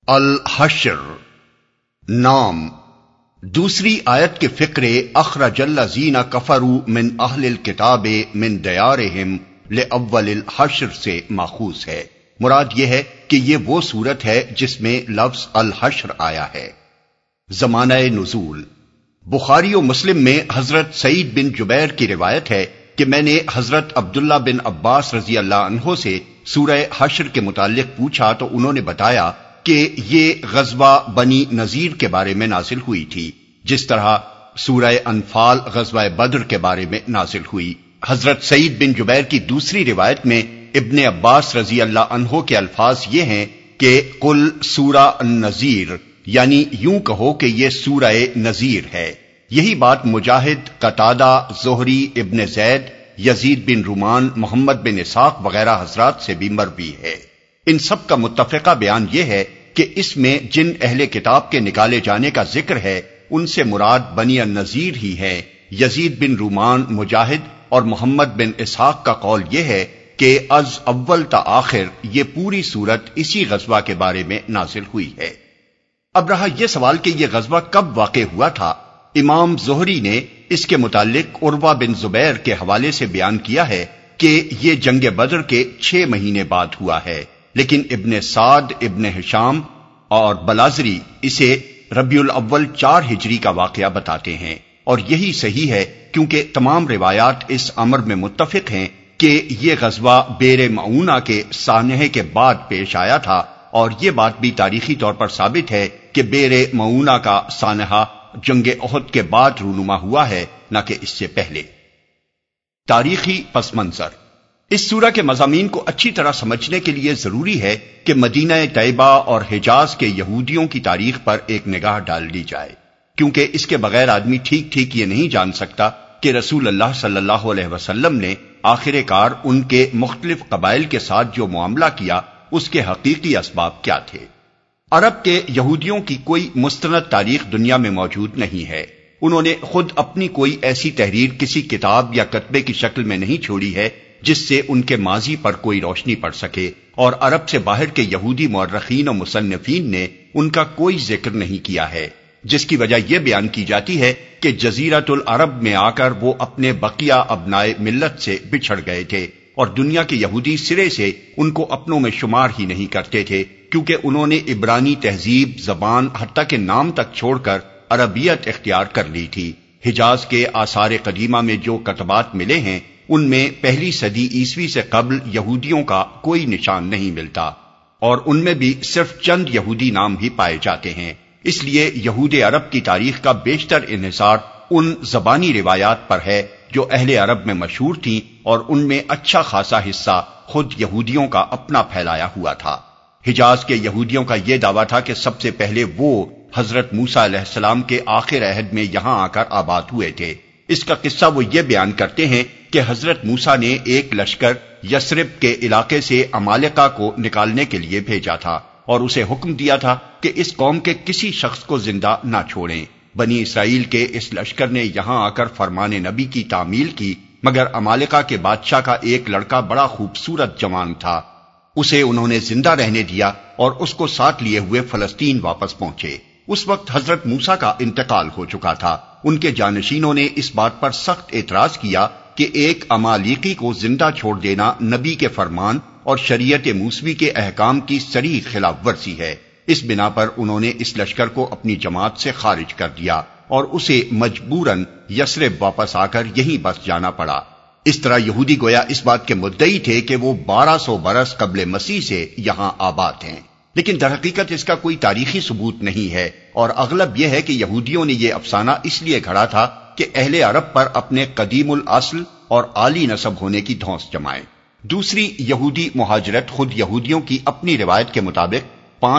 الحشر نام دوسری آیت کے فقرے اخرج الذین کفروا من اہل الکتاب من دیارہم لأول الحشر سے ماخوذ ہے۔ مراد یہ ہے کہ یہ وہ سورت ہے جس میں لفظ الحشر آیا ہے۔ زمانہ نزول بخاری و مسلم میں حضرت سعید بن جبیر کی روایت ہے کہ میں نے حضرت عبداللہ بن عباس رضی اللہ عنہ سے سورہ حشر کے متعلق پوچھا تو انہوں نے بتایا کہ یہ غزوہ بنی نذیر کے بارے میں نازل ہوئی تھی، جس طرح سورہ انفال غزوہ بدر کے بارے میں نازل ہوئی۔ حضرت سعید بن جبیر کی دوسری روایت میں ابن عباس رضی اللہ عنہ کے الفاظ یہ ہیں کہ قل سورہ النذیر، یعنی یوں کہو کہ یہ سورہ نذیر ہے۔ یہی بات مجاہد، قتادہ، زہری، ابن زید، یزید بن رومان، محمد بن اسحاق وغیرہ حضرات سے بھی مروی ہے۔ ان سب کا متفقہ بیان یہ ہے کہ اس میں جن اہل کتاب کے نکالے جانے کا ذکر ہے ان سے مراد بنی النذیر ہی ہے۔ یزید بن رومان، مجاہد اور محمد بن اسحاق کا قول یہ ہے کہ از اول تا آخر یہ پوری صورت اسی غزوہ کے بارے میں نازل ہوئی ہے۔ اب رہا یہ سوال کہ یہ غزوہ کب واقع ہوا تھا۔ امام زہری نے اس کے متعلق عروہ بن زبیر کے حوالے سے بیان کیا ہے کہ یہ جنگ بدر کے 6 مہینے بعد ہوا ہے، لیکن ابن سعد، ابن ہشام اور بلازری اسے ربیع الاول 4 ہجری کا واقعہ بتاتے ہیں، اور یہی صحیح ہے کیونکہ تمام روایات اس امر میں متفق ہیں کہ یہ غزوہ بئر معونہ کے سانحے کے بعد پیش آیا تھا، اور یہ بات بھی تاریخی طور پر ثابت ہے کہ بئر معونہ کا سانحہ جنگ احد کے بعد رونما ہوا ہے، نہ کہ اس سے پہلے۔ تاریخی پس منظر اس سورہ کے مضامین کو اچھی طرح سمجھنے کے لیے ضروری ہے کہ مدینہ طیبہ اور حجاز کے یہودیوں کی تاریخ پر ایک نگاہ ڈال لی جائے، کیونکہ اس کے بغیر آدمی ٹھیک ٹھیک یہ نہیں جان سکتا کہ رسول اللہ صلی اللہ علیہ وسلم نے آخر کار ان کے مختلف قبائل کے ساتھ جو معاملہ کیا اس کے حقیقی اسباب کیا تھے۔ عرب کے یہودیوں کی کوئی مستند تاریخ دنیا میں موجود نہیں ہے۔ انہوں نے خود اپنی کوئی ایسی تحریر کسی کتاب یا کتبے کی شکل میں نہیں چھوڑی ہے جس سے ان کے ماضی پر کوئی روشنی پڑ سکے، اور عرب سے باہر کے یہودی مورخین و مصنفین نے ان کا کوئی ذکر نہیں کیا ہے، جس کی وجہ یہ بیان کی جاتی ہے کہ جزیرۃ العرب میں آ کر وہ اپنے بقیہ ابنائے ملت سے بچھڑ گئے تھے، اور دنیا کے یہودی سرے سے ان کو اپنوں میں شمار ہی نہیں کرتے تھے، کیونکہ انہوں نے عبرانی تہذیب، زبان، حتیٰ کہ نام تک چھوڑ کر عربیت اختیار کر لی تھی۔ حجاز کے آثار قدیمہ میں جو کتبات ملے ہیں ان میں 1 صدی عیسوی سے قبل یہودیوں کا کوئی نشان نہیں ملتا، اور ان میں بھی صرف چند یہودی نام ہی پائے جاتے ہیں۔ اس لیے یہود عرب کی تاریخ کا بیشتر انحصار ان زبانی روایات پر ہے جو اہل عرب میں مشہور تھیں، اور ان میں اچھا خاصا حصہ خود یہودیوں کا اپنا پھیلایا ہوا تھا۔ حجاز کے یہودیوں کا یہ دعویٰ تھا کہ سب سے پہلے وہ حضرت موسیٰ علیہ السلام کے آخر عہد میں یہاں آ کر آباد ہوئے تھے۔ اس کا قصہ وہ یہ بیان کرتے ہیں کہ حضرت موسیٰ نے ایک لشکر یثرب کے علاقے سے عمالقہ کو نکالنے کے لیے بھیجا تھا، اور اسے حکم دیا تھا کہ اس قوم کے کسی شخص کو زندہ نہ چھوڑیں۔ بنی اسرائیل کے اس لشکر نے یہاں آ کر فرمان نبی کی تعمیل کی، مگر عمالقہ کے بادشاہ کا ایک لڑکا بڑا خوبصورت جوان تھا، اسے انہوں نے زندہ رہنے دیا اور اس کو ساتھ لیے ہوئے فلسطین واپس پہنچے۔ اس وقت حضرت موسیٰ کا انتقال ہو چکا تھا۔ ان کے جانشینوں نے اس بات پر سخت اعتراض کیا کہ ایک عمالیقی کو زندہ چھوڑ دینا نبی کے فرمان اور شریعت موسوی کے احکام کی صریح خلاف ورزی ہے۔ اس بنا پر انہوں نے اس لشکر کو اپنی جماعت سے خارج کر دیا اور اسے مجبوراً یثرب واپس آ کر یہیں بس جانا پڑا۔ اس طرح یہودی گویا اس بات کے مدعی تھے کہ وہ 1200 برس قبل مسیح سے یہاں آباد ہیں، لیکن در حقیقت اس کا کوئی تاریخی ثبوت نہیں ہے، اور اغلب یہ ہے کہ یہودیوں نے یہ افسانہ اس لیے گھڑا تھا کہ اہل عرب پر اپنے قدیم الاصل اور عالی نسب ہونے کی دھونس جمائیں۔ دوسری یہودی مہاجرت خود یہودیوں کی اپنی روایت کے مطابق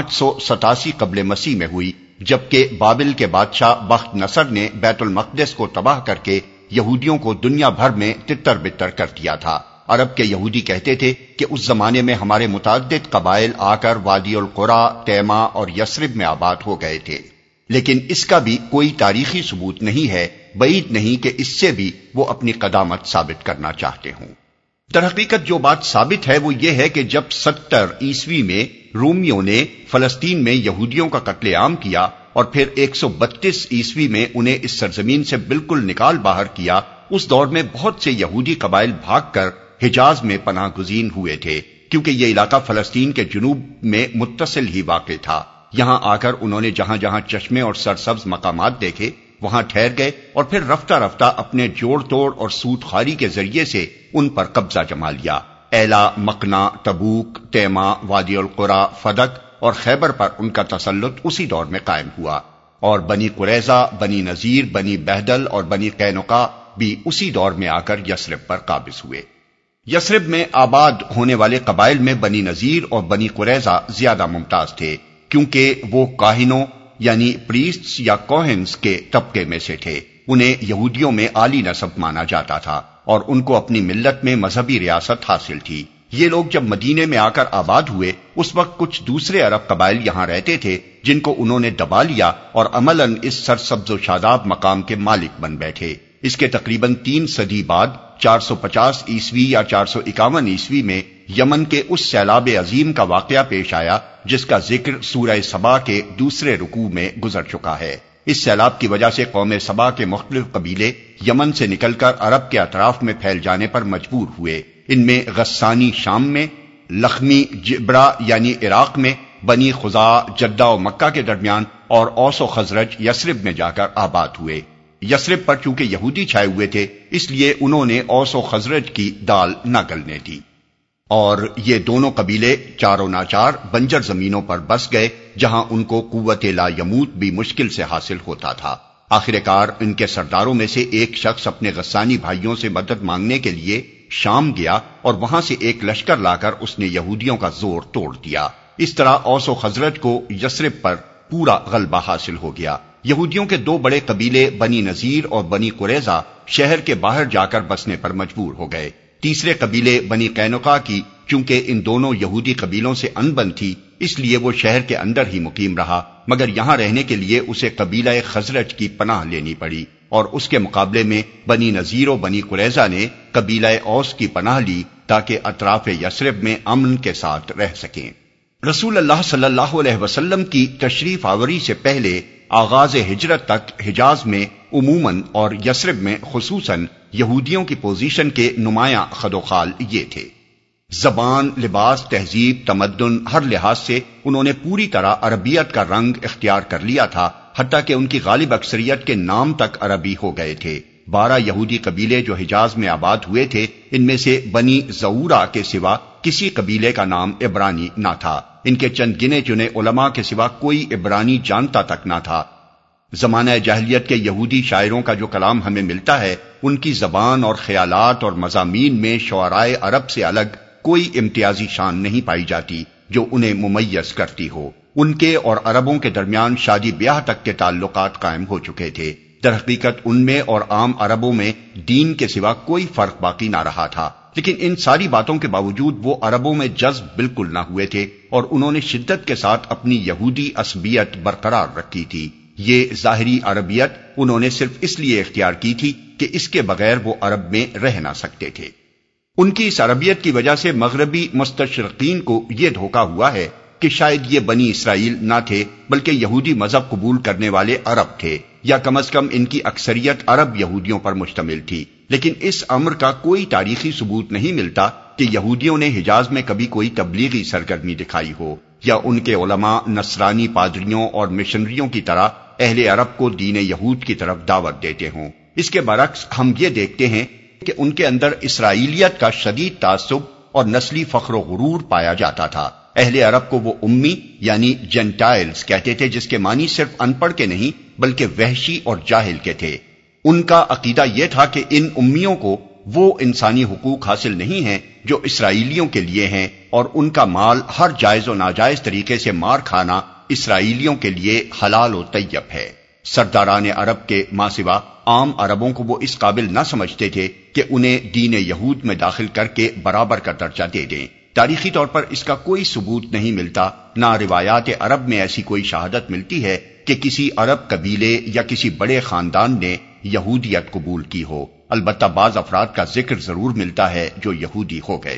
587 قبل مسیح میں ہوئی، جبکہ بابل کے بادشاہ بخت نصر نے بیت المقدس کو تباہ کر کے یہودیوں کو دنیا بھر میں تتر بتر کر دیا تھا۔ عرب کے یہودی کہتے تھے کہ اس زمانے میں ہمارے متعدد قبائل آ کر وادی القریٰ، تیما اور یثرب میں آباد ہو گئے تھے، لیکن اس کا بھی کوئی تاریخی ثبوت نہیں ہے، بعید نہیں کہ اس سے بھی وہ اپنی قدامت ثابت کرنا چاہتے ہوں۔ در حقیقت جو بات ثابت ہے وہ یہ ہے کہ جب 70 عیسوی میں رومیوں نے فلسطین میں یہودیوں کا قتل عام کیا اور پھر 132 عیسوی میں انہیں اس سرزمین سے بالکل نکال باہر کیا، اس دور میں بہت سے یہودی قبائل بھاگ کر حجاز میں پناہ گزین ہوئے تھے، کیونکہ یہ علاقہ فلسطین کے جنوب میں متصل ہی واقع تھا۔ یہاں آ کر انہوں نے جہاں جہاں چشمے اور سرسبز مقامات دیکھے وہاں ٹھہر گئے اور پھر رفتہ رفتہ اپنے جوڑ توڑ اور سود خواری کے ذریعے سے ان پر قبضہ جما لیا۔ ایلا، مقنا، تبوک، تیما، وادی القرا، فدق اور خیبر پر ان کا تسلط اسی دور میں قائم ہوا، اور بنی قریظہ، بنی نذیر، بنی بہدل اور بنی قینقاع بھی اسی دور میں آ کر یثرب پر قابض ہوئے۔ یثرب میں آباد ہونے والے قبائل میں بنی نذیر اور بنی قریظہ زیادہ ممتاز تھے، کیونکہ وہ کاہنوں یعنی پریسٹس یا کوہنز کے طبقے میں سے تھے۔ انہیں یہودیوں میں عالی نسب مانا جاتا تھا اور ان کو اپنی ملت میں مذہبی ریاست حاصل تھی۔ یہ لوگ جب مدینے میں آ کر آباد ہوئے، اس وقت کچھ دوسرے عرب قبائل یہاں رہتے تھے جن کو انہوں نے دبا لیا اور عملاً اس سرسبز و شاداب مقام کے مالک بن بیٹھے۔ اس کے تقریباً 3 صدی بعد 450 عیسوی یا 451 عیسوی میں یمن کے اس سیلاب عظیم کا واقعہ پیش آیا جس کا ذکر سورہ سبا کے دوسرے رکوع میں گزر چکا ہے۔ اس سیلاب کی وجہ سے قوم سبا کے مختلف قبیلے یمن سے نکل کر عرب کے اطراف میں پھیل جانے پر مجبور ہوئے۔ ان میں غسانی شام میں، لخمی جبرا یعنی عراق میں، بنی خزاع جدہ و مکہ کے درمیان، اور اوس و خزرج یثرب میں جا کر آباد ہوئے۔ یثرب پر چونکہ یہودی چھائے ہوئے تھے اس لیے انہوں نے اوس و خزرج کی دال نہ گلنے دی، اور یہ دونوں قبیلے چاروں ناچار بنجر زمینوں پر بس گئے جہاں ان کو قوت لا یموت بھی مشکل سے حاصل ہوتا تھا۔ آخر کار ان کے سرداروں میں سے ایک شخص اپنے غسانی بھائیوں سے مدد مانگنے کے لیے شام گیا اور وہاں سے ایک لشکر لا کر اس نے یہودیوں کا زور توڑ دیا۔ اس طرح اوس و خزرج کو یثرب پر پورا غلبہ حاصل ہو گیا۔ یہودیوں کے 2 بڑے قبیلے بنی نذیر اور بنی قریظہ شہر کے باہر جا کر بسنے پر مجبور ہو گئے۔ تیسرے قبیلے بنی قینقاع کی چونکہ ان دونوں یہودی قبیلوں سے انبن تھی اس لیے وہ شہر کے اندر ہی مقیم رہا، مگر یہاں رہنے کے لیے اسے قبیلہ خزرج کی پناہ لینی پڑی، اور اس کے مقابلے میں بنی نذیر و بنی قریظہ نے قبیلہ اوس کی پناہ لی تاکہ اطراف یثرب میں امن کے ساتھ رہ سکیں۔ رسول اللہ صلی اللہ علیہ وسلم کی تشریف آوری سے پہلے آغاز ہجرت تک حجاز میں عموماً اور یثرب میں خصوصاً یہودیوں کی پوزیشن کے نمایاں خدوخال یہ تھے۔ زبان، لباس، تہذیب، تمدن، ہر لحاظ سے انہوں نے پوری طرح عربیت کا رنگ اختیار کر لیا تھا، حتیٰ کہ ان کی غالب اکثریت کے نام تک عربی ہو گئے تھے۔ 12 یہودی قبیلے جو حجاز میں آباد ہوئے تھے ان میں سے بنی زعورہ کے سوا کسی قبیلے کا نام عبرانی نہ تھا۔ ان کے چند گنے چنے علماء کے سوا کوئی عبرانی جانتا تک نہ تھا۔ زمانہ جاہلیت کے یہودی شاعروں کا جو کلام ہمیں ملتا ہے ان کی زبان اور خیالات اور مضامین میں شعرائے عرب سے الگ کوئی امتیازی شان نہیں پائی جاتی جو انہیں ممیز کرتی ہو۔ ان کے اور عربوں کے درمیان شادی بیاہ تک کے تعلقات قائم ہو چکے تھے۔ در حقیقت ان میں اور عام عربوں میں دین کے سوا کوئی فرق باقی نہ رہا تھا، لیکن ان ساری باتوں کے باوجود وہ عربوں میں جذب بالکل نہ ہوئے تھے اور انہوں نے شدت کے ساتھ اپنی یہودی عصبیت برقرار رکھی تھی۔ یہ ظاہری عربیت انہوں نے صرف اس لیے اختیار کی تھی کہ اس کے بغیر وہ عرب میں رہ نہ سکتے تھے۔ ان کی اس عربیت کی وجہ سے مغربی مستشرقین کو یہ دھوکہ ہوا ہے کہ شاید یہ بنی اسرائیل نہ تھے بلکہ یہودی مذہب قبول کرنے والے عرب تھے، یا کم از کم ان کی اکثریت عرب یہودیوں پر مشتمل تھی۔ لیکن اس امر کا کوئی تاریخی ثبوت نہیں ملتا کہ یہودیوں نے حجاز میں کبھی کوئی تبلیغی سرگرمی دکھائی ہو، یا ان کے علماء نصرانی پادریوں اور مشنریوں کی طرح اہل عرب کو دین یہود کی طرف دعوت دیتے ہوں۔ اس کے برعکس ہم یہ دیکھتے ہیں کہ ان کے اندر اسرائیلیت کا شدید تعصب اور نسلی فخر و غرور پایا جاتا تھا۔ اہل عرب کو وہ امی یعنی جنٹائلز کہتے تھے، جس کے معنی صرف ان پڑھ کے نہیں بلکہ وحشی اور جاہل کے تھے۔ ان کا عقیدہ یہ تھا کہ ان امیوں کو وہ انسانی حقوق حاصل نہیں ہیں جو اسرائیلیوں کے لیے ہیں، اور ان کا مال ہر جائز و ناجائز طریقے سے مار کھانا اسرائیلیوں کے لیے حلال و طیب ہے۔ سرداران عرب کے ماں سوا عام عربوں کو وہ اس قابل نہ سمجھتے تھے کہ انہیں دین یہود میں داخل کر کے برابر کا درجہ دے دیں۔ تاریخی طور پر اس کا کوئی ثبوت نہیں ملتا، نہ روایات عرب میں ایسی کوئی شہادت ملتی ہے کہ کسی عرب قبیلے یا کسی بڑے خاندان نے یہودیت قبول کی ہو۔ البتہ بعض افراد کا ذکر ضرور ملتا ہے جو یہودی ہو گئے تھے۔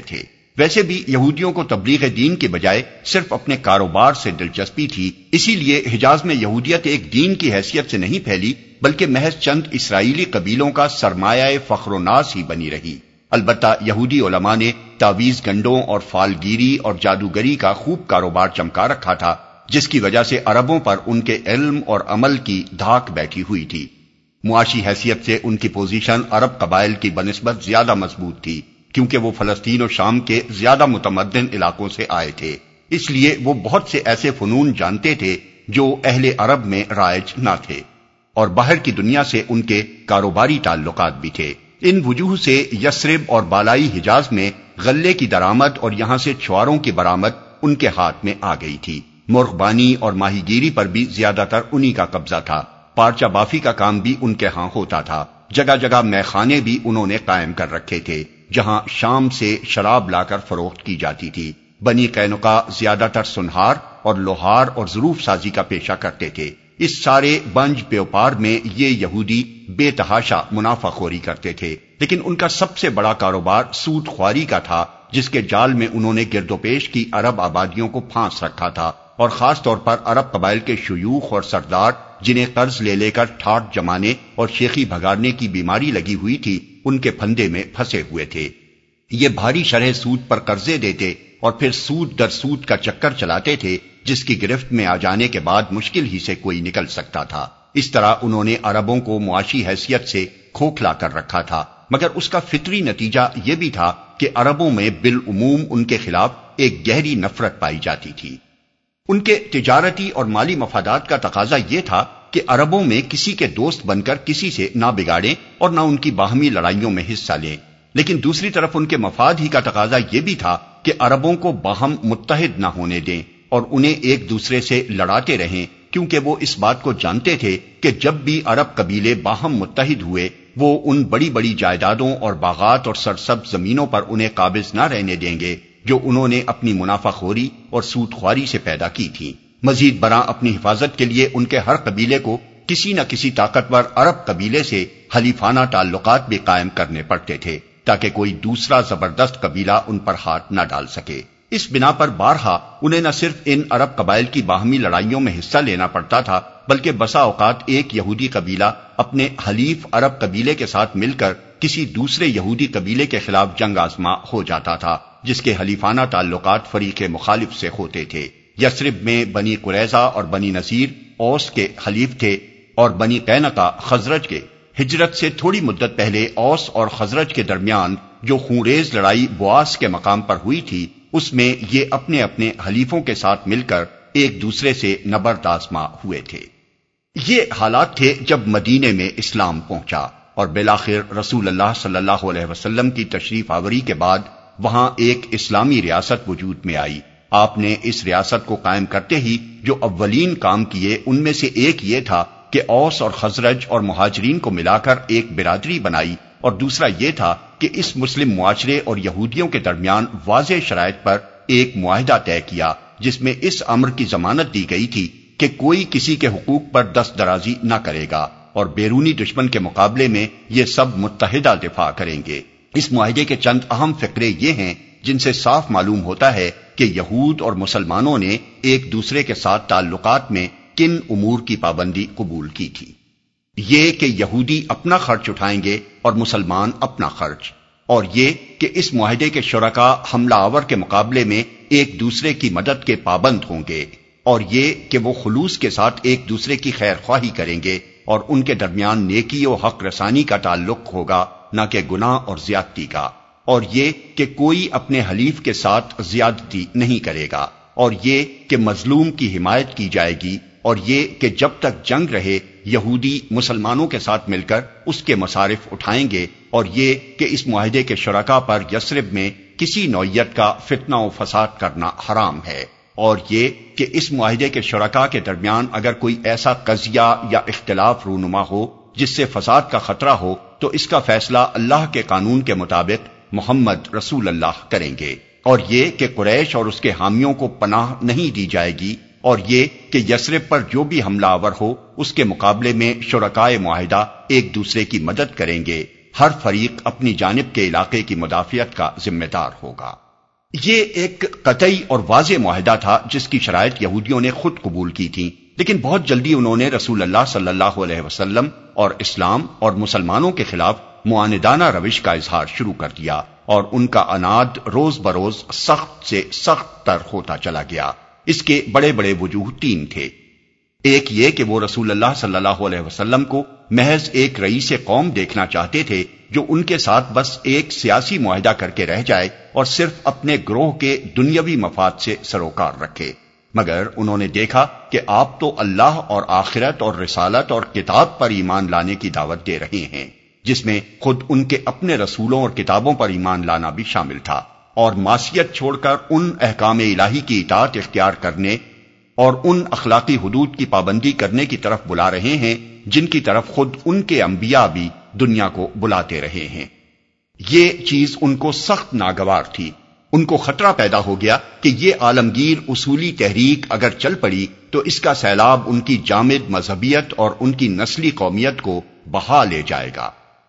ویسے بھی یہودیوں کو تبلیغ دین کے بجائے صرف اپنے کاروبار سے دلچسپی تھی، اسی لیے حجاز میں یہودیت ایک دین کی حیثیت سے نہیں پھیلی بلکہ محض چند اسرائیلی قبیلوں کا سرمایہ فخر و ناز ہی بنی رہی۔ البتہ یہودی علماء نے تعویذ گنڈوں اور فالگیری اور جادوگری کا خوب کاروبار چمکا رکھا تھا، جس کی وجہ سے عربوں پر ان کے علم اور عمل کی دھاک بیٹھی ہوئی تھی۔ معاشی حیثیت سے ان کی پوزیشن عرب قبائل کی بنسبت زیادہ مضبوط تھی، کیونکہ وہ فلسطین و شام کے زیادہ متمدن علاقوں سے آئے تھے، اس لیے وہ بہت سے ایسے فنون جانتے تھے جو اہل عرب میں رائج نہ تھے، اور باہر کی دنیا سے ان کے کاروباری تعلقات بھی تھے۔ ان وجوہ سے یثرب اور بالائی حجاز میں غلے کی درآمد اور یہاں سے چھواروں کی برآمد ان کے ہاتھ میں آ گئی تھی۔ مرغبانی اور ماہی گیری پر بھی زیادہ تر انہی کا قبضہ تھا۔ پارچہ بافی کا کام بھی ان کے ہاں ہوتا تھا۔ جگہ جگہ میخانے بھی انہوں نے قائم کر رکھے تھے، جہاں شام سے شراب لا کر فروخت کی جاتی تھی۔ بنی قینقاع زیادہ تر سنہار اور لوہار اور ظروف سازی کا پیشہ کرتے تھے۔ اس سارے بنج بیوپار میں یہ یہودی بے تحاشا منافع خوری کرتے تھے، لیکن ان کا سب سے بڑا کاروبار سود خواری کا تھا، جس کے جال میں انہوں نے گرد و پیش کی عرب آبادیوں کو پھانس رکھا تھا، اور خاص طور پر عرب قبائل کے شیوخ اور سردار جنہیں قرض لے لے کر ٹھاٹ جمانے اور شیخی بھگاڑنے کی بیماری لگی ہوئی تھی، ان کے پھندے میں پھنسے ہوئے تھے۔ یہ بھاری شرح سود پر قرضے دیتے اور پھر سود در سود کا چکر چلاتے تھے، جس کی گرفت میں آ جانے کے بعد مشکل ہی سے کوئی نکل سکتا تھا۔ اس طرح انہوں نے عربوں کو معاشی حیثیت سے کھوکھلا کر رکھا تھا، مگر اس کا فطری نتیجہ یہ بھی تھا کہ عربوں میں بالعموم ان کے خلاف ایک گہری نفرت پائی جاتی تھی۔ ان کے تجارتی اور مالی مفادات کا تقاضا یہ تھا کہ عربوں میں کسی کے دوست بن کر کسی سے نہ بگاڑیں اور نہ ان کی باہمی لڑائیوں میں حصہ لیں، لیکن دوسری طرف ان کے مفاد ہی کا تقاضا یہ بھی تھا کہ عربوں کو باہم متحد نہ ہونے دیں اور انہیں ایک دوسرے سے لڑاتے رہیں، کیونکہ وہ اس بات کو جانتے تھے کہ جب بھی عرب قبیلے باہم متحد ہوئے وہ ان بڑی بڑی جائیدادوں اور باغات اور سرسبز زمینوں پر انہیں قابض نہ رہنے دیں گے جو انہوں نے اپنی منافع خوری اور سود خواری سے پیدا کی تھی۔ مزید برآں اپنی حفاظت کے لیے ان کے ہر قبیلے کو کسی نہ کسی طاقتور عرب قبیلے سے حلیفانہ تعلقات بھی قائم کرنے پڑتے تھے، تاکہ کوئی دوسرا زبردست قبیلہ ان پر ہاتھ نہ ڈال سکے۔ اس بنا پر بارہا انہیں نہ صرف ان عرب قبائل کی باہمی لڑائیوں میں حصہ لینا پڑتا تھا، بلکہ بسا اوقات ایک یہودی قبیلہ اپنے حلیف عرب قبیلے کے ساتھ مل کر کسی دوسرے یہودی قبیلے کے خلاف جنگ آزما ہو جاتا تھا، جس کے حلیفانہ تعلقات فریق مخالف سے ہوتے تھے۔ یثرب میں بنی قریظہ اور بنی نذیر اوس کے حلیف تھے اور بنی قینقاع خزرج کے۔ ہجرت سے تھوڑی مدت پہلے اوس اور خزرج کے درمیان جو خونریز لڑائی بواس کے مقام پر ہوئی تھی، اس میں یہ اپنے اپنے حلیفوں کے ساتھ مل کر ایک دوسرے سے نبرد آزما ہوئے تھے۔ یہ حالات تھے جب مدینے میں اسلام پہنچا، اور بالآخر رسول اللہ صلی اللہ علیہ وسلم کی تشریف آوری کے بعد وہاں ایک اسلامی ریاست وجود میں آئی۔ آپ نے اس ریاست کو قائم کرتے ہی جو اولین کام کیے ان میں سے ایک یہ تھا کہ اوس اور خزرج اور مہاجرین کو ملا کر ایک برادری بنائی، اور دوسرا یہ تھا کہ اس مسلم معاشرے اور یہودیوں کے درمیان واضح شرائط پر ایک معاہدہ طے کیا، جس میں اس امر کی ضمانت دی گئی تھی کہ کوئی کسی کے حقوق پر دست درازی نہ کرے گا، اور بیرونی دشمن کے مقابلے میں یہ سب متحدہ دفاع کریں گے۔ اس معاہدے کے چند اہم فقرے یہ ہیں جن سے صاف معلوم ہوتا ہے کہ یہود اور مسلمانوں نے ایک دوسرے کے ساتھ تعلقات میں کن امور کی پابندی قبول کی تھی۔ یہ کہ یہودی اپنا خرچ اٹھائیں گے اور مسلمان اپنا خرچ، اور یہ کہ اس معاہدے کے شرکاء حملہ آور کے مقابلے میں ایک دوسرے کی مدد کے پابند ہوں گے، اور یہ کہ وہ خلوص کے ساتھ ایک دوسرے کی خیر خواہی کریں گے اور ان کے درمیان نیکی و حق رسانی کا تعلق ہوگا، نہ کہ گناہ اور زیادتی کا، اور یہ کہ کوئی اپنے حلیف کے ساتھ زیادتی نہیں کرے گا، اور یہ کہ مظلوم کی حمایت کی جائے گی، اور یہ کہ جب تک جنگ رہے یہودی مسلمانوں کے ساتھ مل کر اس کے مصارف اٹھائیں گے، اور یہ کہ اس معاہدے کے شرکاء پر یثرب میں کسی نوعیت کا فتنہ و فساد کرنا حرام ہے، اور یہ کہ اس معاہدے کے شرکاء کے درمیان اگر کوئی ایسا قضیہ یا اختلاف رونما ہو جس سے فساد کا خطرہ ہو تو اس کا فیصلہ اللہ کے قانون کے مطابق محمد رسول اللہ کریں گے، اور یہ کہ قریش اور اس کے حامیوں کو پناہ نہیں دی جائے گی، اور یہ کہ یثرب پر جو بھی حملہ آور ہو اس کے مقابلے میں شرکائے معاہدہ ایک دوسرے کی مدد کریں گے، ہر فریق اپنی جانب کے علاقے کی مدافعت کا ذمہ دار ہوگا۔ یہ ایک قطعی اور واضح معاہدہ تھا جس کی شرائط یہودیوں نے خود قبول کی تھیں، لیکن بہت جلدی انہوں نے رسول اللہ صلی اللہ علیہ وسلم اور اسلام اور مسلمانوں کے خلاف معاندانہ روش کا اظہار شروع کر دیا، اور ان کا عناد روز بروز سخت سے سخت تر ہوتا چلا گیا۔ اس کے بڑے بڑے وجوہ تین تھے۔ ایک یہ کہ وہ رسول اللہ صلی اللہ علیہ وسلم کو محض ایک رئیس قوم دیکھنا چاہتے تھے جو ان کے ساتھ بس ایک سیاسی معاہدہ کر کے رہ جائے اور صرف اپنے گروہ کے دنیاوی مفاد سے سروکار رکھے، مگر انہوں نے دیکھا کہ آپ تو اللہ اور آخرت اور رسالت اور کتاب پر ایمان لانے کی دعوت دے رہے ہیں، جس میں خود ان کے اپنے رسولوں اور کتابوں پر ایمان لانا بھی شامل تھا، اور معصیت چھوڑ کر ان احکام الہی کی اطاعت اختیار کرنے اور ان اخلاقی حدود کی پابندی کرنے کی طرف بلا رہے ہیں جن کی طرف خود ان کے انبیاء بھی دنیا کو بلاتے رہے ہیں۔ یہ چیز ان کو سخت ناگوار تھی۔ ان کو خطرہ پیدا ہو گیا کہ یہ عالمگیر اصولی تحریک اگر چل پڑی تو اس کا سیلاب ان کی جامد مذہبیت اور ان کی نسلی قومیت کو بہا لے جائے گا۔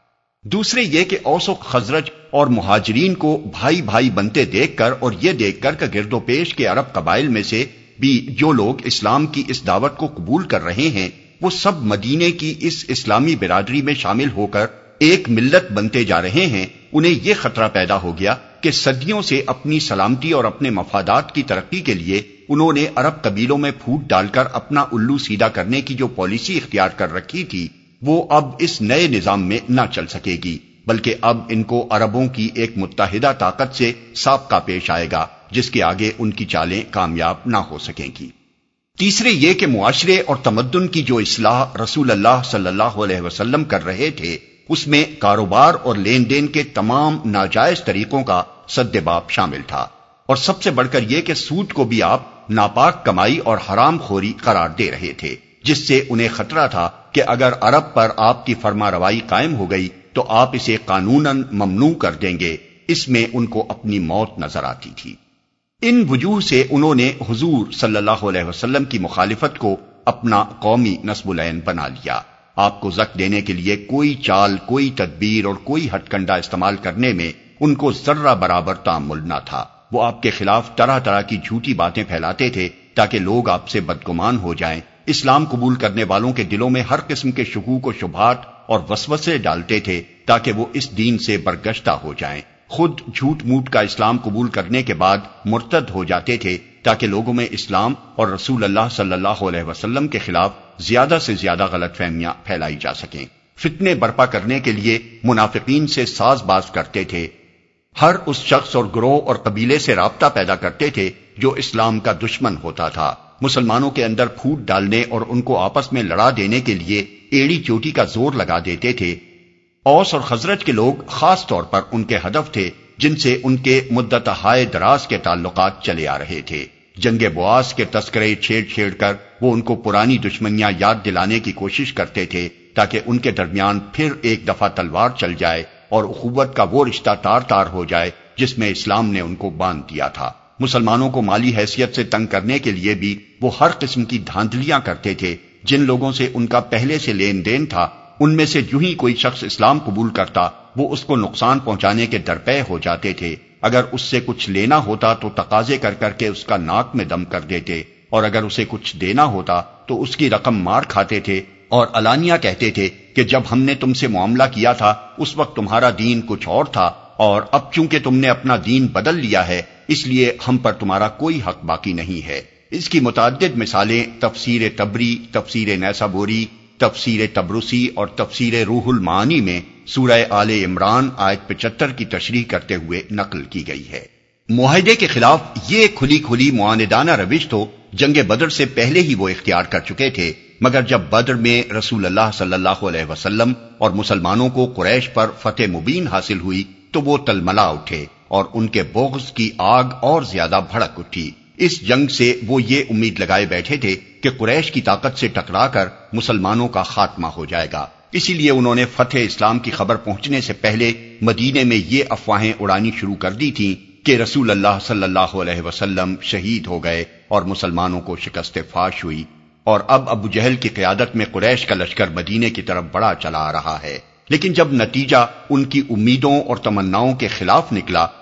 دوسرے یہ کہ اوس و خزرج اور مہاجرین کو بھائی بھائی بنتے دیکھ کر اور یہ دیکھ کر کہ گرد و پیش کے عرب قبائل میں سے بھی جو لوگ اسلام کی اس دعوت کو قبول کر رہے ہیں وہ سب مدینے کی اس اسلامی برادری میں شامل ہو کر ایک ملت بنتے جا رہے ہیں، انہیں یہ خطرہ پیدا ہو گیا کہ صدیوں سے اپنی سلامتی اور اپنے مفادات کی ترقی کے لیے انہوں نے عرب قبیلوں میں پھوٹ ڈال کر اپنا الو سیدھا کرنے کی جو پالیسی اختیار کر رکھی تھی وہ اب اس نئے نظام میں نہ چل سکے گی، بلکہ اب ان کو عربوں کی ایک متحدہ طاقت سے سابقہ پیش آئے گا جس کے آگے ان کی چالیں کامیاب نہ ہو سکیں گی۔ تیسرے یہ کہ معاشرے اور تمدن کی جو اصلاح رسول اللہ صلی اللہ علیہ وسلم کر رہے تھے اس میں کاروبار اور لین دین کے تمام ناجائز طریقوں کا سد باب شامل تھا، اور سب سے بڑھ کر یہ کہ سود کو بھی آپ ناپاک کمائی اور حرام خوری قرار دے رہے تھے، جس سے انہیں خطرہ تھا کہ اگر عرب پر آپ کی فرما روائی قائم ہو گئی تو آپ اسے قانوناً ممنوع کر دیں گے۔ اس میں ان کو اپنی موت نظر آتی تھی۔ ان وجوہ سے انہوں نے حضور صلی اللہ علیہ وسلم کی مخالفت کو اپنا قومی نصب العین بنا لیا۔ آپ کو زک دینے کے لیے کوئی چال، کوئی تدبیر اور کوئی ہتھ کنڈا استعمال کرنے میں ان کو ذرہ برابر تأمل نہ تھا۔ وہ آپ کے خلاف طرح طرح کی جھوٹی باتیں پھیلاتے تھے تاکہ لوگ آپ سے بدگمان ہو جائیں۔ اسلام قبول کرنے والوں کے دلوں میں ہر قسم کے شکوک و شبہات اور وسوسے ڈالتے تھے تاکہ وہ اس دین سے برگشتہ ہو جائیں۔ خود جھوٹ موٹ کا اسلام قبول کرنے کے بعد مرتد ہو جاتے تھے تاکہ لوگوں میں اسلام اور رسول اللہ صلی اللہ علیہ وسلم کے خلاف زیادہ سے زیادہ غلط فہمیاں پھیلائی جا سکیں۔ فتنے برپا کرنے کے لیے منافقین سے ساز باز کرتے تھے، ہر اس شخص اور گروہ اور قبیلے سے رابطہ پیدا کرتے تھے جو اسلام کا دشمن ہوتا تھا۔ مسلمانوں کے اندر پھوٹ ڈالنے اور ان کو آپس میں لڑا دینے کے لیے ایڑی چوٹی کا زور لگا دیتے تھے۔ اوس اور خزرج کے لوگ خاص طور پر ان کے ہدف تھے جن سے ان کے مدت ہائے دراز کے تعلقات چلے آ رہے تھے۔ جنگ بواس کے تذکرے چھیڑ چھیڑ کر وہ ان کو پرانی دشمنیاں یاد دلانے کی کوشش کرتے تھے تاکہ ان کے درمیان پھر ایک دفعہ تلوار چل جائے اور اخوت کا وہ رشتہ تار تار ہو جائے جس میں اسلام نے ان کو باندھ دیا تھا۔ مسلمانوں کو مالی حیثیت سے تنگ کرنے کے لیے بھی وہ ہر قسم کی دھاندلیاں کرتے تھے۔ جن لوگوں سے ان کا پہلے سے لین دین تھا ان میں سے جو ہی کوئی شخص اسلام قبول کرتا وہ اس کو نقصان پہنچانے کے درپے ہو جاتے تھے۔ اگر اس سے کچھ لینا ہوتا تو تقاضے کر کر کے اس کا ناک میں دم کر دیتے، اور اگر اسے کچھ دینا ہوتا تو اس کی رقم مار کھاتے تھے، اور علانیہ کہتے تھے کہ جب ہم نے تم سے معاملہ کیا تھا اس وقت تمہارا دین کچھ اور تھا، اور اب چونکہ تم نے اپنا دین بدل لیا ہے اس لیے ہم پر تمہارا کوئی حق باقی نہیں ہے۔ اس کی متعدد مثالیں تفسیر تبری، تفسیر نیسابوری، تفسیر تبرسی اور تفسیر روح المعانی میں سورہ آل عمران آیت 75 کی تشریح کرتے ہوئے نقل کی گئی ہے۔ معاہدے کے خلاف یہ کھلی کھلی معاندانہ روش تو جنگ بدر سے پہلے ہی وہ اختیار کر چکے تھے، مگر جب بدر میں رسول اللہ صلی اللہ علیہ وسلم اور مسلمانوں کو قریش پر فتح مبین حاصل ہوئی تو وہ تلملا اٹھے اور ان کے بغض کی آگ اور زیادہ بھڑک اٹھی۔ اس جنگ سے وہ یہ امید لگائے بیٹھے تھے کہ قریش کی طاقت سے ٹکرا کر مسلمانوں کا خاتمہ ہو جائے گا، اسی لیے انہوں نے فتح اسلام کی خبر پہنچنے سے پہلے مدینے میں یہ افواہیں اڑانی شروع کر دی تھیں کہ رسول اللہ صلی اللہ علیہ وسلم شہید ہو گئے اور مسلمانوں کو شکست فاش ہوئی، اور اب ابو جہل کی قیادت میں قریش کا لشکر مدینے کی طرف بڑا چلا آ رہا ہے۔ لیکن جب نتیجہ ان کی امیدوں اور تمناؤں کے خلاف نکلا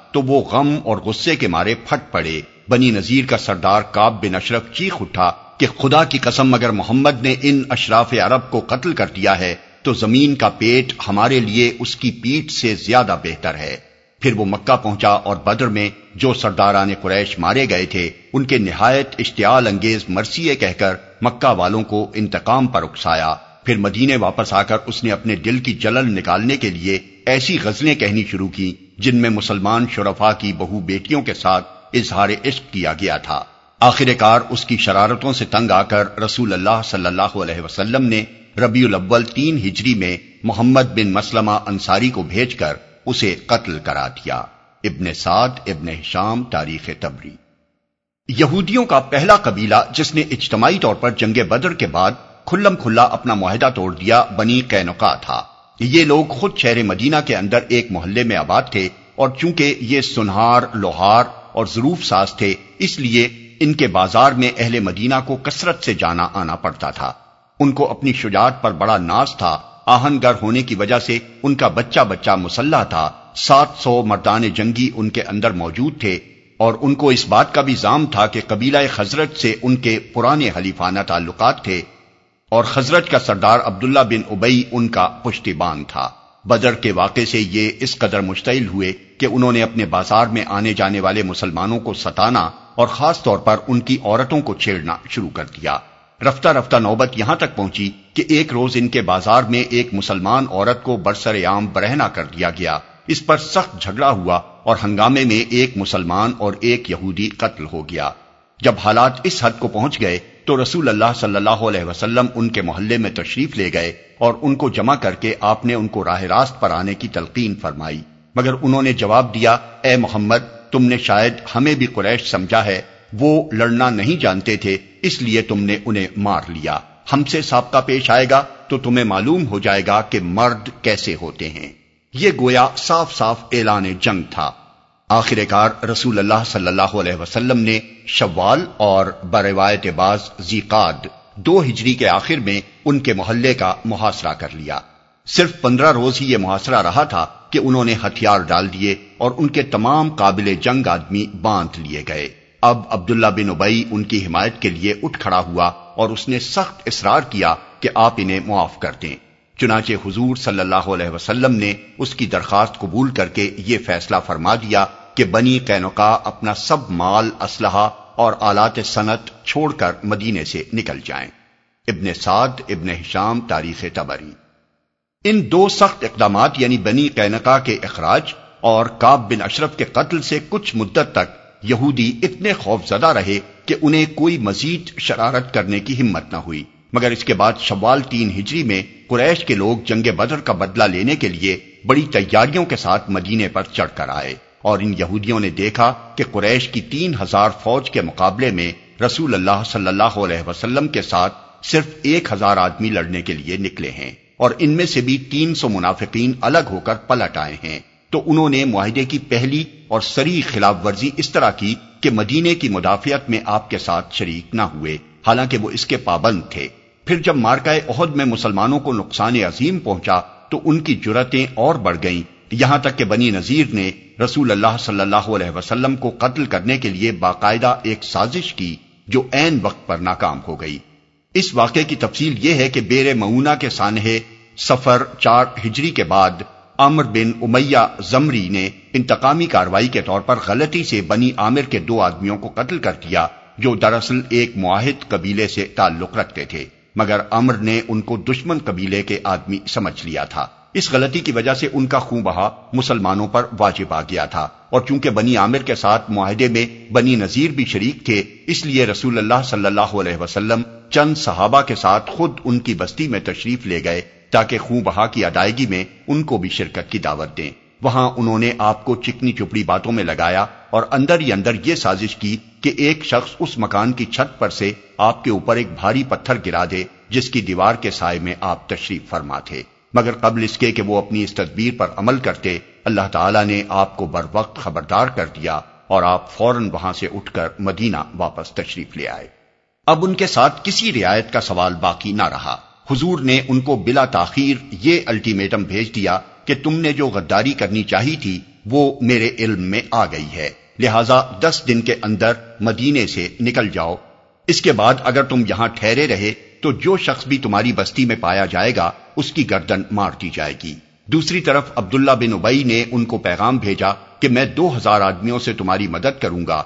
تو وہ غم اور غصے کے مارے پھٹ پڑے۔ بنی نذیر کا سردار کعب بن اشرف چیخ اٹھا کہ خدا کی قسم اگر محمد نے ان اشراف عرب کو قتل کر دیا ہے تو زمین کا پیٹ ہمارے لیے اس کی پیٹھ سے زیادہ بہتر ہے۔ پھر وہ مکہ پہنچا اور بدر میں جو سرداران قریش مارے گئے تھے ان کے نہایت اشتعال انگیز مرثیے کہہ کر مکہ والوں کو انتقام پر اکسایا۔ پھر مدینے واپس آ کر اس نے اپنے دل کی جلن نکالنے کے لیے ایسی غزلیں کہنی شروع کی جن میں مسلمان شرفاء کی بہو بیٹیوں کے ساتھ اظہار عشق کیا گیا تھا۔ آخر کار اس کی شرارتوں سے تنگ آ کر رسول اللہ صلی اللہ علیہ وسلم نے ربیع الاول 3 ہجری میں محمد بن مسلمہ انصاری کو بھیج کر اسے قتل کرا دیا۔ ابن سعد ابن ہشام تاریخ طبری۔ یہودیوں کا پہلا قبیلہ جس نے اجتماعی طور پر جنگ بدر کے بعد کھلم کھلا اپنا معاہدہ توڑ دیا بنی قینقاع تھا۔ یہ لوگ خود شہر مدینہ کے اندر ایک محلے میں آباد تھے اور چونکہ یہ سنہار، لوہار اور ظروف ساز تھے اس لیے ان کے بازار میں اہل مدینہ کو کثرت سے جانا آنا پڑتا تھا۔ ان کو اپنی شجاعت پر بڑا ناز تھا۔ آہن گر ہونے کی وجہ سے ان کا بچہ بچہ مسلح تھا۔ 700 مردان جنگی ان کے اندر موجود تھے اور ان کو اس بات کا بھی زعم تھا کہ قبیلہ خزرج سے ان کے پرانے حلیفانہ تعلقات تھے اور خزرج کا سردار عبداللہ بن ابی ان کا پشتیبان تھا۔ بدر کے واقعے سے یہ اس قدر مشتعل ہوئے کہ انہوں نے اپنے بازار میں آنے جانے والے مسلمانوں کو ستانا اور خاص طور پر ان کی عورتوں کو چھیڑنا شروع کر دیا۔ رفتہ رفتہ نوبت یہاں تک پہنچی کہ ایک روز ان کے بازار میں ایک مسلمان عورت کو برسر عام برہنہ کر دیا گیا۔ اس پر سخت جھگڑا ہوا اور ہنگامے میں ایک مسلمان اور ایک یہودی قتل ہو گیا۔ جب حالات اس حد کو پہنچ گئے تو رسول اللہ صلی اللہ علیہ وسلم ان کے محلے میں تشریف لے گئے اور ان کو جمع کر کے آپ نے ان کو راہ راست پر آنے کی تلقین فرمائی، مگر انہوں نے جواب دیا، اے محمد، تم نے شاید ہمیں بھی قریش سمجھا ہے، وہ لڑنا نہیں جانتے تھے اس لیے تم نے انہیں مار لیا۔ ہم سے سابقہ پیش آئے گا تو تمہیں معلوم ہو جائے گا کہ مرد کیسے ہوتے ہیں۔ یہ گویا صاف صاف اعلان جنگ تھا۔ آخر کار رسول اللہ صلی اللہ علیہ وسلم نے شوال اور بروایت باز ذیقعد 2 ہجری کے آخر میں ان کے محلے کا محاصرہ کر لیا۔ صرف 15 روز ہی یہ محاصرہ رہا تھا کہ انہوں نے ہتھیار ڈال دیے اور ان کے تمام قابل جنگ آدمی باندھ لیے گئے۔ اب عبداللہ بن ابی ان کی حمایت کے لیے اٹھ کھڑا ہوا اور اس نے سخت اصرار کیا کہ آپ انہیں معاف کر دیں۔ چنانچہ حضور صلی اللہ علیہ وسلم نے اس کی درخواست قبول کر کے یہ فیصلہ فرما دیا کہ بنی قینقاع اپنا سب مال، اسلحہ اور آلات صنعت چھوڑ کر مدینے سے نکل جائیں۔ ابن سعد ابن ہشام تاریخ طبری۔ ان 2 سخت اقدامات یعنی بنی قینقاع کے اخراج اور کعب بن اشرف کے قتل سے کچھ مدت تک یہودی اتنے خوف زدہ رہے کہ انہیں کوئی مزید شرارت کرنے کی ہمت نہ ہوئی، مگر اس کے بعد شوال 3 ہجری میں قریش کے لوگ جنگ بدر کا بدلہ لینے کے لیے بڑی تیاریوں کے ساتھ مدینے پر چڑھ کر آئے اور ان یہودیوں نے دیکھا کہ قریش کی 3000 فوج کے مقابلے میں رسول اللہ صلی اللہ علیہ وسلم کے ساتھ صرف 1000 آدمی لڑنے کے لیے نکلے ہیں اور ان میں سے بھی 300 منافقین الگ ہو کر پلٹ آئے ہیں۔ تو انہوں نے معاہدے کی پہلی اور صریح خلاف ورزی اس طرح کی کہ مدینے کی مدافعت میں آپ کے ساتھ شریک نہ ہوئے، حالانکہ وہ اس کے پابند تھے۔ پھر جب معرکہ احد میں مسلمانوں کو نقصان عظیم پہنچا تو ان کی جرأتیں اور بڑھ گئیں، یہاں تک کہ بنی نذیر نے رسول اللہ صلی اللہ علیہ وسلم کو قتل کرنے کے لیے باقاعدہ ایک سازش کی جو عین وقت پر ناکام ہو گئی۔ اس واقعے کی تفصیل یہ ہے کہ بیر معونہ کے سانحے صفر 4 ہجری کے بعد عمرو بن امیہ زمری نے انتقامی کارروائی کے طور پر غلطی سے بنی عامر کے 2 آدمیوں کو قتل کر دیا جو دراصل ایک معاہد قبیلے سے تعلق رکھتے تھے، مگر عمرو نے ان کو دشمن قبیلے کے آدمی سمجھ لیا تھا۔ اس غلطی کی وجہ سے ان کا خون بہا مسلمانوں پر واجب آ گیا تھا، اور چونکہ بنی عامر کے ساتھ معاہدے میں بنی نذیر بھی شریک تھے اس لیے رسول اللہ صلی اللہ علیہ وسلم چند صحابہ کے ساتھ خود ان کی بستی میں تشریف لے گئے تاکہ خون بہا کی ادائیگی میں ان کو بھی شرکت کی دعوت دیں۔ وہاں انہوں نے آپ کو چکنی چپڑی باتوں میں لگایا اور اندر ہی اندر یہ سازش کی کہ ایک شخص اس مکان کی چھت پر سے آپ کے اوپر ایک بھاری پتھر گرا دے جس کی دیوار کے سائے میں آپ تشریف فرما تھے، مگر قبل اس کے کہ وہ اپنی اس تدبیر پر عمل کرتے اللہ تعالیٰ نے آپ کو بر وقت خبردار کر دیا اور آپ فوراً وہاں سے اٹھ کر مدینہ واپس تشریف لے آئے۔ اب ان کے ساتھ کسی رعایت کا سوال باقی نہ رہا۔ حضور نے ان کو بلا تاخیر یہ الٹیمیٹم بھیج دیا کہ تم نے جو غداری کرنی چاہی تھی وہ میرے علم میں آ گئی ہے، لہذا 10 دن کے اندر مدینے سے نکل جاؤ۔ اس کے بعد اگر تم یہاں ٹھہرے رہے تو جو شخص بھی تمہاری بستی میں پایا جائے گا اس کی گردن مار دی جائے گی۔ دوسری طرف عبداللہ بن ابی نے ان کو پیغام بھیجا کہ میں 2000 آدمیوں سے تمہاری مدد کروں گا،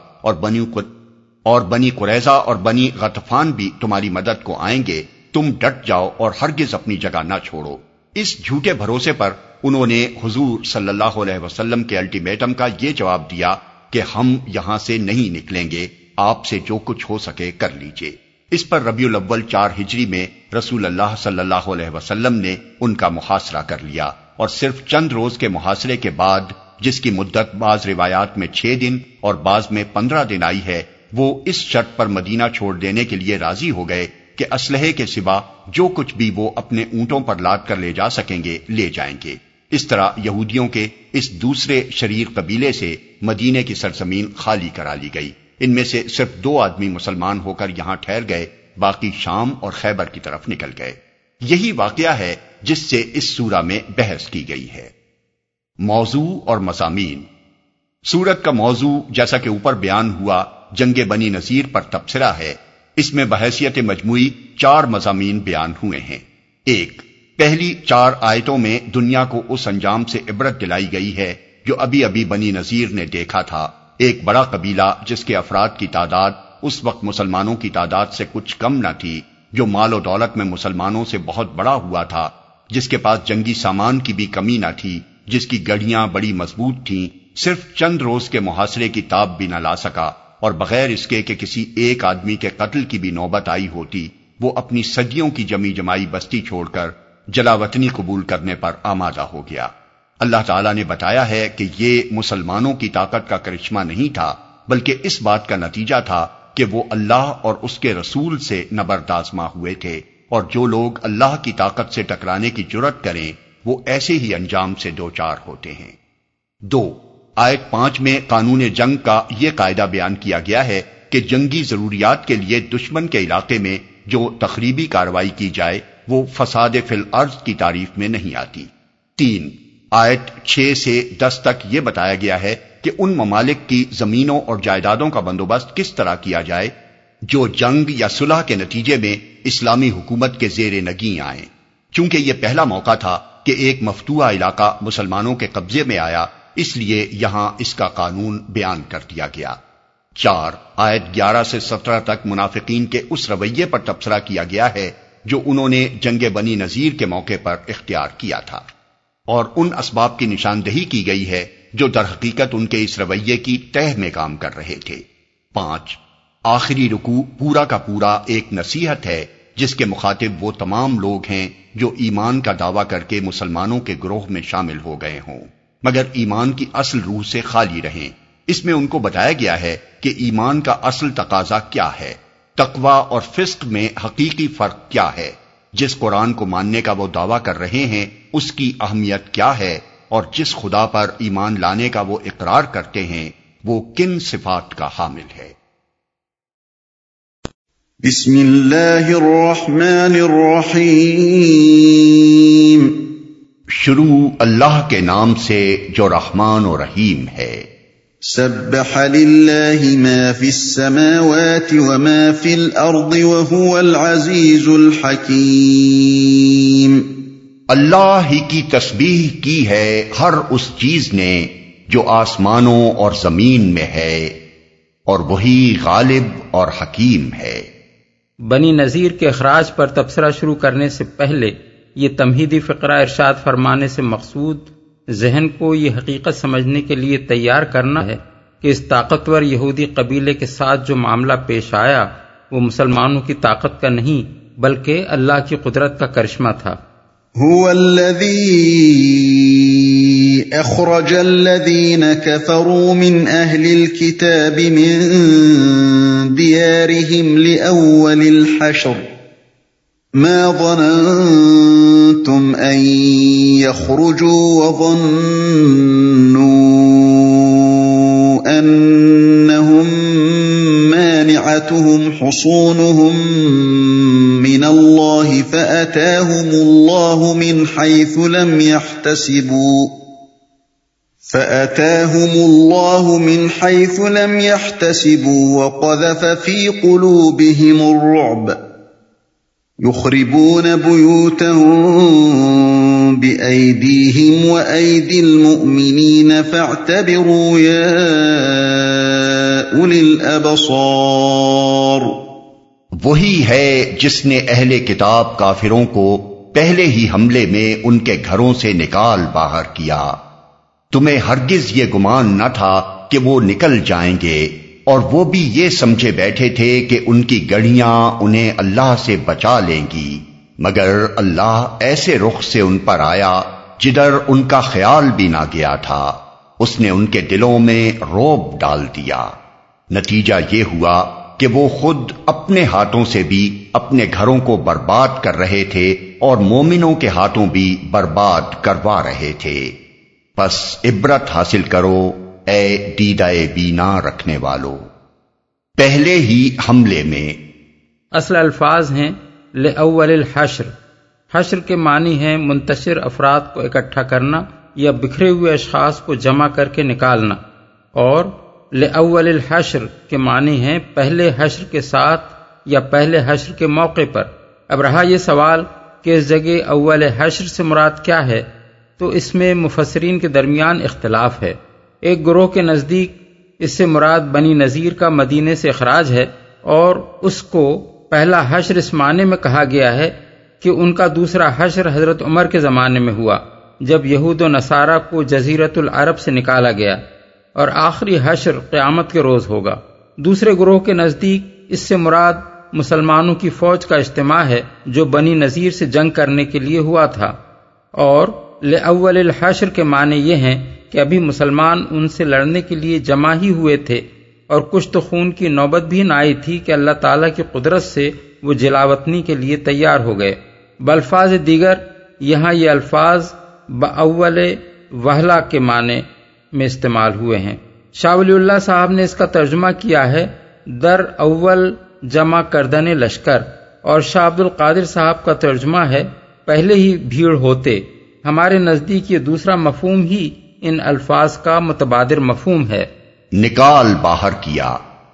اور بنی قریظہ اور بنی غطفان بھی تمہاری مدد کو آئیں گے، تم ڈٹ جاؤ اور ہرگز اپنی جگہ نہ چھوڑو۔ اس جھوٹے بھروسے پر انہوں نے حضور صلی اللہ علیہ وسلم کے الٹیمیٹم کا یہ جواب دیا کہ ہم یہاں سے نہیں نکلیں گے، آپ سے جو کچھ ہو سکے کر لیجئے۔ اس پر ربیع الاول 4 ہجری میں رسول اللہ صلی اللہ علیہ وسلم نے ان کا محاصرہ کر لیا، اور صرف چند روز کے محاصرے کے بعد، جس کی مدت بعض روایات میں 6 دن اور بعض میں 15 دن آئی ہے، وہ اس شرط پر مدینہ چھوڑ دینے کے لیے راضی ہو گئے کہ اسلحے کے سوا جو کچھ بھی وہ اپنے اونٹوں پر لاد کر لے جا سکیں گے لے جائیں گے۔ اس طرح یہودیوں کے اس دوسرے شریر قبیلے سے مدینے کی سرزمین خالی کرا لی گئی۔ ان میں سے صرف 2 آدمی مسلمان ہو کر یہاں ٹھہر گئے، باقی شام اور خیبر کی طرف نکل گئے۔ یہی واقعہ ہے جس سے اس سورہ میں بحث کی گئی ہے۔ موضوع اور مضامین۔ سورت کا موضوع جیسا کہ اوپر بیان ہوا جنگ بنی نذیر پر تبصرہ ہے۔ اس میں بحیثیت مجموعی 4 مضامین بیان ہوئے ہیں۔ 1، پہلی 4 آیتوں میں دنیا کو اس انجام سے عبرت دلائی گئی ہے جو ابھی ابھی بنی نذیر نے دیکھا تھا، ایک بڑا قبیلہ جس کے افراد کی تعداد اس وقت مسلمانوں کی تعداد سے کچھ کم نہ تھی، جو مال و دولت میں مسلمانوں سے بہت بڑا ہوا تھا، جس کے پاس جنگی سامان کی بھی کمی نہ تھی، جس کی گڑیاں بڑی مضبوط تھیں، صرف چند روز کے محاصرے کی تاب بھی نہ لا سکا، اور بغیر اس کے کہ کسی ایک آدمی کے قتل کی بھی نوبت آئی ہوتی، وہ اپنی صدیوں کی جمی جمائی بستی چھوڑ کر جلاوطنی قبول کرنے پر آمادہ ہو گیا۔ اللہ تعالیٰ نے بتایا ہے کہ یہ مسلمانوں کی طاقت کا کرشمہ نہیں تھا، بلکہ اس بات کا نتیجہ تھا کہ وہ اللہ اور اس کے رسول سے نبردآزما ہوئے تھے، اور جو لوگ اللہ کی طاقت سے ٹکرانے کی جرت کریں وہ ایسے ہی انجام سے دوچار ہوتے ہیں۔ 2، آیت 5 میں قانون جنگ کا یہ قاعدہ بیان کیا گیا ہے کہ جنگی ضروریات کے لیے دشمن کے علاقے میں جو تخریبی کارروائی کی جائے وہ فساد فی الارض کی تعریف میں نہیں آتی۔ 3، آیت 6 سے 10 تک یہ بتایا گیا ہے کہ ان ممالک کی زمینوں اور جائیدادوں کا بندوبست کس طرح کیا جائے جو جنگ یا صلح کے نتیجے میں اسلامی حکومت کے زیر نگیں آئیں، چونکہ یہ پہلا موقع تھا کہ ایک مفتوحہ علاقہ مسلمانوں کے قبضے میں آیا، اس لیے یہاں اس کا قانون بیان کر دیا گیا۔ 4، آیت 11 سے 17 تک منافقین کے اس رویے پر تبصرہ کیا گیا ہے جو انہوں نے جنگ بنی نذیر کے موقع پر اختیار کیا تھا، اور ان اسباب کی نشاندہی کی گئی ہے جو در حقیقت ان کے اس رویے کی تہ میں کام کر رہے تھے۔ 5، آخری رکوع پورا کا پورا ایک نصیحت ہے جس کے مخاطب وہ تمام لوگ ہیں جو ایمان کا دعویٰ کر کے مسلمانوں کے گروہ میں شامل ہو گئے ہوں مگر ایمان کی اصل روح سے خالی رہیں۔ اس میں ان کو بتایا گیا ہے کہ ایمان کا اصل تقاضا کیا ہے، تقوی اور فسق میں حقیقی فرق کیا ہے، جس قرآن کو ماننے کا وہ دعویٰ کر رہے ہیں اس کی اہمیت کیا ہے، اور جس خدا پر ایمان لانے کا وہ اقرار کرتے ہیں وہ کن صفات کا حامل ہے۔ بسم اللہ الرحمن الرحیم۔ شروع اللہ کے نام سے جو رحمان و رحیم ہے۔ سبح للہ ما فی السماوات وما فی الارض وهو العزیز الحکیم۔ اللہ ہی کی تسبیح کی ہے ہر اس چیز نے جو آسمانوں اور زمین میں ہے، اور وہی غالب اور حکیم ہے۔ بنی نذیر کے اخراج پر تبصرہ شروع کرنے سے پہلے یہ تمہیدی فقرہ ارشاد فرمانے سے مقصود ذہن کو یہ حقیقت سمجھنے کے لیے تیار کرنا ہے کہ اس طاقتور یہودی قبیلے کے ساتھ جو معاملہ پیش آیا وہ مسلمانوں کی طاقت کا نہیں بلکہ اللہ کی قدرت کا کرشمہ تھا۔ هو الذي اخرج الذين كفروا من اهل الكتاب من ديارهم لاول الحشر ما ظننتم ان يخرجوا وظنوا انهم مانعتهم حصونهم من الله فأتاهم الله من حيث لم يحتسبوا فَأَتَاهُمُ اللَّهُ مِنْ حَيْثُ لَمْ يَحْتَسِبُوا وَقَذَفَ فِي قُلُوبِهِمُ الرُّعْبَ يُخْرِبُونَ بُيُوتَهُم بِأَيْدِيهِمْ وَأَيْدِي الْمُؤْمِنِينَ فَاعْتَبِرُوا يَا أُولِي الْأَبْصَارِ۔ وہی ہے جس نے اہل کتاب کافروں کو پہلے ہی حملے میں ان کے گھروں سے نکال باہر کیا۔ تمہیں ہرگز یہ گمان نہ تھا کہ وہ نکل جائیں گے، اور وہ بھی یہ سمجھے بیٹھے تھے کہ ان کی گڑیاں انہیں اللہ سے بچا لیں گی، مگر اللہ ایسے رخ سے ان پر آیا جدھر ان کا خیال بھی نہ گیا تھا۔ اس نے ان کے دلوں میں رعب ڈال دیا۔ نتیجہ یہ ہوا کہ وہ خود اپنے ہاتھوں سے بھی اپنے گھروں کو برباد کر رہے تھے اور مومنوں کے ہاتھوں بھی برباد کروا رہے تھے۔ پس عبرت حاصل کرو اے دیدہ بینا رکھنے والو۔ پہلے ہی حملے میں اصل الفاظ ہیں لأول الحشر۔ حشر کے معنی ہیں منتشر افراد کو اکٹھا کرنا یا بکھرے ہوئے اشخاص کو جمع کر کے نکالنا، اور لأول الحشر کے معنی ہیں پہلے حشر کے ساتھ یا پہلے حشر کے موقع پر۔ اب رہا یہ سوال کہ اس جگہ اول حشر سے مراد کیا ہے، تو اس میں مفسرین کے درمیان اختلاف ہے۔ ایک گروہ کے نزدیک اس سے مراد بنی نذیر کا مدینے سے اخراج ہے، اور اس کو پہلا حشر اس معنی میں کہا گیا ہے کہ ان کا دوسرا حشر حضرت عمر کے زمانے میں ہوا، جب یہود و نصارہ کو جزیرۃ العرب سے نکالا گیا، اور آخری حشر قیامت کے روز ہوگا۔ دوسرے گروہ کے نزدیک اس سے مراد مسلمانوں کی فوج کا اجتماع ہے جو بنی نذیر سے جنگ کرنے کے لیے ہوا تھا، اور لأول الحشر کے معنی یہ ہیں کہ ابھی مسلمان ان سے لڑنے کے لیے جمع ہی ہوئے تھے، اور کشت خون کی نوبت بھی نہ آئی تھی کہ اللہ تعالیٰ کی قدرت سے وہ جلاوطنی کے لیے تیار ہو گئے۔ بالفاظ دیگر یہاں یہ الفاظ بأول وہلہ کے معنی میں استعمال ہوئے ہیں۔ شاہ ولی اللہ صاحب نے اس کا ترجمہ کیا ہے در اول جمع کردن لشکر، اور شاہ عبد القادر صاحب کا ترجمہ ہے پہلے ہی بھیڑ ہوتے۔ ہمارے نزدیک یہ دوسرا مفہوم ہی ان الفاظ کا متبادر مفہوم ہے، نکال باہر کیا۔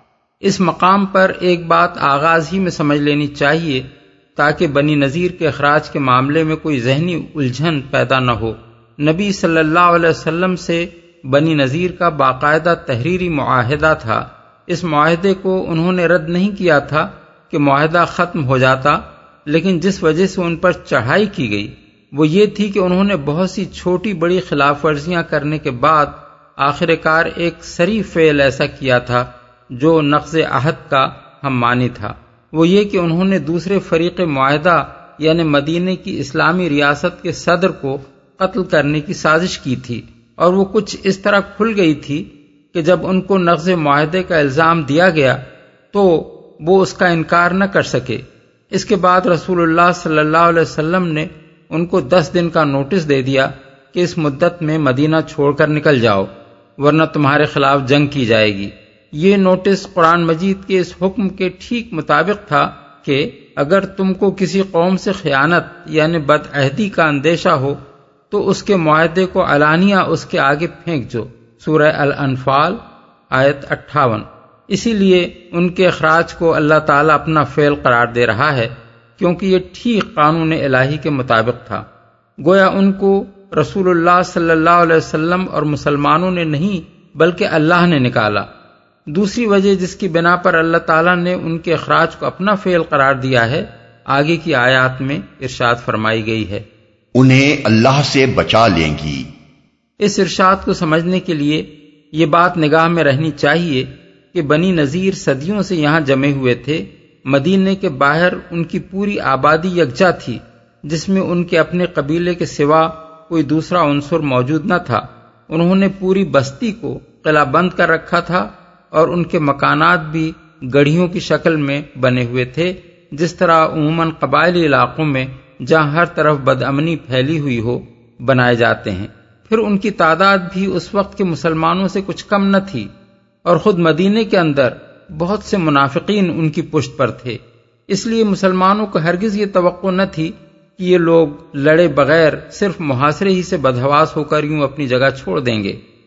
اس مقام پر ایک بات آغاز ہی میں سمجھ لینی چاہیے تاکہ بنی نذیر کے اخراج کے معاملے میں کوئی ذہنی الجھن پیدا نہ ہو۔ نبی صلی اللہ علیہ وسلم سے بنی نذیر کا باقاعدہ تحریری معاہدہ تھا۔ اس معاہدے کو انہوں نے رد نہیں کیا تھا کہ معاہدہ ختم ہو جاتا، لیکن جس وجہ سے ان پر چڑھائی کی گئی وہ یہ تھی کہ انہوں نے بہت سی چھوٹی بڑی خلاف ورزیاں کرنے کے بعد آخر کار ایک صریح فعل ایسا کیا تھا جو نقض عہد کا ہم مانی تھا۔ وہ یہ کہ انہوں نے دوسرے فریق معاہدہ یعنی مدینے کی اسلامی ریاست کے صدر کو قتل کرنے کی سازش کی تھی، اور وہ کچھ اس طرح کھل گئی تھی کہ جب ان کو نقض معاہدے کا الزام دیا گیا تو وہ اس کا انکار نہ کر سکے۔ اس کے بعد رسول اللہ صلی اللہ علیہ وسلم نے ان کو 10 دن کا نوٹس دے دیا کہ اس مدت میں مدینہ چھوڑ کر نکل جاؤ ورنہ تمہارے خلاف جنگ کی جائے گی۔ یہ نوٹس قرآن مجید کے اس حکم کے ٹھیک مطابق تھا کہ اگر تم کو کسی قوم سے خیانت یعنی بدعہدی کا اندیشہ ہو تو اس کے معاہدے کو علانیہ اس کے آگے پھینک جو، سورہ الانفال آیت 58۔ اسی لیے ان کے اخراج کو اللہ تعالیٰ اپنا فعل قرار دے رہا ہے، کیونکہ یہ ٹھیک قانون الہی کے مطابق تھا۔ گویا ان کو رسول اللہ صلی اللہ علیہ وسلم اور مسلمانوں نے نہیں بلکہ اللہ نے نکالا۔ دوسری وجہ جس کی بنا پر اللہ تعالیٰ نے ان کے اخراج کو اپنا فعل قرار دیا ہے آگے کی آیات میں ارشاد فرمائی گئی ہے، انہیں اللہ سے بچا لیں گی۔ اس ارشاد کو سمجھنے کے لیے یہ بات نگاہ میں رہنی چاہیے کہ بنی نذیر صدیوں سے یہاں جمے ہوئے تھے۔ مدینے کے باہر ان کی پوری آبادی یکجا تھی، جس میں ان کے اپنے قبیلے کے سوا کوئی دوسرا عنصر موجود نہ تھا۔ انہوں نے پوری بستی کو قلعہ بند کر رکھا تھا، اور ان کے مکانات بھی گڑھیوں کی شکل میں بنے ہوئے تھے، جس طرح عموماً قبائلی علاقوں میں جہاں ہر طرف بدامنی پھیلی ہوئی ہو بنائے جاتے ہیں۔ پھر ان کی تعداد بھی اس وقت کے مسلمانوں سے کچھ کم نہ تھی، اور خود مدینے کے اندر بہت سے منافقین ان کی پشت پر تھے۔ اس لیے مسلمانوں کو ہرگز یہ توقع نہ تھی کہ یہ لوگ لڑے بغیر صرف محاصرے ہی سے بدحواس ہو کر یوں اپنی جگہ چھوڑ دیں گے۔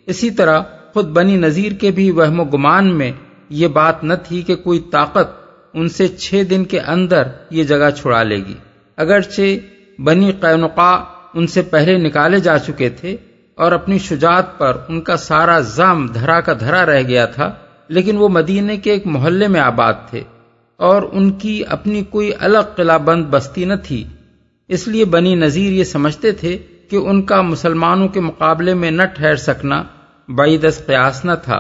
اسی طرح خود بنی نذیر کے بھی وہم و گمان میں یہ بات نہ تھی کہ کوئی طاقت ان سے 6 دن کے اندر یہ جگہ چھڑا لے گی۔ اگرچہ بنی قینقاع ان سے پہلے نکالے جا چکے تھے اور اپنی شجاعت پر ان کا سارا زعم دھرا کا دھرا رہ گیا تھا، لیکن وہ مدینے کے ایک محلے میں آباد تھے اور ان کی اپنی کوئی الگ قلعہ بند بستی نہ تھی، اس لیے بنی نذیر یہ سمجھتے تھے کہ ان کا مسلمانوں کے مقابلے میں نہ ٹھہر سکنا بعید از قیاس نہ تھا۔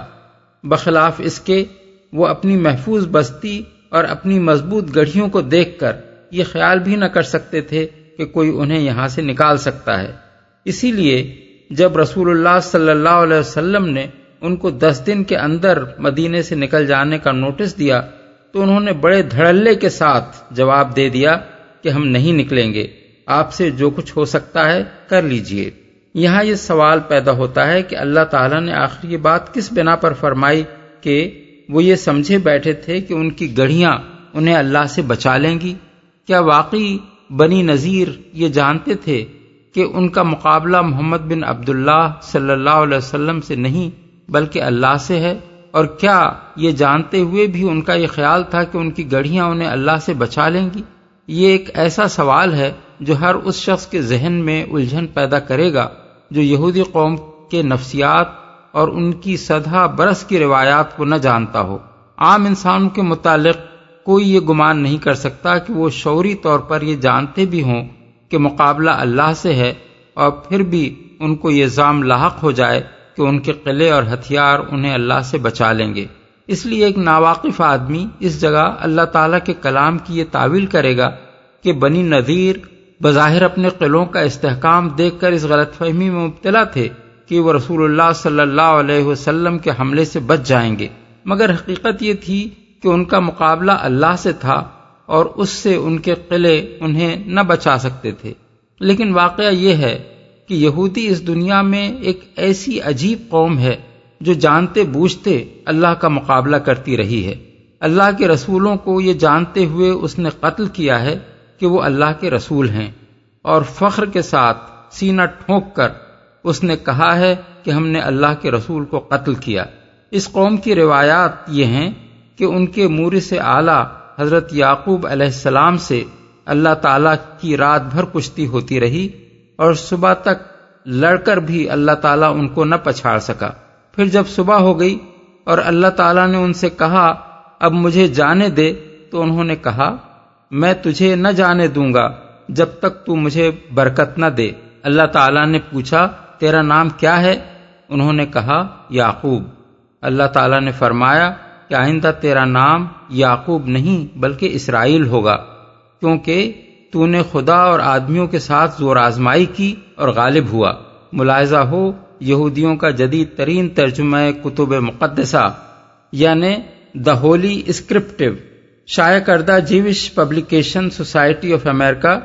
بخلاف اس کے وہ اپنی محفوظ بستی اور اپنی مضبوط گڑھیوں کو دیکھ کر یہ خیال بھی نہ کر سکتے تھے کہ کوئی انہیں یہاں سے نکال سکتا ہے۔ اسی لیے جب رسول اللہ صلی اللہ علیہ وسلم نے ان کو 10 دن کے اندر مدینے سے نکل جانے کا نوٹس دیا تو انہوں نے بڑے دھڑلے کے ساتھ جواب دے دیا کہ ہم نہیں نکلیں گے، آپ سے جو کچھ ہو سکتا ہے کر لیجئے۔ یہاں یہ سوال پیدا ہوتا ہے کہ اللہ تعالیٰ نے آخر یہ بات کس بنا پر فرمائی کہ وہ یہ سمجھے بیٹھے تھے کہ ان کی گڑھیاں انہیں اللہ سے بچا لیں گی؟ کیا واقعی بنی نذیر یہ جانتے تھے کہ ان کا مقابلہ محمد بن عبداللہ صلی اللہ علیہ وسلم سے نہیں بلکہ اللہ سے ہے؟ اور کیا یہ جانتے ہوئے بھی ان کا یہ خیال تھا کہ ان کی گڑھیاں انہیں اللہ سے بچا لیں گی؟ یہ ایک ایسا سوال ہے جو ہر اس شخص کے ذہن میں الجھن پیدا کرے گا جو یہودی قوم کے نفسیات اور ان کی صدہ برس کی روایات کو نہ جانتا ہو۔ عام انسانوں کے متعلق کوئی یہ گمان نہیں کر سکتا کہ وہ شعوری طور پر یہ جانتے بھی ہوں کہ مقابلہ اللہ سے ہے اور پھر بھی ان کو یہ زعم لاحق ہو جائے کہ ان کے قلعے اور ہتھیار انہیں اللہ سے بچا لیں گے۔ اس لیے ایک ناواقف آدمی اس جگہ اللہ تعالیٰ کے کلام کی یہ تعویل کرے گا کہ بنی نذیر بظاہر اپنے قلعوں کا استحکام دیکھ کر اس غلط فہمی میں مبتلا تھے کہ وہ رسول اللہ صلی اللہ علیہ وسلم کے حملے سے بچ جائیں گے، مگر حقیقت یہ تھی کہ ان کا مقابلہ اللہ سے تھا اور اس سے ان کے قلعے انہیں نہ بچا سکتے تھے۔ لیکن واقعہ یہ ہے کہ یہودی اس دنیا میں ایک ایسی عجیب قوم ہے جو جانتے بوجھتے اللہ کا مقابلہ کرتی رہی ہے۔ اللہ کے رسولوں کو یہ جانتے ہوئے اس نے قتل کیا ہے کہ وہ اللہ کے رسول ہیں، اور فخر کے ساتھ سینہ ٹھونک کر اس نے کہا ہے کہ ہم نے اللہ کے رسول کو قتل کیا۔ اس قوم کی روایات یہ ہیں کہ ان کے مورث اعلیٰ حضرت یعقوب علیہ السلام سے اللہ تعالیٰ کی رات بھر کشتی ہوتی رہی اور صبح تک لڑ کر بھی اللہ تعالیٰ ان کو نہ پچھاڑ سکا۔ پھر جب صبح ہو گئی اور اللہ تعالیٰ نے ان سے کہا اب مجھے جانے دے تو انہوں نے کہا میں تجھے نہ جانے دوں گا جب تک تو مجھے برکت نہ دے۔ اللہ تعالیٰ نے پوچھا تیرا نام کیا ہے؟ انہوں نے کہا یعقوب۔ اللہ تعالیٰ نے فرمایا کہ آئندہ تیرا نام یعقوب نہیں بلکہ اسرائیل ہوگا، کیونکہ تو نے خدا اور آدمیوں کے ساتھ زور آزمائی کی اور غالب ہوا۔ ملاحظہ ہو یہودیوں کا جدید ترین ترجمہ کتب مقدسہ یعنی دا ہولی اسکرپٹو، شائع کردہ Jewish Publication Society of America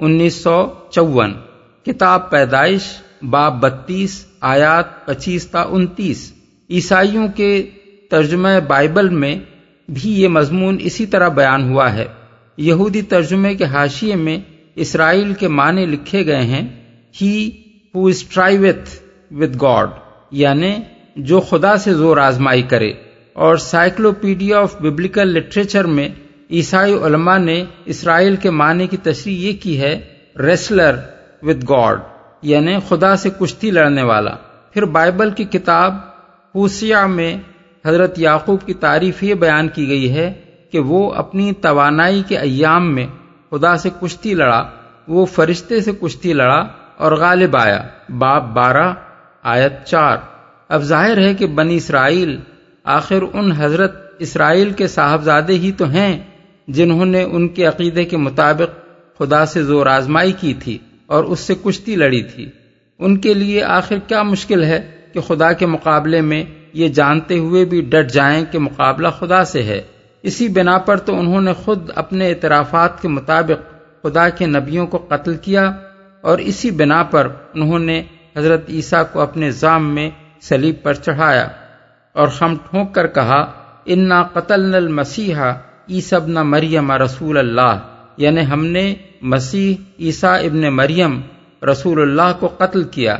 1954، کتاب پیدائش باب 32 آیات 25 تا 29۔ عیسائیوں کے ترجمہ بائبل میں بھی یہ مضمون اسی طرح بیان ہوا ہے۔ یہودی ترجمے کے حاشیے میں اسرائیل کے معنی لکھے گئے ہیں ہی ہو اسٹرائیوتھ ود گاڈ، یعنی جو خدا سے زور آزمائی کرے، اور سائیکلوپیڈیا آف ببلیکل لٹریچر میں عیسائی علماء نے اسرائیل کے معنی کی تشریح یہ کی ہے ریسلر ود گاڈ، یعنی خدا سے کشتی لڑنے والا۔ پھر بائبل کی کتاب ہوسیہ میں حضرت یعقوب کی تعریف یہ بیان کی گئی ہے کہ وہ اپنی توانائی کے ایام میں خدا سے کشتی لڑا، وہ فرشتے سے کشتی لڑا اور غالب آیا، باب 12 آیت 4۔ اب ظاہر ہے کہ بنی اسرائیل آخر ان حضرت اسرائیل کے صاحبزادے ہی تو ہیں جنہوں نے ان کے عقیدے کے مطابق خدا سے زور آزمائی کی تھی اور اس سے کشتی لڑی تھی۔ ان کے لیے آخر کیا مشکل ہے کہ خدا کے مقابلے میں یہ جانتے ہوئے بھی ڈٹ جائیں کہ مقابلہ خدا سے ہے۔ اسی بنا پر تو انہوں نے خود اپنے اعترافات کے مطابق خدا کے نبیوں کو قتل کیا، اور اسی بنا پر انہوں نے حضرت عیسیٰ کو اپنے ذام میں صلیب پر چڑھایا اور خم ٹھونک کر کہا انا قتلنا المسیح عیسی ابن مریم رسول اللہ، یعنی ہم نے مسیح عیسیٰ ابن مریم رسول اللہ کو قتل کیا۔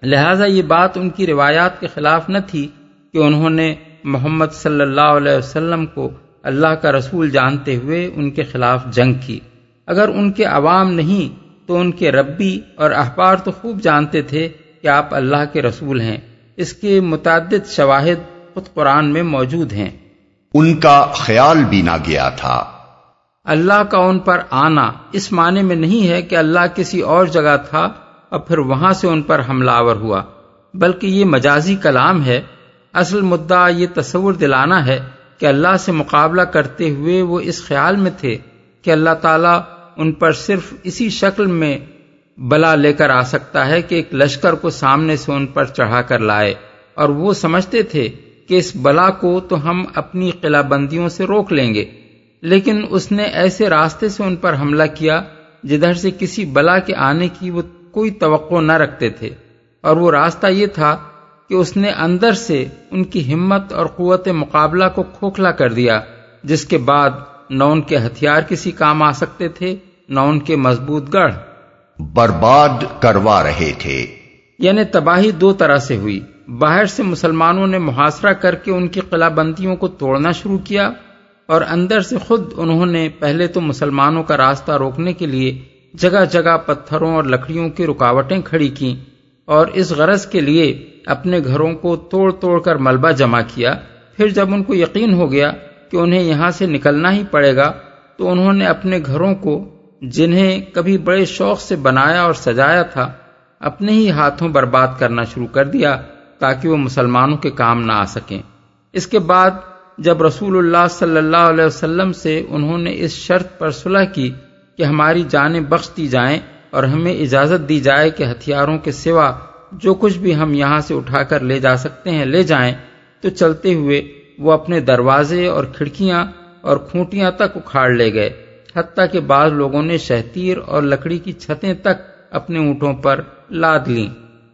لہذا یہ بات ان کی روایات کے خلاف نہ تھی کہ انہوں نے محمد صلی اللہ علیہ وسلم کو اللہ کا رسول جانتے ہوئے ان کے خلاف جنگ کی۔ اگر ان کے عوام نہیں تو ان کے ربی اور احبار تو خوب جانتے تھے کہ آپ اللہ کے رسول ہیں۔ اس کے متعدد شواہد خود قرآن میں موجود ہیں۔ ان کا خیال بھی نہ گیا تھا۔ اللہ کا ان پر آنا اس معنی میں نہیں ہے کہ اللہ کسی اور جگہ تھا اور پھر وہاں سے ان پر حملہ آور ہوا، بلکہ یہ مجازی کلام ہے۔ اصل مدعا یہ تصور دلانا ہے کہ اللہ سے مقابلہ کرتے ہوئے وہ اس خیال میں تھے کہ اللہ تعالیٰ ان پر صرف اسی شکل میں بلا لے کر آ سکتا ہے کہ ایک لشکر کو سامنے سے ان پر چڑھا کر لائے، اور وہ سمجھتے تھے کہ اس بلا کو تو ہم اپنی قلعہ بندیوں سے روک لیں گے، لیکن اس نے ایسے راستے سے ان پر حملہ کیا جدھر سے کسی بلا کے آنے کی وہ کوئی توقع نہ رکھتے تھے، اور وہ راستہ یہ تھا کہ اس نے اندر سے ان کی ہمت اور قوت مقابلہ کو کھوکھلا کر دیا، جس کے بعد نہ ان کے ہتھیار کسی کام آ سکتے تھے نہ ان کے مضبوط گڑھ۔ برباد کروا رہے تھے۔ یعنی تباہی دو طرح سے ہوئی، باہر سے مسلمانوں نے محاصرہ کر کے ان کی قلعہ بندیوں کو توڑنا شروع کیا، اور اندر سے خود انہوں نے پہلے تو مسلمانوں کا راستہ روکنے کے لیے جگہ جگہ پتھروں اور لکڑیوں کی رکاوٹیں کھڑی کیں، اور اس غرض کے لیے اپنے گھروں کو توڑ توڑ کر ملبہ جمع کیا۔ پھر جب ان کو یقین ہو گیا کہ انہیں یہاں سے نکلنا ہی پڑے گا تو انہوں نے اپنے گھروں کو، جنہیں کبھی بڑے شوق سے بنایا اور سجایا تھا، اپنے ہی ہاتھوں برباد کرنا شروع کر دیا تاکہ وہ مسلمانوں کے کام نہ آ سکیں۔ اس کے بعد جب رسول اللہ صلی اللہ علیہ وسلم سے انہوں نے اس شرط پر صلح کی کہ ہماری جانیں بخش دی جائیں اور ہمیں اجازت دی جائے کہ ہتھیاروں کے سوا جو کچھ بھی ہم یہاں سے اٹھا کر لے جا سکتے ہیں لے جائیں، تو چلتے ہوئے وہ اپنے دروازے اور کھڑکیاں اور کھوٹیاں تک اکھاڑ لے گئے، حتیٰ کہ بعض لوگوں نے شہتیر اور لکڑی کی چھتیں تک اپنے اونٹوں پر لاد لیں۔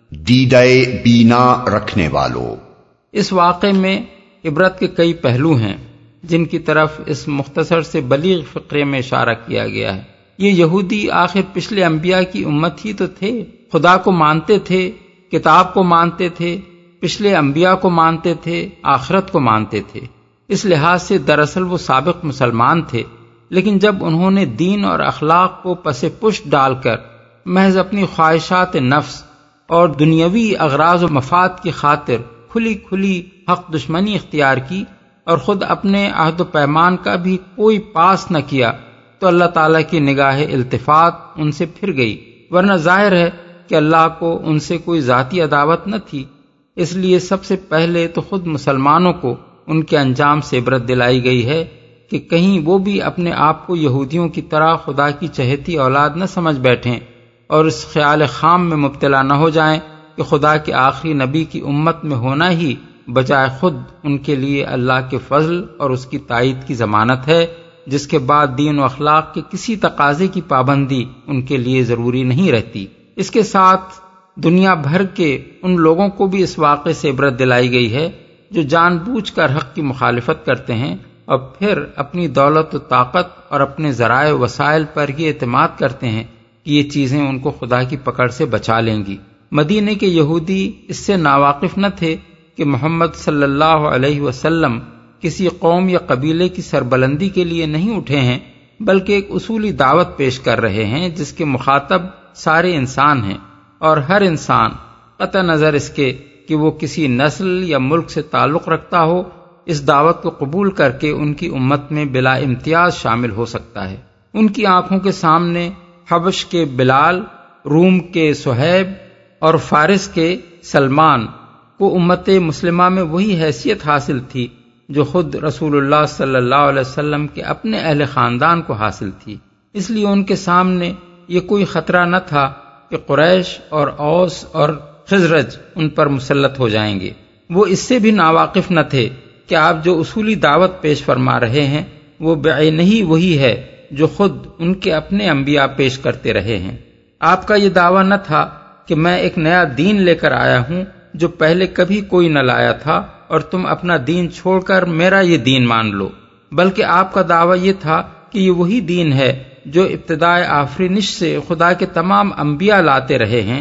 دیدۂ بینا رکھنے والوں، اس واقعے میں عبرت کے کئی پہلو ہیں جن کی طرف اس مختصر سے بلیغ فقرے میں اشارہ کیا گیا ہے۔ یہ یہودی آخر پچھلے انبیاء کی امت ہی تو تھے، خدا کو مانتے تھے، کتاب کو مانتے تھے، پچھلے انبیاء کو مانتے تھے، آخرت کو مانتے تھے۔ اس لحاظ سے دراصل وہ سابق مسلمان تھے، لیکن جب انہوں نے دین اور اخلاق کو پس پشت ڈال کر محض اپنی خواہشات نفس اور دنیاوی اغراض و مفاد کی خاطر کھلی کھلی حق دشمنی اختیار کی اور خود اپنے عہد و پیمان کا بھی کوئی پاس نہ کیا، تو اللہ تعالیٰ کی نگاہ التفات ان سے پھر گئی، ورنہ ظاہر ہے کہ اللہ کو ان سے کوئی ذاتی عداوت نہ تھی۔ اس لیے سب سے پہلے تو خود مسلمانوں کو ان کے انجام سے عبرت دلائی گئی ہے کہ کہیں وہ بھی اپنے آپ کو یہودیوں کی طرح خدا کی چہیتی اولاد نہ سمجھ بیٹھیں اور اس خیال خام میں مبتلا نہ ہو جائیں کہ خدا کے آخری نبی کی امت میں ہونا ہی بجائے خود ان کے لیے اللہ کے فضل اور اس کی تائید کی ضمانت ہے، جس کے بعد دین و اخلاق کے کسی تقاضے کی پابندی ان کے لیے ضروری نہیں رہتی۔ اس کے ساتھ دنیا بھر کے ان لوگوں کو بھی اس واقعے سے عبرت دلائی گئی ہے جو جان بوجھ کر حق کی مخالفت کرتے ہیں اور پھر اپنی دولت و طاقت اور اپنے ذرائع و وسائل پر یہ اعتماد کرتے ہیں کہ یہ چیزیں ان کو خدا کی پکڑ سے بچا لیں گی۔ مدینے کے یہودی اس سے ناواقف نہ تھے کہ محمد صلی اللہ علیہ وسلم کسی قوم یا قبیلے کی سربلندی کے لیے نہیں اٹھے ہیں، بلکہ ایک اصولی دعوت پیش کر رہے ہیں جس کے مخاطب سارے انسان ہیں، اور ہر انسان قطع نظر اس کے کہ وہ کسی نسل یا ملک سے تعلق رکھتا ہو، اس دعوت کو قبول کر کے ان کی امت میں بلا امتیاز شامل ہو سکتا ہے۔ ان کی آنکھوں کے سامنے حبش کے بلال، روم کے صہیب اور فارس کے سلمان کو امت مسلمہ میں وہی حیثیت حاصل تھی جو خود رسول اللہ صلی اللہ علیہ وسلم کے اپنے اہل خاندان کو حاصل تھی۔ اس لیے ان کے سامنے یہ کوئی خطرہ نہ تھا کہ قریش اور اوس اور خزرج ان پر مسلط ہو جائیں گے۔ وہ اس سے بھی ناواقف نہ تھے کہ آپ جو اصولی دعوت پیش فرما رہے ہیں وہ بعینہی وہی ہے جو خود ان کے اپنے انبیاء پیش کرتے رہے ہیں۔ آپ کا یہ دعویٰ نہ تھا کہ میں ایک نیا دین لے کر آیا ہوں جو پہلے کبھی کوئی نہ لایا تھا اور تم اپنا دین چھوڑ کر میرا یہ دین مان لو، بلکہ آپ کا دعویٰ یہ تھا کہ یہ وہی دین ہے جو ابتدائے آفرینش سے خدا کے تمام انبیاء لاتے رہے ہیں،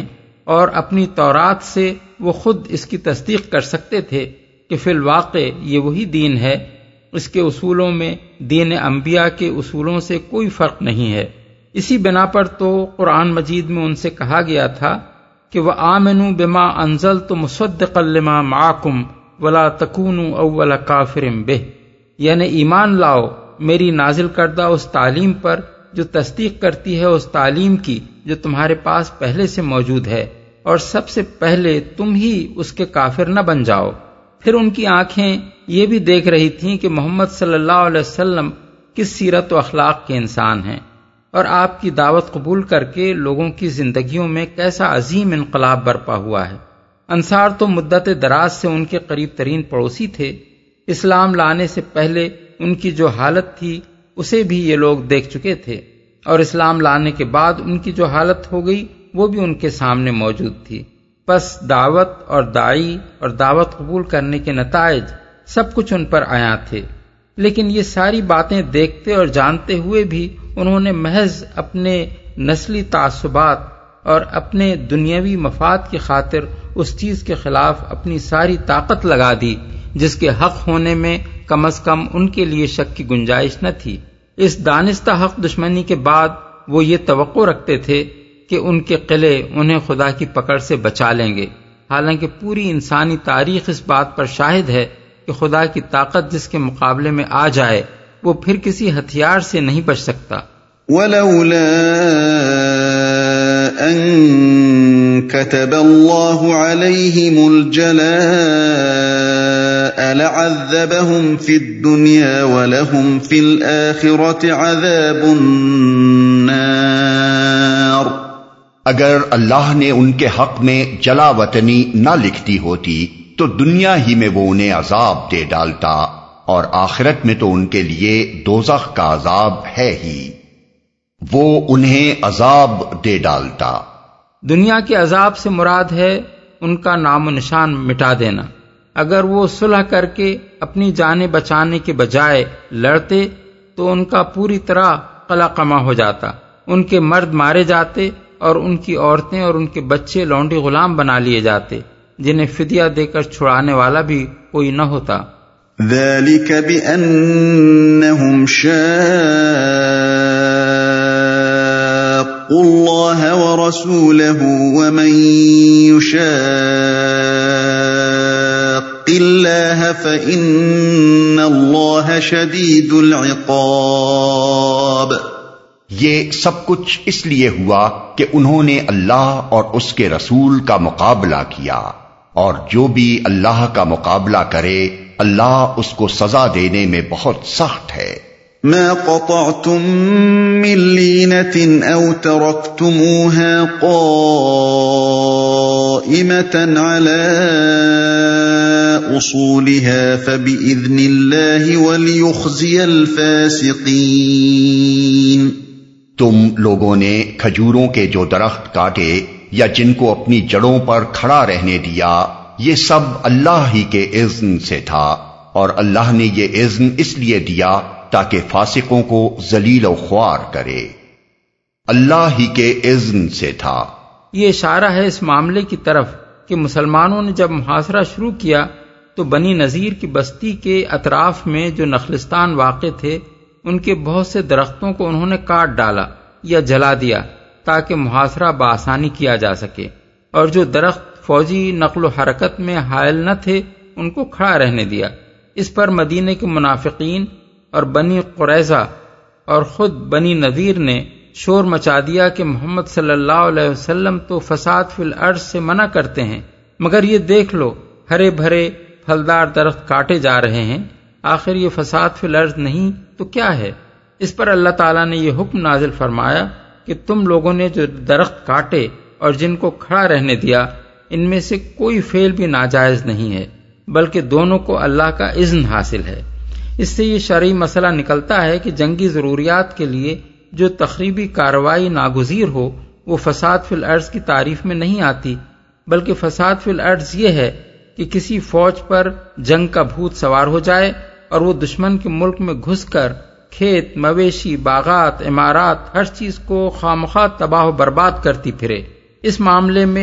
اور اپنی تورات سے وہ خود اس کی تصدیق کر سکتے تھے کہ فی الواقع یہ وہی دین ہے، اس کے اصولوں میں دین انبیاء کے اصولوں سے کوئی فرق نہیں ہے۔ اسی بنا پر تو قرآن مجید میں ان سے کہا گیا تھا کہ وَآمِنُوا بِمَا أَنزَلْتُ مُصَدِّقًا لِمَا مَعَكُمْ وَلَا تَكُونُوا أَوَّلَ كَافِرٍ بِهِ، یعنی ایمان لاؤ میری نازل کردہ اس تعلیم پر جو تصدیق کرتی ہے اس تعلیم کی جو تمہارے پاس پہلے سے موجود ہے، اور سب سے پہلے تم ہی اس کے کافر نہ بن جاؤ۔ پھر ان کی آنکھیں یہ بھی دیکھ رہی تھیں کہ محمد صلی اللہ علیہ وسلم کس سیرت و اخلاق کے انسان ہیں، اور آپ کی دعوت قبول کر کے لوگوں کی زندگیوں میں کیسا عظیم انقلاب برپا ہوا ہے۔ انصار تو مدت دراز سے ان کے قریب ترین پڑوسی تھے، اسلام لانے سے پہلے ان کی جو حالت تھی اسے بھی یہ لوگ دیکھ چکے تھے، اور اسلام لانے کے بعد ان کی جو حالت ہو گئی وہ بھی ان کے سامنے موجود تھی۔ پس دعوت اور داعی اور دعوت قبول کرنے کے نتائج سب کچھ ان پر عیاں تھے، لیکن یہ ساری باتیں دیکھتے اور جانتے ہوئے بھی انہوں نے محض اپنے نسلی تعصبات اور اپنے دنیاوی مفاد کی خاطر اس چیز کے خلاف اپنی ساری طاقت لگا دی جس کے حق ہونے میں کم از کم ان کے لیے شک کی گنجائش نہ تھی۔ اس دانستہ حق دشمنی کے بعد وہ یہ توقع رکھتے تھے کہ ان کے قلعے انہیں خدا کی پکڑ سے بچا لیں گے، حالانکہ پوری انسانی تاریخ اس بات پر شاہد ہے کہ خدا کی طاقت جس کے مقابلے میں آ جائے وہ پھر کسی ہتھیار سے نہیں بچ سکتا۔ وَلَوْلَا أَن كَتَبَ اللَّهُ عَلَيْهِمُ الْجَلَاءَ لَعَذَّبَهُمْ فِي الدُّنْيَا وَلَهُمْ فِي الْآخِرَةِ عَذَابُ النَّارِ۔ اگر اللہ نے ان کے حق میں جلا وطنی نہ لکھتی ہوتی تو دنیا ہی میں وہ انہیں عذاب دے ڈالتا، اور آخرت میں تو ان کے لیے دوزخ کا عذاب ہے ہی، وہ انہیں عذاب دے ڈالتا۔ دنیا کے عذاب سے مراد ہے ان کا نام و نشان مٹا دینا۔ اگر وہ صلح کر کے اپنی جانیں بچانے کے بجائے لڑتے تو ان کا پوری طرح قلع قمع ہو جاتا، ان کے مرد مارے جاتے اور ان کی عورتیں اور ان کے بچے لونڈی غلام بنا لیے جاتے، جنہیں فدیہ دے کر چھڑانے والا بھی کوئی نہ ہوتا۔ ذَلِكَ بِأَنَّهُمْ شَاقُّوا اللَّهَ وَرَسُولَهُ وَمَن يُشَاقِّ اللَّهَ فَإِنَّ اللَّهَ شَدِيدُ الْعِقَابِ۔ یہ سب کچھ اس لیے ہوا کہ انہوں نے اللہ اور اس کے رسول کا مقابلہ کیا، اور جو بھی اللہ کا مقابلہ کرے اللہ اس کو سزا دینے میں بہت سخت ہے۔ ما قطعتم من لینة او ترکتموها قائمة على اصولها فبإذن اللہ وليخزي الفاسقین۔ تم لوگوں نے کھجوروں کے جو درخت کاٹے یا جن کو اپنی جڑوں پر کھڑا رہنے دیا، یہ سب اللہ ہی کے اذن سے تھا، اور اللہ نے یہ اذن اس لیے دیا تاکہ فاسقوں کو ذلیل و خوار کرے۔ اللہ ہی کے اذن سے تھا۔ یہ اشارہ ہے اس معاملے کی طرف کہ مسلمانوں نے جب محاصرہ شروع کیا تو بنی نذیر کی بستی کے اطراف میں جو نخلستان واقع تھے ان کے بہت سے درختوں کو انہوں نے کاٹ ڈالا یا جلا دیا تاکہ محاصرہ بآسانی کیا جا سکے، اور جو درخت فوجی نقل و حرکت میں حائل نہ تھے ان کو کھڑا رہنے دیا۔ اس پر مدینے کے منافقین اور بنی قریظہ اور خود بنی نذیر نے شور مچا دیا کہ محمد صلی اللہ علیہ وسلم تو فساد فی الارض سے منع کرتے ہیں، مگر یہ دیکھ لو ہرے بھرے پھلدار درخت کاٹے جا رہے ہیں، آخر یہ فساد فی الارض نہیں تو کیا ہے؟ اس پر اللہ تعالیٰ نے یہ حکم نازل فرمایا کہ تم لوگوں نے جو درخت کاٹے اور جن کو کھڑا رہنے دیا ان میں سے کوئی فعل بھی ناجائز نہیں ہے، بلکہ دونوں کو اللہ کا اذن حاصل ہے۔ اس سے یہ شرعی مسئلہ نکلتا ہے کہ جنگی ضروریات کے لیے جو تخریبی کارروائی ناگزیر ہو وہ فساد فی الارض کی تعریف میں نہیں آتی، بلکہ فساد فی الارض یہ ہے کہ کسی فوج پر جنگ کا بھوت سوار ہو جائے اور وہ دشمن کے ملک میں گھس کر کھیت، مویشی، باغات، عمارات، ہر چیز کو خامخواہ تباہ و برباد کرتی پھرے۔ اس معاملے میں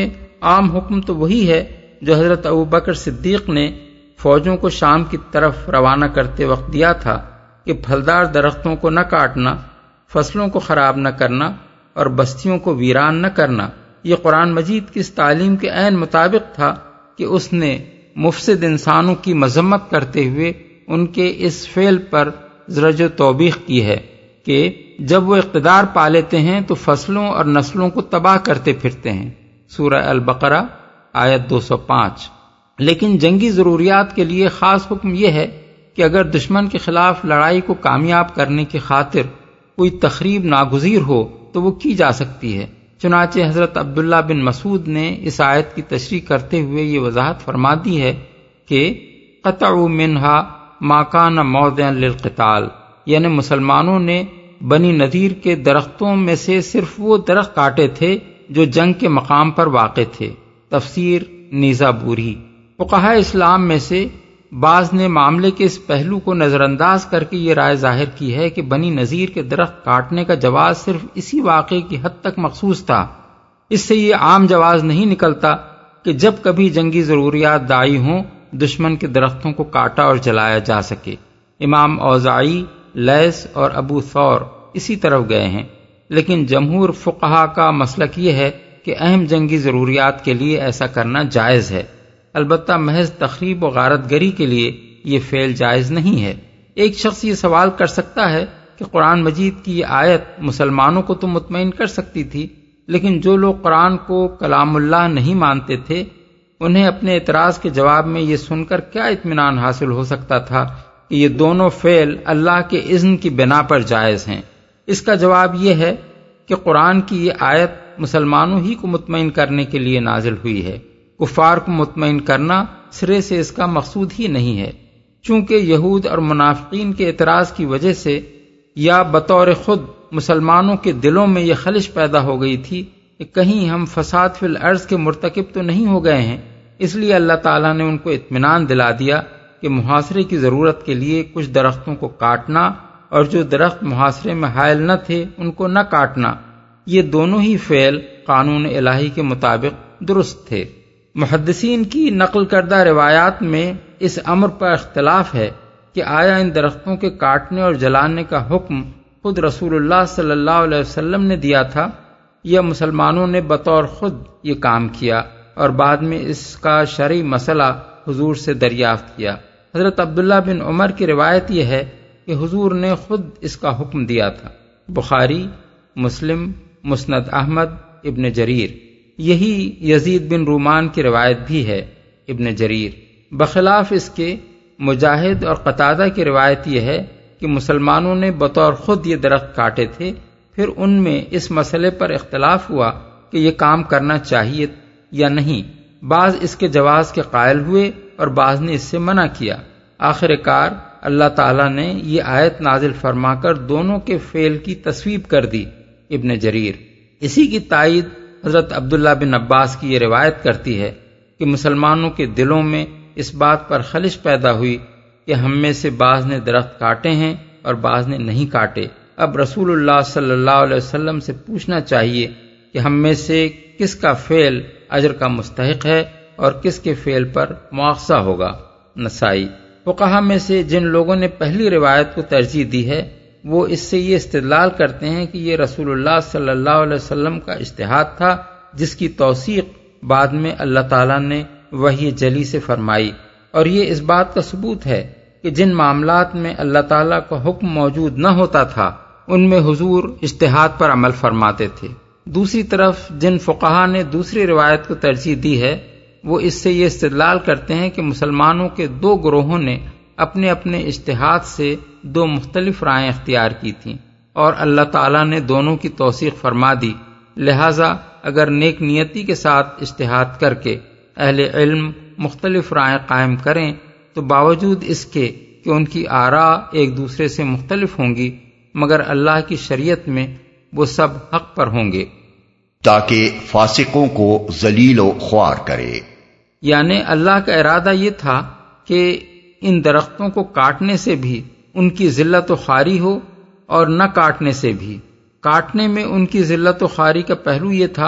عام حکم تو وہی ہے جو حضرت ابوبکر صدیق نے فوجوں کو شام کی طرف روانہ کرتے وقت دیا تھا کہ پھلدار درختوں کو نہ کاٹنا، فصلوں کو خراب نہ کرنا اور بستیوں کو ویران نہ کرنا۔ یہ قرآن مجید کی اس تعلیم کے عین مطابق تھا کہ اس نے مفسد انسانوں کی مذمت کرتے ہوئے ان کے اس فعل پر زجر و توبیخ کی ہے کہ جب وہ اقتدار پا لیتے ہیں تو فصلوں اور نسلوں کو تباہ کرتے پھرتے ہیں۔ سورہ البقرہ آیت 205۔ لیکن جنگی ضروریات کے لیے خاص حکم یہ ہے کہ اگر دشمن کے خلاف لڑائی کو کامیاب کرنے کی خاطر کوئی تخریب ناگزیر ہو تو وہ کی جا سکتی ہے۔ چنانچہ حضرت عبداللہ بن مسعود نے اس آیت کی تشریح کرتے ہوئے یہ وضاحت فرما دی ہے کہ قطعوا منہا ما کان موضعا للقتال، یعنی مسلمانوں نے بنی نذیر کے درختوں میں سے صرف وہ درخت کاٹے تھے جو جنگ کے مقام پر واقع تھے۔ تفسیر نیزابوری۔ فقہاء اسلام میں سے بعض نے معاملے کے اس پہلو کو نظر انداز کر کے یہ رائے ظاہر کی ہے کہ بنی نذیر کے درخت کاٹنے کا جواز صرف اسی واقعے کی حد تک مخصوص تھا۔ اس سے یہ عام جواز نہیں نکلتا کہ جب کبھی جنگی ضروریات داعی ہوں دشمن کے درختوں کو کاٹا اور جلایا جا سکے۔ امام اوزاعی، لیث اور ابو ثور اسی طرف گئے ہیں، لیکن جمہور فقہا کا مسلک یہ ہے کہ اہم جنگی ضروریات کے لیے ایسا کرنا جائز ہے۔ البتہ محض تخریب و غارت گری کے لیے یہ فعل جائز نہیں ہے۔ ایک شخص یہ سوال کر سکتا ہے کہ قرآن مجید کی یہ آیت مسلمانوں کو تو مطمئن کر سکتی تھی، لیکن جو لوگ قرآن کو کلام اللہ نہیں مانتے تھے انہیں اپنے اعتراض کے جواب میں یہ سن کر کیا اطمینان حاصل ہو سکتا تھا کہ یہ دونوں فعل اللہ کے اذن کی بنا پر جائز ہیں؟ اس کا جواب یہ ہے کہ قرآن کی یہ آیت مسلمانوں ہی کو مطمئن کرنے کے لیے نازل ہوئی ہے۔ کفار کو مطمئن کرنا سرے سے اس کا مقصود ہی نہیں ہے، چونکہ یہود اور منافقین کے اعتراض کی وجہ سے یا بطور خود مسلمانوں کے دلوں میں یہ خلش پیدا ہو گئی تھی کہ کہیں ہم فساد فی الارض کے مرتکب تو نہیں ہو گئے ہیں، اس لیے اللہ تعالیٰ نے ان کو اطمینان دلا دیا کہ محاصرے کی ضرورت کے لیے کچھ درختوں کو کاٹنا اور جو درخت محاصرے میں حائل نہ تھے ان کو نہ کاٹنا، یہ دونوں ہی فعل قانون الہی کے مطابق درست تھے۔ محدثین کی نقل کردہ روایات میں اس امر پر اختلاف ہے کہ آیا ان درختوں کے کاٹنے اور جلانے کا حکم خود رسول اللہ صلی اللہ علیہ وسلم نے دیا تھا یا مسلمانوں نے بطور خود یہ کام کیا اور بعد میں اس کا شرعی مسئلہ حضور سے دریافت کیا۔ حضرت عبداللہ بن عمر کی روایت یہ ہے کہ حضور نے خود اس کا حکم دیا تھا۔ بخاری، مسلم، مسند احمد، ابن جریر۔ یہی یزید بن رومان کی روایت بھی ہے۔ ابن جریر بخلاف اس کے مجاہد اور قتادہ کی روایت یہ ہے کہ مسلمانوں نے بطور خود یہ درخت کاٹے تھے، پھر ان میں اس مسئلے پر اختلاف ہوا کہ یہ کام کرنا چاہیے یا نہیں۔ بعض اس کے جواز کے قائل ہوئے اور بعض نے اس سے منع کیا۔ آخر کار اللہ تعالیٰ نے یہ آیت نازل فرما کر دونوں کے فعل کی تصویب کر دی۔ ابن جریر اسی کی تائید حضرت عبداللہ بن عباس کی یہ روایت کرتی ہے کہ مسلمانوں کے دلوں میں اس بات پر خلش پیدا ہوئی کہ ہم میں سے بعض نے درخت کاٹے ہیں اور بعض نے نہیں کاٹے۔ اب رسول اللہ صلی اللہ علیہ وسلم سے پوچھنا چاہیے کہ ہم میں سے کس کا فعل اجر کا مستحق ہے اور کس کے فعل پر مواخذہ ہوگا۔ نسائی فقہا میں سے جن لوگوں نے پہلی روایت کو ترجیح دی ہے وہ اس سے یہ استدلال کرتے ہیں کہ یہ رسول اللہ صلی اللہ علیہ وسلم کا اجتہاد تھا جس کی توثیق بعد میں اللہ تعالیٰ نے وحی جلی سے فرمائی، اور یہ اس بات کا ثبوت ہے کہ جن معاملات میں اللہ تعالیٰ کا حکم موجود نہ ہوتا تھا ان میں حضور اجتہاد پر عمل فرماتے تھے۔ دوسری طرف جن فقہا نے دوسری روایت کو ترجیح دی ہے وہ اس سے یہ استدلال کرتے ہیں کہ مسلمانوں کے دو گروہوں نے اپنے اپنے اجتہاد سے دو مختلف رائیں اختیار کی تھیں اور اللہ تعالیٰ نے دونوں کی توثیق فرما دی، لہذا اگر نیک نیتی کے ساتھ اجتہاد کر کے اہل علم مختلف رائیں قائم کریں تو باوجود اس کے کہ ان کی آراء ایک دوسرے سے مختلف ہوں گی مگر اللہ کی شریعت میں وہ سب حق پر ہوں گے، تاکہ فاسقوں کو ذلیل و خوار کرے۔ یعنی اللہ کا ارادہ یہ تھا کہ ان درختوں کو کاٹنے سے بھی ان کی ذلت و خواری ہو اور نہ کاٹنے سے بھی۔ کاٹنے میں ان کی ذلت و خواری کا پہلو یہ تھا کہ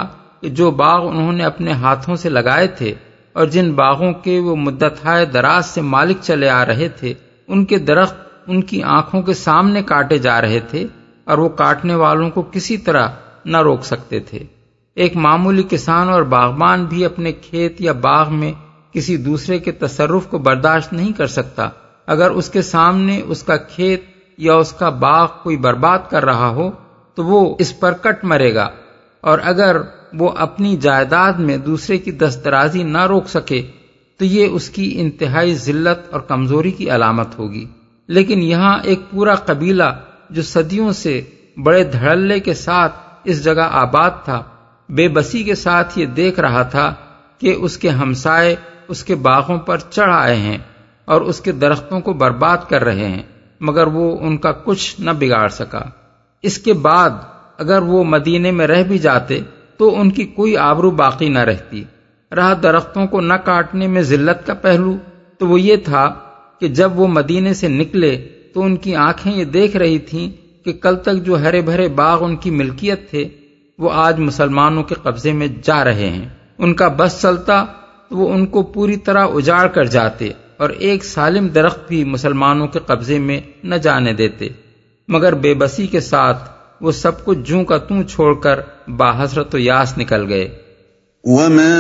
کہ جو باغ انہوں نے اپنے ہاتھوں سے لگائے تھے اور جن باغوں کے وہ مدتھائے دراز سے مالک چلے آ رہے تھے، ان کے درخت ان کی آنکھوں کے سامنے کاٹے جا رہے تھے اور وہ کاٹنے والوں کو کسی طرح نہ روک سکتے تھے۔ ایک معمولی کسان اور باغبان بھی اپنے کھیت یا باغ میں کسی دوسرے کے تصرف کو برداشت نہیں کر سکتا۔ اگر اس کے سامنے اس کا کھیت یا اس کا باغ کوئی برباد کر رہا ہو تو وہ اس پر کٹ مرے گا، اور اگر وہ اپنی جائیداد میں دوسرے کی دسترازی نہ روک سکے تو یہ اس کی انتہائی ذلت اور کمزوری کی علامت ہوگی۔ لیکن یہاں ایک پورا قبیلہ جو صدیوں سے بڑے دھڑلے کے ساتھ اس جگہ آباد تھا، بے بسی کے ساتھ یہ دیکھ رہا تھا کہ اس کے ہمسائے اس کے باغوں پر چڑھ آئے ہیں اور اس کے درختوں کو برباد کر رہے ہیں، مگر وہ ان کا کچھ نہ بگاڑ سکا۔ اس کے بعد اگر وہ مدینے میں رہ بھی جاتے تو ان کی کوئی آبرو باقی نہ رہتی۔ رہا درختوں کو نہ کاٹنے میں ذلت کا پہلو، تو وہ یہ تھا کہ جب وہ مدینے سے نکلے تو ان کی آنکھیں یہ دیکھ رہی تھیں کہ کل تک جو ہرے بھرے باغ ان کی ملکیت تھے وہ آج مسلمانوں کے قبضے میں جا رہے ہیں۔ ان کا بس چلتا تو وہ ان کو پوری طرح اجاڑ کر جاتے اور ایک سالم درخت بھی مسلمانوں کے قبضے میں نہ جانے دیتے، مگر بے بسی کے ساتھ وہ سب کچھ جوں کا توں چھوڑ کر باحسرت و یاس نکل گئے۔ وما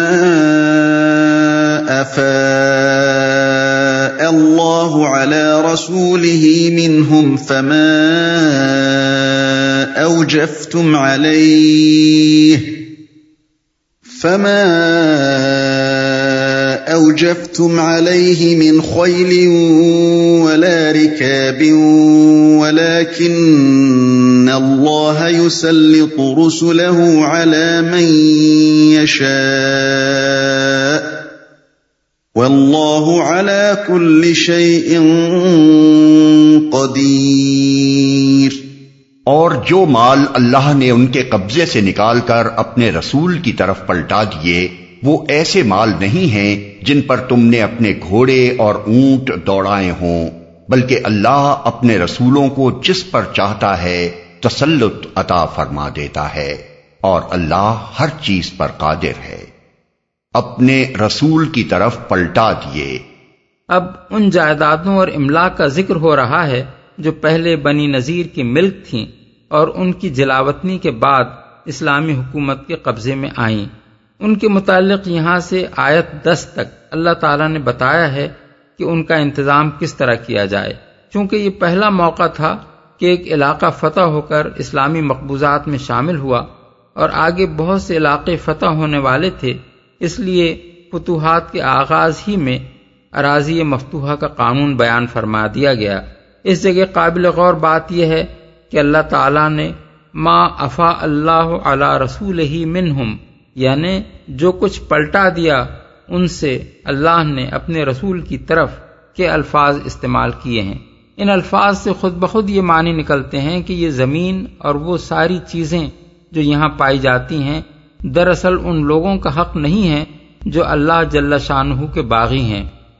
افاء الله على رسوله منهم فما أوجفتم عليه من خيل ولا ركاب ولكن الله يسلط رسله على من يشاء والله على كل شيء قدير۔ اور جو مال اللہ نے ان کے قبضے سے نکال کر اپنے رسول کی طرف پلٹا دیے وہ ایسے مال نہیں ہیں جن پر تم نے اپنے گھوڑے اور اونٹ دوڑائے ہوں، بلکہ اللہ اپنے رسولوں کو جس پر چاہتا ہے تسلط عطا فرما دیتا ہے، اور اللہ ہر چیز پر قادر ہے۔ اپنے رسول کی طرف پلٹا دیے۔ اب ان جائیدادوں اور املاک کا ذکر ہو رہا ہے جو پہلے بنی نذیر کی ملک تھیں اور ان کی جلاوطنی کے بعد اسلامی حکومت کے قبضے میں آئیں۔ ان کے متعلق یہاں سے آیت 10 تک اللہ تعالیٰ نے بتایا ہے کہ ان کا انتظام کس طرح کیا جائے۔ چونکہ یہ پہلا موقع تھا کہ ایک علاقہ فتح ہو کر اسلامی مقبوضات میں شامل ہوا اور آگے بہت سے علاقے فتح ہونے والے تھے، اس لیے فتوحات کے آغاز ہی میں اراضی مفتوحہ کا قانون بیان فرما دیا گیا۔ اس جگہ قابل غور بات یہ ہے کہ اللہ تعالیٰ نے ما افا اللہ علی رسولہ منہم، یعنی جو کچھ پلٹا دیا ان سے اللہ نے اپنے رسول کی طرف کے الفاظ استعمال کیے ہیں۔ ان الفاظ سے خود بخود یہ معنی نکلتے ہیں کہ یہ زمین اور وہ ساری چیزیں جو یہاں پائی جاتی ہیں دراصل ان لوگوں کا حق نہیں ہے جو اللہ جل شانہ کے باغی ہیں۔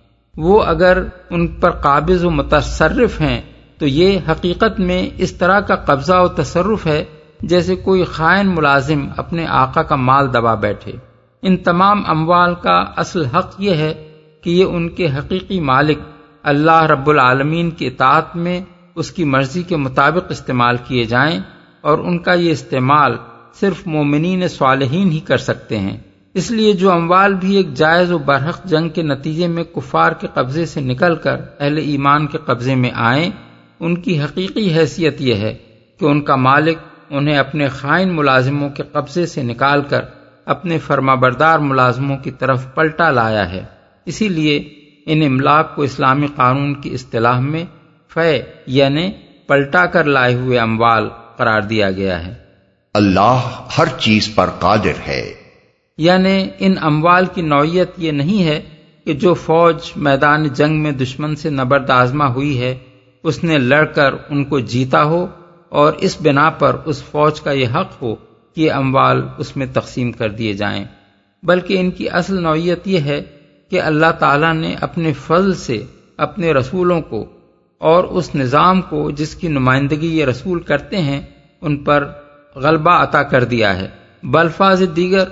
وہ اگر ان پر قابض و متصرف ہیں تو یہ حقیقت میں اس طرح کا قبضہ و تصرف ہے جیسے کوئی خائن ملازم اپنے آقا کا مال دبا بیٹھے۔ ان تمام اموال کا اصل حق یہ ہے کہ یہ ان کے حقیقی مالک اللہ رب العالمین کی اطاعت میں اس کی مرضی کے مطابق استعمال کیے جائیں، اور ان کا یہ استعمال صرف مومنین صالحین ہی کر سکتے ہیں۔ اس لیے جو اموال بھی ایک جائز و برحق جنگ کے نتیجے میں کفار کے قبضے سے نکل کر اہل ایمان کے قبضے میں آئیں، ان کی حقیقی حیثیت یہ ہے کہ ان کا مالک انہیں اپنے خائن ملازموں کے قبضے سے نکال کر اپنے فرمانبردار ملازموں کی طرف پلٹا لایا ہے۔ اسی لیے ان املاک کو اسلامی قانون کی اصطلاح میں فے یعنی پلٹا کر لائے ہوئے اموال قرار دیا گیا ہے۔ اللہ ہر چیز پر قادر ہے۔ یعنی ان اموال کی نوعیت یہ نہیں ہے کہ جو فوج میدان جنگ میں دشمن سے نبرد آزما ہوئی ہے اس نے لڑ کر ان کو جیتا ہو اور اس بنا پر اس فوج کا یہ حق ہو کہ یہ اموال اس میں تقسیم کر دیے جائیں، بلکہ ان کی اصل نوعیت یہ ہے کہ اللہ تعالیٰ نے اپنے فضل سے اپنے رسولوں کو اور اس نظام کو جس کی نمائندگی یہ رسول کرتے ہیں ان پر غلبہ عطا کر دیا ہے۔ بالفاظ دیگر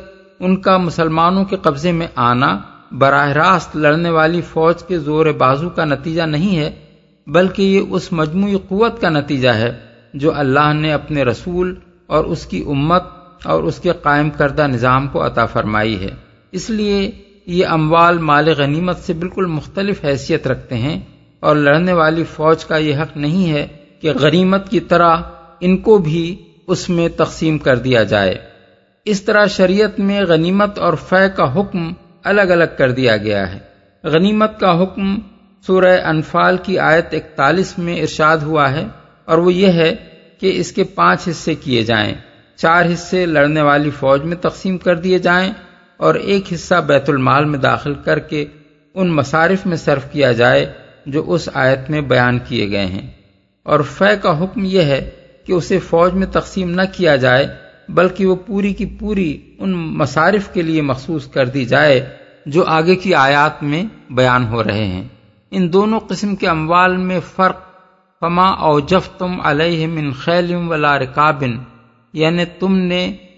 ان کا مسلمانوں کے قبضے میں آنا براہ راست لڑنے والی فوج کے زور بازو کا نتیجہ نہیں ہے، بلکہ یہ اس مجموعی قوت کا نتیجہ ہے جو اللہ نے اپنے رسول اور اس کی امت اور اس کے قائم کردہ نظام کو عطا فرمائی ہے۔ اس لیے یہ اموال مال غنیمت سے بالکل مختلف حیثیت رکھتے ہیں، اور لڑنے والی فوج کا یہ حق نہیں ہے کہ غنیمت کی طرح ان کو بھی اس میں تقسیم کر دیا جائے۔ اس طرح شریعت میں غنیمت اور فے کا حکم الگ الگ کر دیا گیا ہے۔ غنیمت کا حکم سورہ انفال کی آیت 41 میں ارشاد ہوا ہے، اور وہ یہ ہے کہ اس کے 5 حصے کیے جائیں، 4 حصے لڑنے والی فوج میں تقسیم کر دیے جائیں اور 1 حصہ بیت المال میں داخل کر کے ان مصارف میں صرف کیا جائے جو اس آیت میں بیان کیے گئے ہیں۔ اور فے کا حکم یہ ہے کہ اسے فوج میں تقسیم نہ کیا جائے، بلکہ وہ پوری کی پوری ان مصارف کے لیے مخصوص کر دی جائے جو آگے کی آیات میں بیان ہو رہے ہیں۔ ان دونوں قسم کے اموال میں فرق فما اوجفتم علیہ من خیل ولا رکاب، یعنی تم نے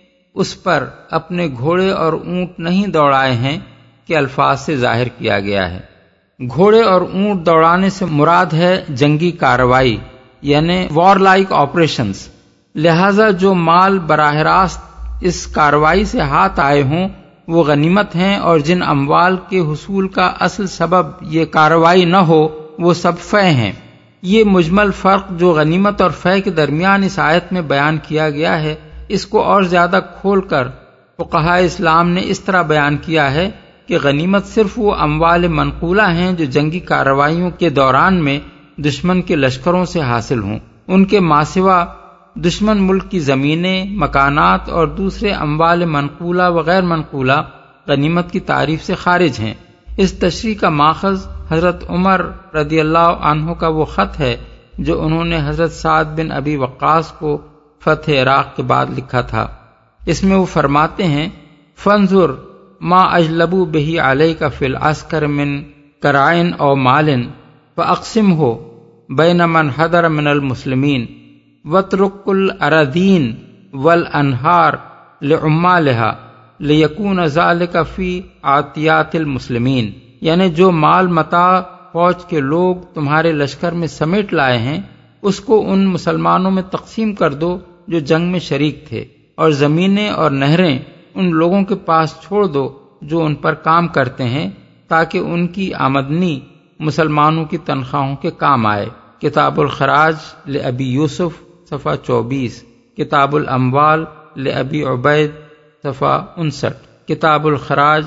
اس پر اپنے گھوڑے اور اونٹ نہیں دوڑائے ہیں کہ الفاظ سے ظاہر کیا گیا ہے۔ گھوڑے اور اونٹ دوڑانے سے مراد ہے جنگی کارروائی، یعنی وار لائک آپریشنز۔ لہذا جو مال براہ راست اس کارروائی سے ہاتھ آئے ہوں وہ غنیمت ہیں، اور جن اموال کے حصول کا اصل سبب یہ کارروائی نہ ہو وہ سب فے ہیں۔ یہ مجمل فرق جو غنیمت اور فے کے درمیان اس آیت میں بیان کیا گیا ہے، اس کو اور زیادہ کھول کر فقہائے اسلام نے اس طرح بیان کیا ہے کہ غنیمت صرف وہ اموال منقولہ ہیں جو جنگی کارروائیوں کے دوران میں دشمن کے لشکروں سے حاصل ہوں۔ ان کے ماسوا دشمن ملک کی زمینیں، مکانات اور دوسرے اموال منقولہ و غیر منقولہ غنیمت کی تعریف سے خارج ہیں۔ اس تشریح کا ماخذ حضرت عمر رضی اللہ عنہ کا وہ خط ہے جو انہوں نے حضرت سعد بن ابی وقاص کو فتح عراق کے بعد لکھا تھا۔ اس میں وہ فرماتے ہیں فانظر ما اجلبوا به علیک فی العسکر من کرائن او مال فاقسمہ بین من حضر من المسلمین واترک الاراضین والانہار لعمالها لیکون ذلک فی عطیات المسلمین، یعنی جو مال متاع فوج کے لوگ تمہارے لشکر میں سمیٹ لائے ہیں اس کو ان مسلمانوں میں تقسیم کر دو جو جنگ میں شریک تھے، اور زمینیں اور نہریں ان لوگوں کے پاس چھوڑ دو جو ان پر کام کرتے ہیں، تاکہ ان کی آمدنی مسلمانوں کی تنخواہوں کے کام آئے۔ کتاب الخراج لابی یوسف صفحہ 24، کتاب الاموال لابی عبید صفحہ 59، کتاب الخراج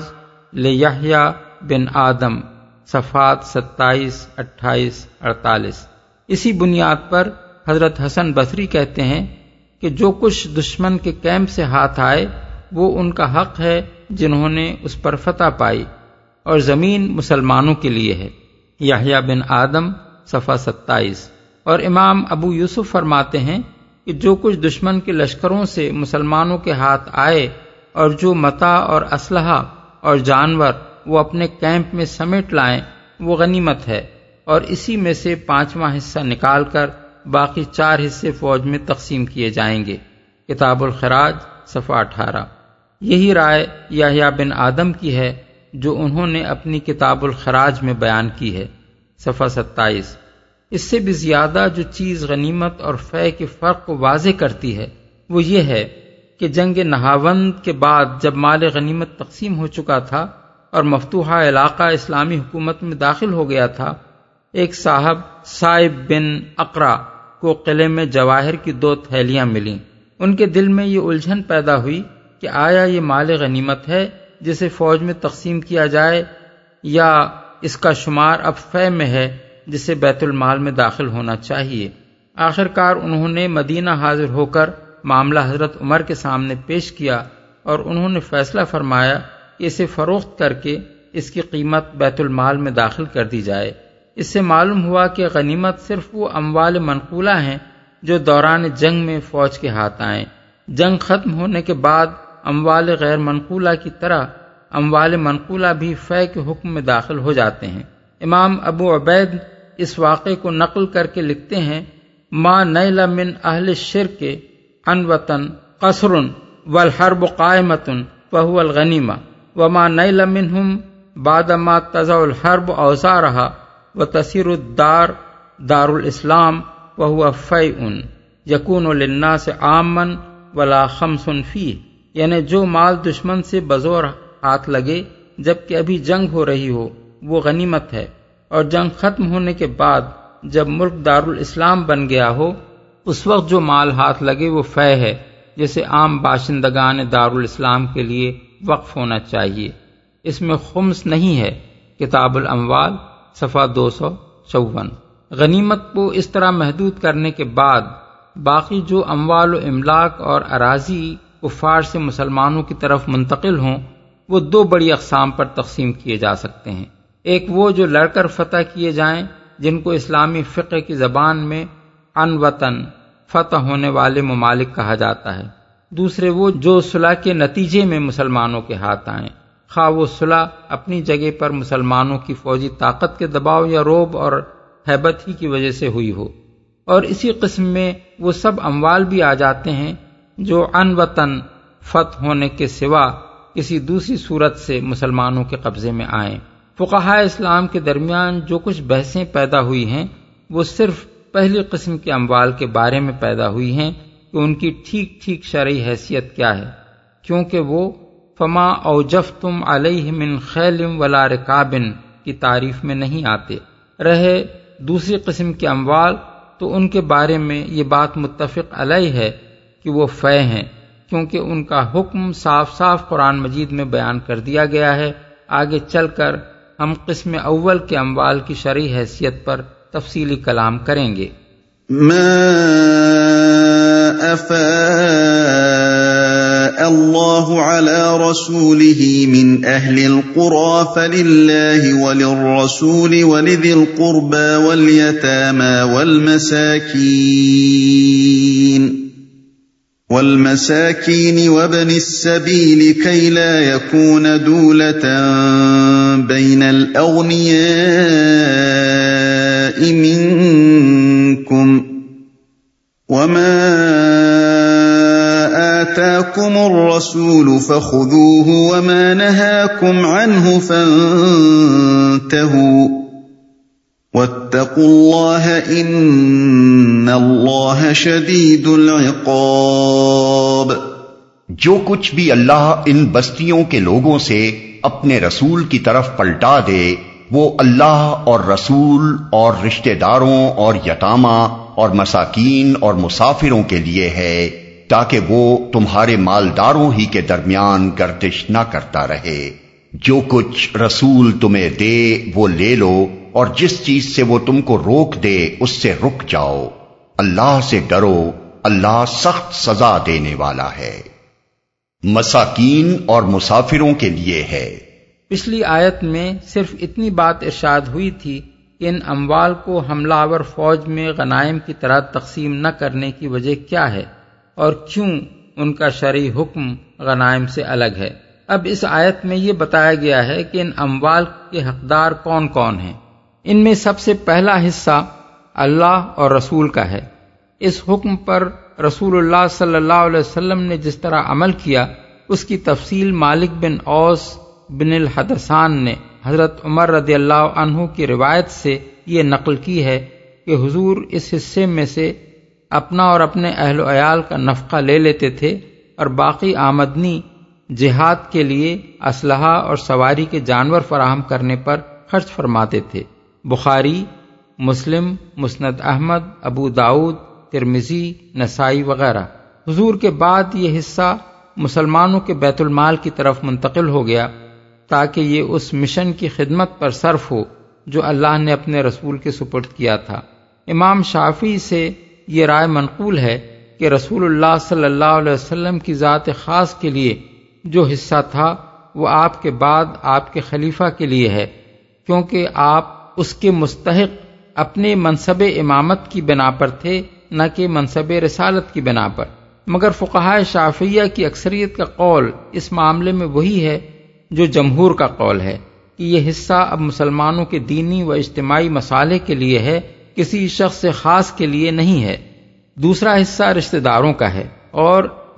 لیحییٰ بن آدم صفحات 27، 28، 48۔ اسی بنیاد پر حضرت حسن بصری کہتے ہیں کہ جو کچھ دشمن کے کیمپ سے ہاتھ آئے وہ ان کا حق ہے جنہوں نے اس پر فتح پائی، اور زمین مسلمانوں کے لیے ہے۔ یحییٰ بن آدم صفحہ 27۔ اور امام ابو یوسف فرماتے ہیں کہ جو کچھ دشمن کے لشکروں سے مسلمانوں کے ہاتھ آئے اور جو متاع اور اسلحہ اور جانور وہ اپنے کیمپ میں سمیٹ لائیں وہ غنیمت ہے، اور اسی میں سے 5واں حصہ نکال کر باقی 4 حصے فوج میں تقسیم کیے جائیں گے۔ کتاب الخراج صفحہ 18۔ یہی رائے یحییٰ بن آدم کی ہے جو انہوں نے اپنی کتاب الخراج میں بیان کی ہے، صفحہ 27۔ اس سے بھی زیادہ جو چیز غنیمت اور فے کے فرق کو واضح کرتی ہے وہ یہ ہے کہ جنگ نہاوند کے بعد جب مال غنیمت تقسیم ہو چکا تھا اور مفتوحہ علاقہ اسلامی حکومت میں داخل ہو گیا تھا، ایک صاحب صائب بن اقرا کو قلعے میں جواہر کی 2 تھیلیاں ملیں۔ ان کے دل میں یہ الجھن پیدا ہوئی کہ آیا یہ مال غنیمت ہے جسے فوج میں تقسیم کیا جائے، یا اس کا شمار اب فے میں ہے جسے بیت المال میں داخل ہونا چاہیے۔ آخرکار انہوں نے مدینہ حاضر ہو کر معاملہ حضرت عمر کے سامنے پیش کیا، اور انہوں نے فیصلہ فرمایا کہ اسے فروخت کر کے اس کی قیمت بیت المال میں داخل کر دی جائے۔ اس سے معلوم ہوا کہ غنیمت صرف وہ اموال منقولہ ہیں جو دوران جنگ میں فوج کے ہاتھ آئیں۔ جنگ ختم ہونے کے بعد اموال غیر منقولہ کی طرح اموال منقولہ بھی فے کے حکم میں داخل ہو جاتے ہیں۔ امام ابو عبید اس واقعے کو نقل کر کے لکھتے ہیں ما نیل من اہل الشرک عن وطن قصر والحرب قائمۃ فهو الغنیمہ وما نیل منہم بعدما تضع الحرب اوزارها وتصیر الدار دار الاسلام وهو فیء یکون للناس عاما ولا خمس فیہ، یعنی جو مال دشمن سے بزور ہاتھ لگے جبکہ ابھی جنگ ہو رہی ہو وہ غنیمت ہے، اور جنگ ختم ہونے کے بعد جب ملک دارالاسلام بن گیا ہو اس وقت جو مال ہاتھ لگے وہ فے ہے، جسے عام باشندگان دارالاسلام کے لیے وقف ہونا چاہیے۔ اس میں خمس نہیں ہے، کتاب الاموال صفحہ 254۔ غنیمت کو اس طرح محدود کرنے کے بعد باقی جو اموال و املاک اور اراضی کفار سے مسلمانوں کی طرف منتقل ہوں وہ دو بڑی اقسام پر تقسیم کیے جا سکتے ہیں۔ ایک وہ جو لڑ کر فتح کیے جائیں جن کو اسلامی فقہ کی زبان میں عن وطن فتح ہونے والے ممالک کہا جاتا ہے۔ دوسرے وہ جو صلح کے نتیجے میں مسلمانوں کے ہاتھ آئیں، خواہ وہ صلح اپنی جگہ پر مسلمانوں کی فوجی طاقت کے دباؤ یا روب اور ہیبت ہی کی وجہ سے ہوئی ہو۔ اور اسی قسم میں وہ سب اموال بھی آ جاتے ہیں جو عن وطن فتح ہونے کے سوا کسی دوسری صورت سے مسلمانوں کے قبضے میں آئیں۔ فقہائے اسلام کے درمیان جو کچھ بحثیں پیدا ہوئی ہیں وہ صرف پہلی قسم کے اموال کے بارے میں پیدا ہوئی ہیں کہ ان کی ٹھیک ٹھیک شرعی حیثیت کیا ہے، کیونکہ وہ فما اوجفتم علیہ من خیل ولا رکاب کی تعریف میں نہیں آتے۔ رہے دوسری قسم کے اموال تو ان کے بارے میں یہ بات متفق علیہ ہے کہ وہ فے ہیں، کیونکہ ان کا حکم صاف صاف قرآن مجید میں بیان کر دیا گیا ہے۔ آگے چل کر ہم قسم اول کے اموال کی شرعی حیثیت پر تفصیلی کلام کریں گے۔ ما افاء اللہ علی رسولہ من اہل القری فللہ وللرسول ولذی القربى والیتامی والمساکین وابن السبیل کی لا یکون دولة بین الاغنیاء منکم وما آتاکم الرسول فخذوه وما نهاکم عنه فانتهوا واتقوا اللہ ان اللہ شدید العقاب۔ جو کچھ بھی اللہ ان بستیوں کے لوگوں سے اپنے رسول کی طرف پلٹا دے وہ اللہ اور رسول اور رشتہ داروں اور یتامہ اور مساکین اور مسافروں کے لیے ہے، تاکہ وہ تمہارے مالداروں ہی کے درمیان گردش نہ کرتا رہے۔ جو کچھ رسول تمہیں دے وہ لے لو، اور جس چیز سے وہ تم کو روک دے اس سے رک جاؤ۔ اللہ سے ڈرو، اللہ سخت سزا دینے والا ہے۔ مساکین اور مسافروں کے لیے ہے۔ پچھلی آیت میں صرف اتنی بات ارشاد ہوئی تھی کہ ان اموال کو حملہ آور فوج میں غنائم کی طرح تقسیم نہ کرنے کی وجہ کیا ہے اور کیوں ان کا شرعی حکم غنائم سے الگ ہے۔ اب اس آیت میں یہ بتایا گیا ہے کہ ان اموال کے حقدار کون کون ہیں۔ ان میں سب سے پہلا حصہ اللہ اور رسول کا ہے۔ اس حکم پر رسول اللہ صلی اللہ علیہ وسلم نے جس طرح عمل کیا اس کی تفصیل مالک بن اوس بن الحدثان نے حضرت عمر رضی اللہ عنہ کی روایت سے یہ نقل کی ہے کہ حضور اس حصے میں سے اپنا اور اپنے اہل و عیال کا نفقہ لے لیتے تھے اور باقی آمدنی جہاد کے لیے اسلحہ اور سواری کے جانور فراہم کرنے پر خرچ فرماتے تھے۔ بخاری، مسلم، مسند احمد، ابو داؤد، ترمذی، نسائی وغیرہ۔ حضور کے بعد یہ حصہ مسلمانوں کے بیت المال کی طرف منتقل ہو گیا تاکہ یہ اس مشن کی خدمت پر صرف ہو جو اللہ نے اپنے رسول کے سپرد کیا تھا۔ امام شافعی سے یہ رائے منقول ہے کہ رسول اللہ صلی اللہ علیہ وسلم کی ذات خاص کے لیے جو حصہ تھا وہ آپ کے بعد آپ کے خلیفہ کے لیے ہے، کیونکہ آپ اس کے مستحق اپنے منصب امامت کی بنا پر تھے نہ کہ منصب رسالت کی بنا پر۔ مگر فقہائے شافعیہ کی اکثریت کا قول اس معاملے میں وہی ہے جو جمہور کا قول ہے کہ یہ حصہ اب مسلمانوں کے دینی و اجتماعی مصالح کے لیے ہے، کسی شخص خاص کے لیے نہیں ہے۔ دوسرا حصہ رشتہ داروں کا ہے اور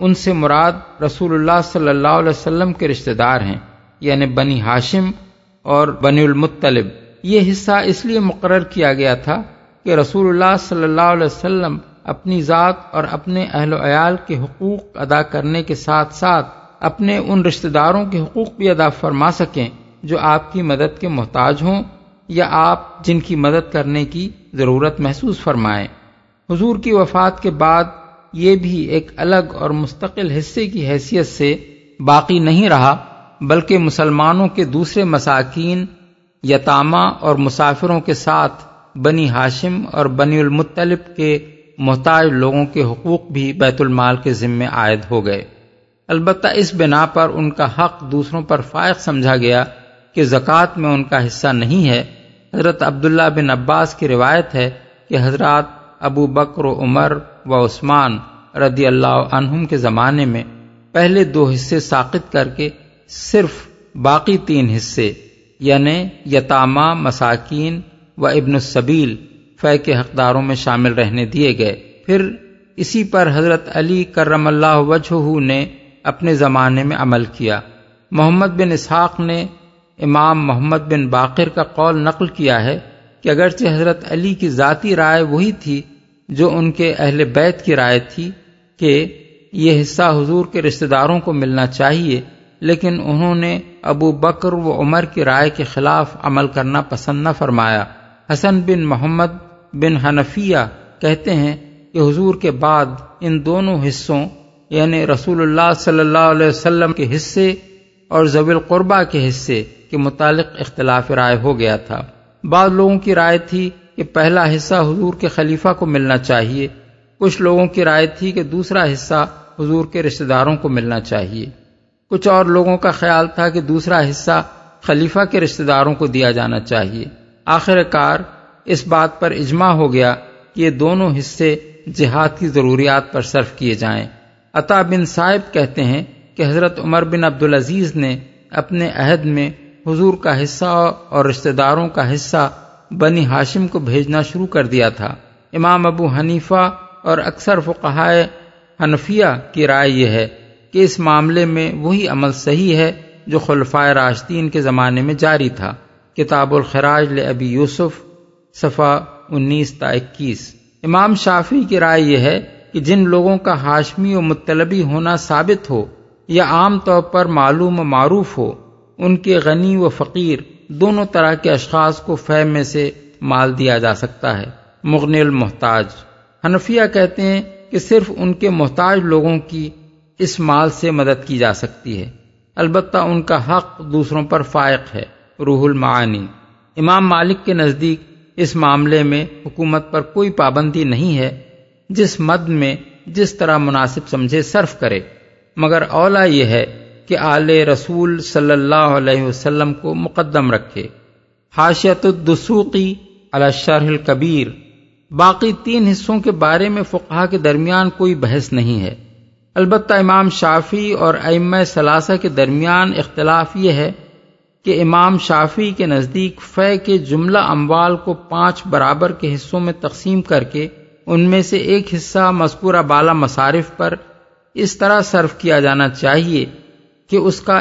ان سے مراد رسول اللہ صلی اللہ علیہ وسلم کے رشتہ دار ہیں، یعنی بنی ہاشم اور بنی المطلب۔ یہ حصہ اس لیے مقرر کیا گیا تھا کہ رسول اللہ صلی اللہ علیہ وسلم اپنی ذات اور اپنے اہل و عیال کے حقوق ادا کرنے کے ساتھ ساتھ اپنے ان رشتہ داروں کے حقوق بھی ادا فرما سکیں جو آپ کی مدد کے محتاج ہوں یا آپ جن کی مدد کرنے کی ضرورت محسوس فرمائیں۔ حضور کی وفات کے بعد یہ بھی ایک الگ اور مستقل حصے کی حیثیت سے باقی نہیں رہا، بلکہ مسلمانوں کے دوسرے مساکین، یتامہ اور مسافروں کے ساتھ بنی ہاشم اور بنی المطلب کے محتاج لوگوں کے حقوق بھی بیت المال کے ذمے عائد ہو گئے۔ البتہ اس بنا پر ان کا حق دوسروں پر فائق سمجھا گیا کہ زکوٰۃ میں ان کا حصہ نہیں ہے۔ حضرت عبداللہ بن عباس کی روایت ہے کہ حضرات ابو بکر و عمر و عثمان رضی اللہ عنہم کے زمانے میں پہلے 2 حصے ساقط کر کے صرف باقی 3 حصے یعنی یتامہ، مساکین و ابن السبیل فے کے حقداروں میں شامل رہنے دیے گئے۔ پھر اسی پر حضرت علی کرم اللہ وجہہ نے اپنے زمانے میں عمل کیا۔ محمد بن اسحاق نے امام محمد بن باقر کا قول نقل کیا ہے کہ اگرچہ حضرت علی کی ذاتی رائے وہی تھی جو ان کے اہل بیت کی رائے تھی کہ یہ حصہ حضور کے رشتہ داروں کو ملنا چاہیے، لیکن انہوں نے ابو بکر و عمر کی رائے کے خلاف عمل کرنا پسند نہ فرمایا۔ حسن بن محمد بن حنفیہ کہتے ہیں کہ حضور کے بعد ان دونوں حصوں یعنی رسول اللہ صلی اللہ علیہ وسلم کے حصے اور ذوی القربہ کے حصے کے متعلق اختلاف رائے ہو گیا تھا۔ بعض لوگوں کی رائے تھی کہ پہلا حصہ حضور کے خلیفہ کو ملنا چاہیے، کچھ لوگوں کی رائے تھی کہ دوسرا حصہ حضور کے رشتہ داروں کو ملنا چاہیے، کچھ اور لوگوں کا خیال تھا کہ دوسرا حصہ خلیفہ کے رشتہ داروں کو دیا جانا چاہیے۔ آخر کار اس بات پر اجماع ہو گیا کہ یہ دونوں حصے جہاد کی ضروریات پر صرف کیے جائیں۔ عطا بن صائب کہتے ہیں کہ حضرت عمر بن عبدالعزیز نے اپنے عہد میں حضور کا حصہ اور رشتہ داروں کا حصہ بنی ہاشم کو بھیجنا شروع کر دیا تھا۔ امام ابو حنیفہ اور اکثر فقہائے حنفیہ کی رائے یہ ہے کہ اس معاملے میں وہی عمل صحیح ہے جو خلفائے راشدین کے زمانے میں جاری تھا۔ کتاب الخراج لابی یوسف صفحہ 19 تا 21۔ امام شافعی کی رائے یہ ہے کہ جن لوگوں کا ہاشمی و مطلبی ہونا ثابت ہو یا عام طور پر معلوم و معروف ہو، ان کے غنی و فقیر دونوں طرح کے اشخاص کو فے میں سے مال دیا جا سکتا ہے۔ مغنی المحتاج حنفیہ کہتے ہیں کہ صرف ان کے محتاج لوگوں کی اس مال سے مدد کی جا سکتی ہے، البتہ ان کا حق دوسروں پر فائق ہے۔ روح المعانی امام مالک کے نزدیک اس معاملے میں حکومت پر کوئی پابندی نہیں ہے، جس مد میں جس طرح مناسب سمجھے صرف کرے، مگر اولا یہ ہے کہ آل رسول صلی اللہ علیہ وسلم کو مقدم رکھے۔ حاشیۃ الدسوقی علی الشرح الکبیر باقی 3 حصوں کے بارے میں فقہا کے درمیان کوئی بحث نہیں ہے، البتہ امام شافعی اور ائمہ ثلاثہ کے درمیان اختلاف یہ ہے کہ امام شافعی کے نزدیک فے کے جملہ اموال کو 5 برابر کے حصوں میں تقسیم کر کے ان میں سے ایک حصہ مذکورہ بالا مصارف پر اس طرح صرف کیا جانا چاہیے کہ اس کا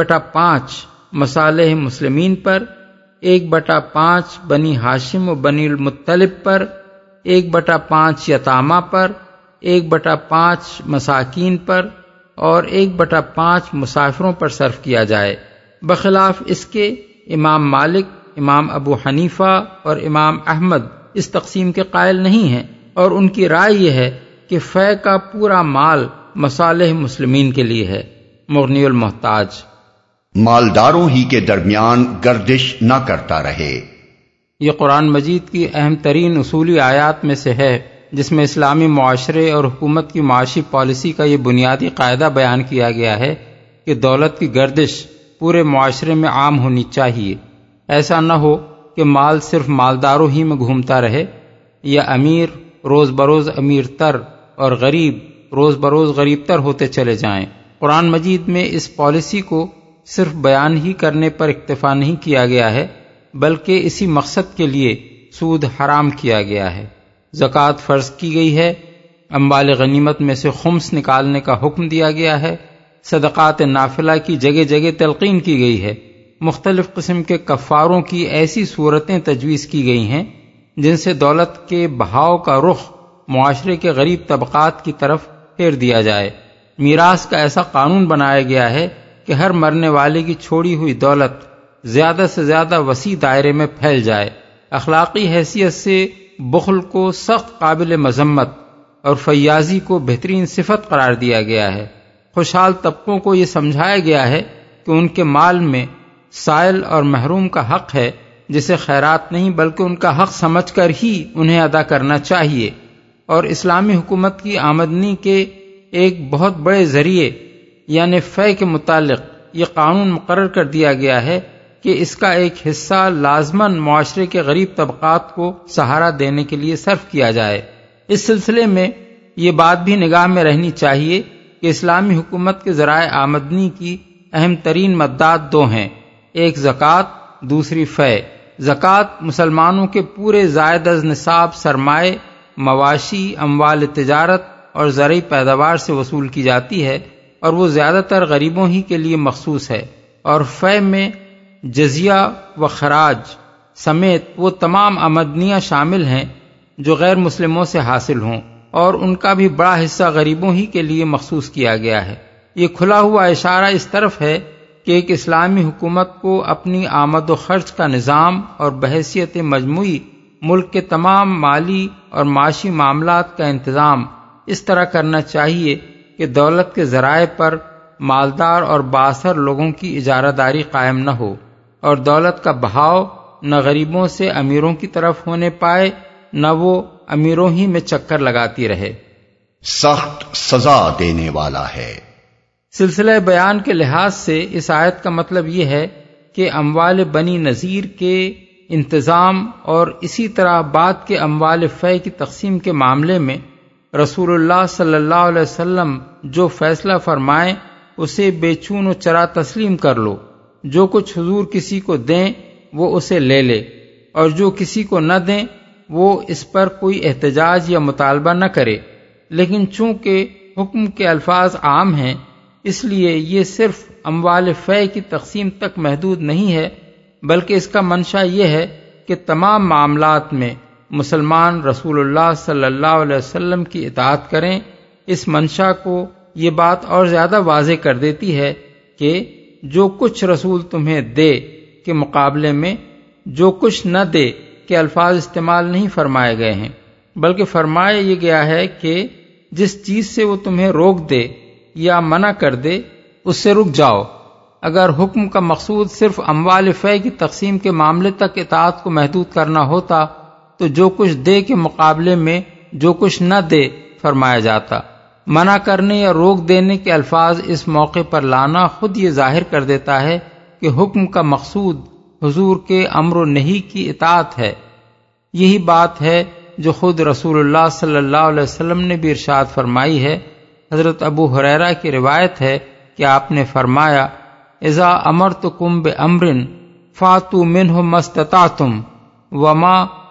1/5 مصالح مسلمین پر، 1/5 بنی ہاشم و بنی المطلب پر، 1/5 یتامہ پر، 1/5 مساکین پر اور 1/5 مسافروں پر صرف کیا جائے۔ بخلاف اس کے امام مالک، امام ابو حنیفہ اور امام احمد اس تقسیم کے قائل نہیں ہیں، اور ان کی رائے یہ ہے کہ فے کا پورا مال مصالح مسلمین کے لیے ہے۔ مغنی المحتاج مالداروں ہی کے درمیان گردش نہ کرتا رہے۔ یہ قرآن مجید کی اہم ترین اصولی آیات میں سے ہے، جس میں اسلامی معاشرے اور حکومت کی معاشی پالیسی کا یہ بنیادی قاعدہ بیان کیا گیا ہے کہ دولت کی گردش پورے معاشرے میں عام ہونی چاہیے۔ ایسا نہ ہو کہ مال صرف مالداروں ہی میں گھومتا رہے یا امیر روز بروز امیر تر اور غریب روز بروز غریب تر ہوتے چلے جائیں۔ قرآن مجید میں اس پالیسی کو صرف بیان ہی کرنے پر اکتفا نہیں کیا گیا ہے، بلکہ اسی مقصد کے لیے سود حرام کیا گیا ہے۔ زکوٰۃ فرض کی گئی ہے اموال غنیمت میں سے خمس نکالنے کا حکم دیا گیا ہے، صدقات نافلہ کی جگہ جگہ تلقین کی گئی ہے، مختلف قسم کے کفاروں کی ایسی صورتیں تجویز کی گئی ہیں جن سے دولت کے بہاؤ کا رخ معاشرے کے غریب طبقات کی طرف پھیر دیا جائے۔ میراث کا ایسا قانون بنایا گیا ہے کہ ہر مرنے والے کی چھوڑی ہوئی دولت زیادہ سے زیادہ وسیع دائرے میں پھیل جائے۔ اخلاقی حیثیت سے بخل کو سخت قابل مذمت اور فیاضی کو بہترین صفت قرار دیا گیا ہے۔ خوشحال طبقوں کو یہ سمجھایا گیا ہے کہ ان کے مال میں سائل اور محروم کا حق ہے، جسے خیرات نہیں بلکہ ان کا حق سمجھ کر ہی انہیں ادا کرنا چاہیے، اور اسلامی حکومت کی آمدنی کے ایک بہت بڑے ذریعے یعنی فے کے متعلق یہ قانون مقرر کر دیا گیا ہے کہ اس کا ایک حصہ لازماً معاشرے کے غریب طبقات کو سہارا دینے کے لیے صرف کیا جائے۔ اس سلسلے میں یہ بات بھی نگاہ میں رہنی چاہیے کہ اسلامی حکومت کے ذرائع آمدنی کی اہم ترین مدات دو ہیں، ایک زکوٰۃ، دوسری فے۔ زکوٰۃ مسلمانوں کے پورے زائد از نصاب سرمائے، مواشی، اموال تجارت اور زرعی پیداوار سے وصول کی جاتی ہے، اور وہ زیادہ تر غریبوں ہی کے لیے مخصوص ہے، اور فے میں جزیہ و خراج سمیت وہ تمام آمدنیاں شامل ہیں جو غیر مسلموں سے حاصل ہوں، اور ان کا بھی بڑا حصہ غریبوں ہی کے لیے مخصوص کیا گیا ہے۔ یہ کھلا ہوا اشارہ اس طرف ہے کہ ایک اسلامی حکومت کو اپنی آمد و خرچ کا نظام اور بحیثیت مجموعی ملک کے تمام مالی اور معاشی معاملات کا انتظام اس طرح کرنا چاہیے کہ دولت کے ذرائع پر مالدار اور بااثر لوگوں کی اجارہ داری قائم نہ ہو، اور دولت کا بہاؤ نہ غریبوں سے امیروں کی طرف ہونے پائے، نہ وہ امیروں ہی میں چکر لگاتی رہے۔ سخت سزا دینے والا ہے۔ سلسلہ بیان کے لحاظ سے اس آیت کا مطلب یہ ہے کہ اموال بنی نذیر کے انتظام اور اسی طرح بعد کے اموال فے کی تقسیم کے معاملے میں رسول اللہ صلی اللہ علیہ وسلم جو فیصلہ فرمائیں اسے بے چون و چرا تسلیم کر لو۔ جو کچھ حضور کسی کو دیں وہ اسے لے لے، اور جو کسی کو نہ دیں وہ اس پر کوئی احتجاج یا مطالبہ نہ کرے۔ لیکن چونکہ حکم کے الفاظ عام ہیں، اس لیے یہ صرف اموال فے کی تقسیم تک محدود نہیں ہے، بلکہ اس کا منشا یہ ہے کہ تمام معاملات میں مسلمان رسول اللہ صلی اللہ علیہ وسلم کی اطاعت کریں۔ اس منشا کو یہ بات اور زیادہ واضح کر دیتی ہے کہ جو کچھ رسول تمہیں دے کے مقابلے میں جو کچھ نہ دے کے الفاظ استعمال نہیں فرمائے گئے ہیں، بلکہ فرمایا یہ گیا ہے کہ جس چیز سے وہ تمہیں روک دے یا منع کر دے اس سے رک جاؤ۔ اگر حکم کا مقصود صرف اموال فے کی تقسیم کے معاملے تک اطاعت کو محدود کرنا ہوتا تو جو کچھ دے کے مقابلے میں جو کچھ نہ دے فرمایا جاتا۔ منع کرنے یا روک دینے کے الفاظ اس موقع پر لانا خود یہ ظاہر کر دیتا ہے کہ حکم کا مقصود حضور کے امر و نہی کی اطاعت ہے۔ یہی بات ہے جو خود رسول اللہ صلی اللہ علیہ وسلم نے بھی ارشاد فرمائی ہے۔ حضرت ابو ہریرہ کی روایت ہے کہ آپ نے فرمایا، اذا امرتکم بامر فاتوا منہ ما استطعتم وما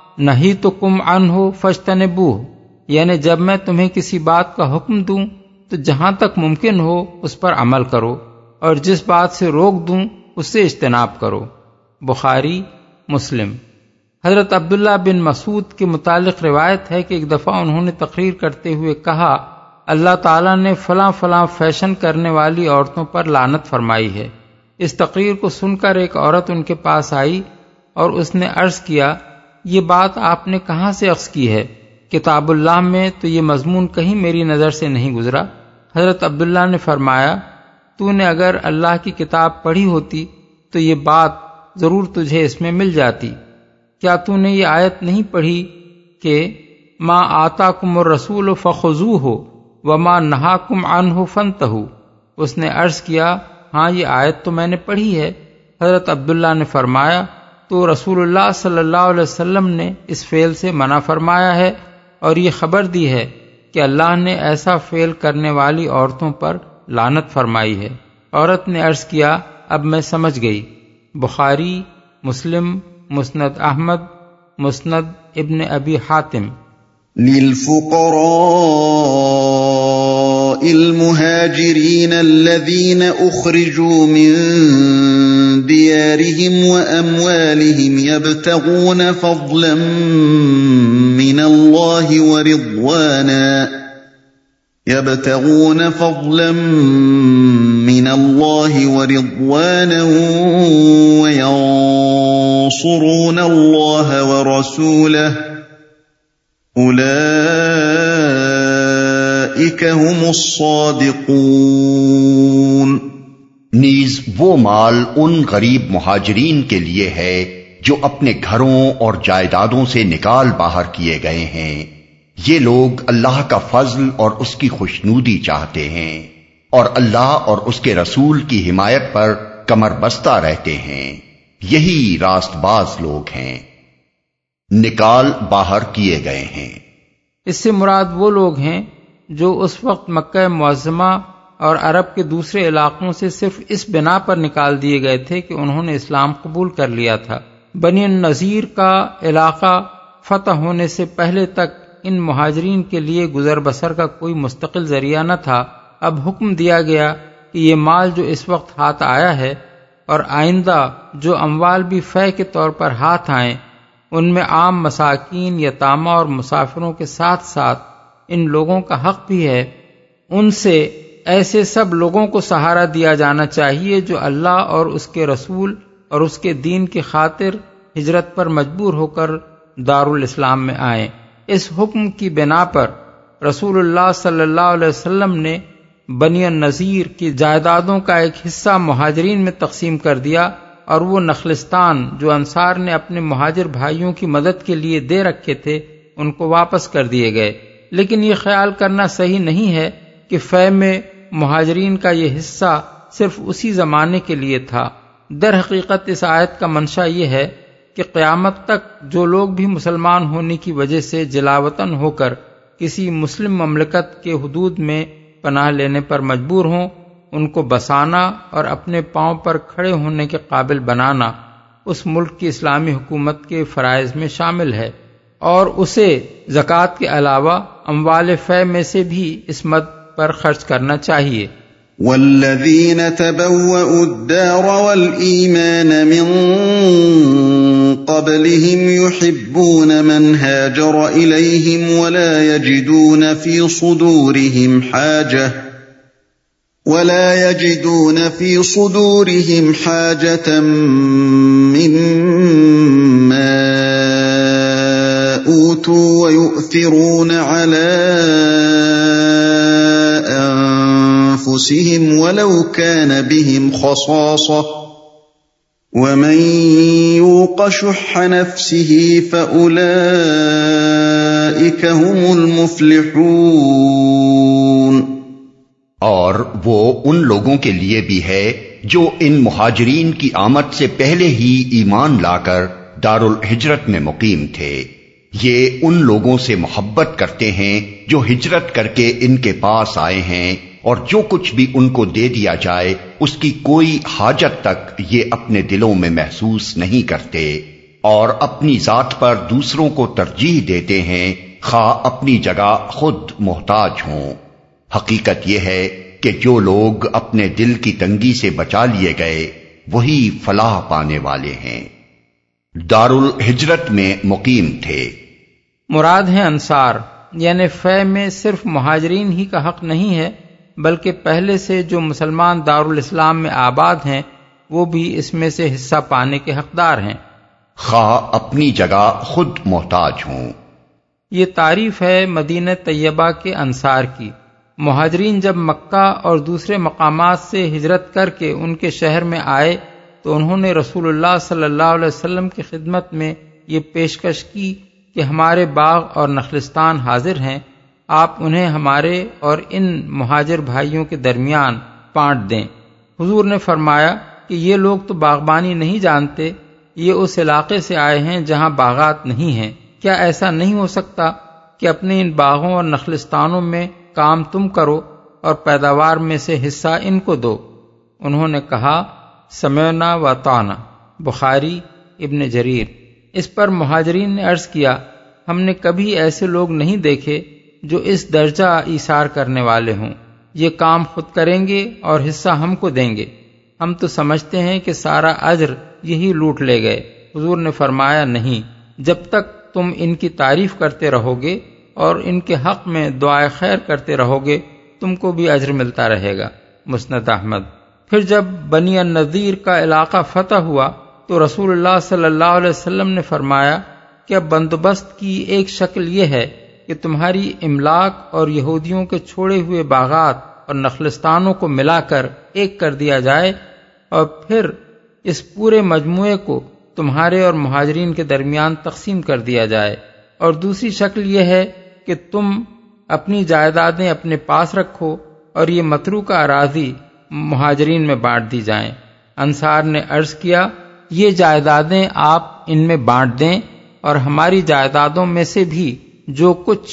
نہیتکم عنہ فاجتنبوہ، یعنی جب میں تمہیں کسی بات کا حکم دوں تو جہاں تک ممکن ہو اس پر عمل کرو، اور جس بات سے روک دوں اس سے اجتناب کرو۔ بخاری، مسلم۔ حضرت عبداللہ بن مسعود کے متعلق روایت ہے کہ ایک دفعہ انہوں نے تقریر کرتے ہوئے کہا، اللہ تعالیٰ نے فلاں فلاں فیشن کرنے والی عورتوں پر لعنت فرمائی ہے۔ اس تقریر کو سن کر ایک عورت ان کے پاس آئی اور اس نے عرض کیا، یہ بات آپ نے کہاں سے اخذ کی ہے؟ کتاب اللہ میں تو یہ مضمون کہیں میری نظر سے نہیں گزرا۔ حضرت عبداللہ نے فرمایا، تو نے اگر اللہ کی کتاب پڑھی ہوتی تو یہ بات ضرور تجھے اس میں مل جاتی۔ کیا تو نے یہ آیت نہیں پڑھی کہ ما آتاکم الرسول فخذوہ وما نہاکم عنہ فانتہوا؟ اس نے عرض کیا، ہاں یہ آیت تو میں نے پڑھی ہے۔ حضرت عبداللہ نے فرمایا، تو رسول اللہ صلی اللہ علیہ وسلم نے اس فعل سے منع فرمایا ہے اور یہ خبر دی ہے کہ اللہ نے ایسا فعل کرنے والی عورتوں پر لعنت فرمائی ہے۔ عورت نے عرض کیا، اب میں سمجھ گئی۔ بخاری، مسلم، مسند احمد، مسند ابن ابی حاتم۔ للفقراء المهاجرين الذين أخرجوا من ديارهم وأموالهم يبتغون فضلا من الله ورضوانا وينصرون الله ورسوله اولئک هم الصادقون۔ نیز وہ مال ان غریب مہاجرین کے لیے ہے جو اپنے گھروں اور جائیدادوں سے نکال باہر کیے گئے ہیں۔ یہ لوگ اللہ کا فضل اور اس کی خوشنودی چاہتے ہیں اور اللہ اور اس کے رسول کی حمایت پر کمر بستہ رہتے ہیں، یہی راست باز لوگ ہیں۔ نکال باہر کیے گئے ہیں، اس سے مراد وہ لوگ ہیں جو اس وقت مکہ معظمہ اور عرب کے دوسرے علاقوں سے صرف اس بنا پر نکال دیے گئے تھے کہ انہوں نے اسلام قبول کر لیا تھا۔ بنی النضیر کا علاقہ فتح ہونے سے پہلے تک ان مہاجرین کے لیے گزر بسر کا کوئی مستقل ذریعہ نہ تھا۔ اب حکم دیا گیا کہ یہ مال جو اس وقت ہاتھ آیا ہے اور آئندہ جو اموال بھی فے کے طور پر ہاتھ آئیں، ان میں عام مساکین، یتامہ اور مسافروں کے ساتھ ساتھ ان لوگوں کا حق بھی ہے، ان سے ایسے سب لوگوں کو سہارا دیا جانا چاہیے جو اللہ اور اس کے رسول اور اس کے دین کی خاطر ہجرت پر مجبور ہو کر دارالاسلام میں آئیں۔ اس حکم کی بنا پر رسول اللہ صلی اللہ علیہ وسلم نے بنی النضیر کی جائیدادوں کا ایک حصہ مہاجرین میں تقسیم کر دیا، اور وہ نخلستان جو انصار نے اپنے مہاجر بھائیوں کی مدد کے لیے دے رکھے تھے ان کو واپس کر دیے گئے۔ لیکن یہ خیال کرنا صحیح نہیں ہے کہ فے میں مہاجرین کا یہ حصہ صرف اسی زمانے کے لیے تھا۔ در حقیقت اس آیت کا منشا یہ ہے کہ قیامت تک جو لوگ بھی مسلمان ہونے کی وجہ سے جلاوطن ہو کر کسی مسلم مملکت کے حدود میں پناہ لینے پر مجبور ہوں، ان کو بسانا اور اپنے پاؤں پر کھڑے ہونے کے قابل بنانا اس ملک کی اسلامی حکومت کے فرائض میں شامل ہے، اور اسے زکوٰۃ کے علاوہ اموال فے میں سے بھی اس مد پر خرچ کرنا چاہیے۔ والذین تبوؤوا الدار والایمان من قبلهم يحبون من هاجر الیہم ولا يجدون في صدورهم حاجة مما أوتوا ويؤثرون على أنفسهم ولو كان بهم خصاصة ومن يوق شح نفسه فأولئك هم المفلحون۔ اور وہ ان لوگوں کے لیے بھی ہے جو ان مہاجرین کی آمد سے پہلے ہی ایمان لا کر دارالہجرت میں مقیم تھے۔ یہ ان لوگوں سے محبت کرتے ہیں جو ہجرت کر کے ان کے پاس آئے ہیں، اور جو کچھ بھی ان کو دے دیا جائے اس کی کوئی حاجت تک یہ اپنے دلوں میں محسوس نہیں کرتے، اور اپنی ذات پر دوسروں کو ترجیح دیتے ہیں، خواہ اپنی جگہ خود محتاج ہوں۔ حقیقت یہ ہے کہ جو لوگ اپنے دل کی تنگی سے بچا لیے گئے وہی فلاح پانے والے ہیں۔ دارالہجرت میں مقیم تھے، مراد ہیں انصار، یعنی فے میں صرف مہاجرین ہی کا حق نہیں ہے بلکہ پہلے سے جو مسلمان دارالاسلام میں آباد ہیں وہ بھی اس میں سے حصہ پانے کے حقدار ہیں، خواہ اپنی جگہ خود محتاج ہوں۔ یہ تعریف ہے مدینہ طیبہ کے انصار کی۔ مہاجرین جب مکہ اور دوسرے مقامات سے ہجرت کر کے ان کے شہر میں آئے تو انہوں نے رسول اللہ صلی اللہ علیہ وسلم کی خدمت میں یہ پیشکش کی کہ ہمارے باغ اور نخلستان حاضر ہیں، آپ انہیں ہمارے اور ان مہاجر بھائیوں کے درمیان بانٹ دیں۔ حضور نے فرمایا کہ یہ لوگ تو باغبانی نہیں جانتے، یہ اس علاقے سے آئے ہیں جہاں باغات نہیں ہیں، کیا ایسا نہیں ہو سکتا کہ اپنے ان باغوں اور نخلستانوں میں کام تم کرو اور پیداوار میں سے حصہ ان کو دو؟ انہوں نے کہا سمعنا و اطعنا، بخاری ابن جریر۔ اس پر مہاجرین نے عرض کیا ہم نے کبھی ایسے لوگ نہیں دیکھے جو اس درجہ ایثار کرنے والے ہوں۔ یہ کام خود کریں گے اور حصہ ہم کو دیں گے، ہم تو سمجھتے ہیں کہ سارا اجر یہی لوٹ لے گئے۔ حضور نے فرمایا نہیں، جب تک تم ان کی تعریف کرتے رہو گے اور ان کے حق میں دعائے خیر کرتے رہو گے تم کو بھی اجر ملتا رہے گا۔ مسند احمد۔ پھر جب بنی النضیر کا علاقہ فتح ہوا تو رسول اللہ صلی اللہ علیہ وسلم نے فرمایا کہ اب بندوبست کی ایک شکل یہ ہے کہ تمہاری املاک اور یہودیوں کے چھوڑے ہوئے باغات اور نخلستانوں کو ملا کر ایک کر دیا جائے، اور پھر اس پورے مجموعے کو تمہارے اور مہاجرین کے درمیان تقسیم کر دیا جائے، اور دوسری شکل یہ ہے کہ تم اپنی جائیدادیں اپنے پاس رکھو اور یہ متروکہ اراضی مہاجرین میں بانٹ دی جائیں۔ انصار نے عرض کیا، یہ جائیدادیں آپ ان میں بانٹ دیں اور ہماری جائیدادوں میں سے بھی جو کچھ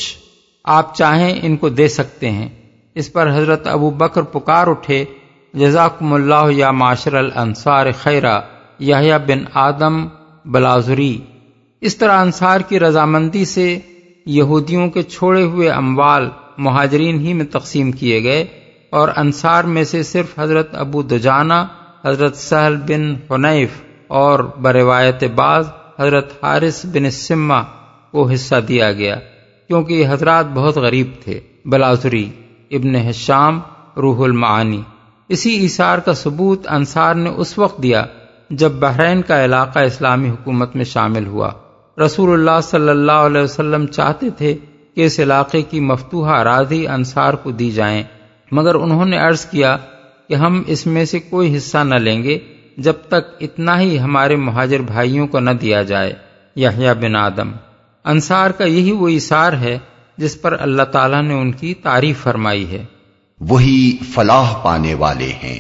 آپ چاہیں ان کو دے سکتے ہیں۔ اس پر حضرت ابو بکر پکار اٹھے، جزاکم اللہ یا معاشر الانصار خیرا یحییٰ بن آدم بلازری۔ اس طرح انصار کی رضامندی سے یہودیوں کے چھوڑے ہوئے اموال مہاجرین ہی میں تقسیم کیے گئے، اور انصار میں سے صرف حضرت ابو دجانہ، حضرت سہل بن حنیف اور بروایت بعض حضرت حارث بن السمہ کو حصہ دیا گیا، کیونکہ یہ حضرات بہت غریب تھے۔ بلازری، ابن حشام، روح المعانی۔ اسی ایثار کا ثبوت انصار نے اس وقت دیا جب بحرین کا علاقہ اسلامی حکومت میں شامل ہوا۔ رسول اللہ صلی اللہ علیہ وسلم چاہتے تھے کہ اس علاقے کی مفتوحہ اراضی انصار کو دی جائیں، مگر انہوں نے عرض کیا کہ ہم اس میں سے کوئی حصہ نہ لیں گے جب تک اتنا ہی ہمارے مہاجر بھائیوں کو نہ دیا جائے۔ یحییٰ بن آدم۔ انصار کا یہی وہ ایثار ہے جس پر اللہ تعالیٰ نے ان کی تعریف فرمائی ہے۔ وہی فلاح پانے والے ہیں۔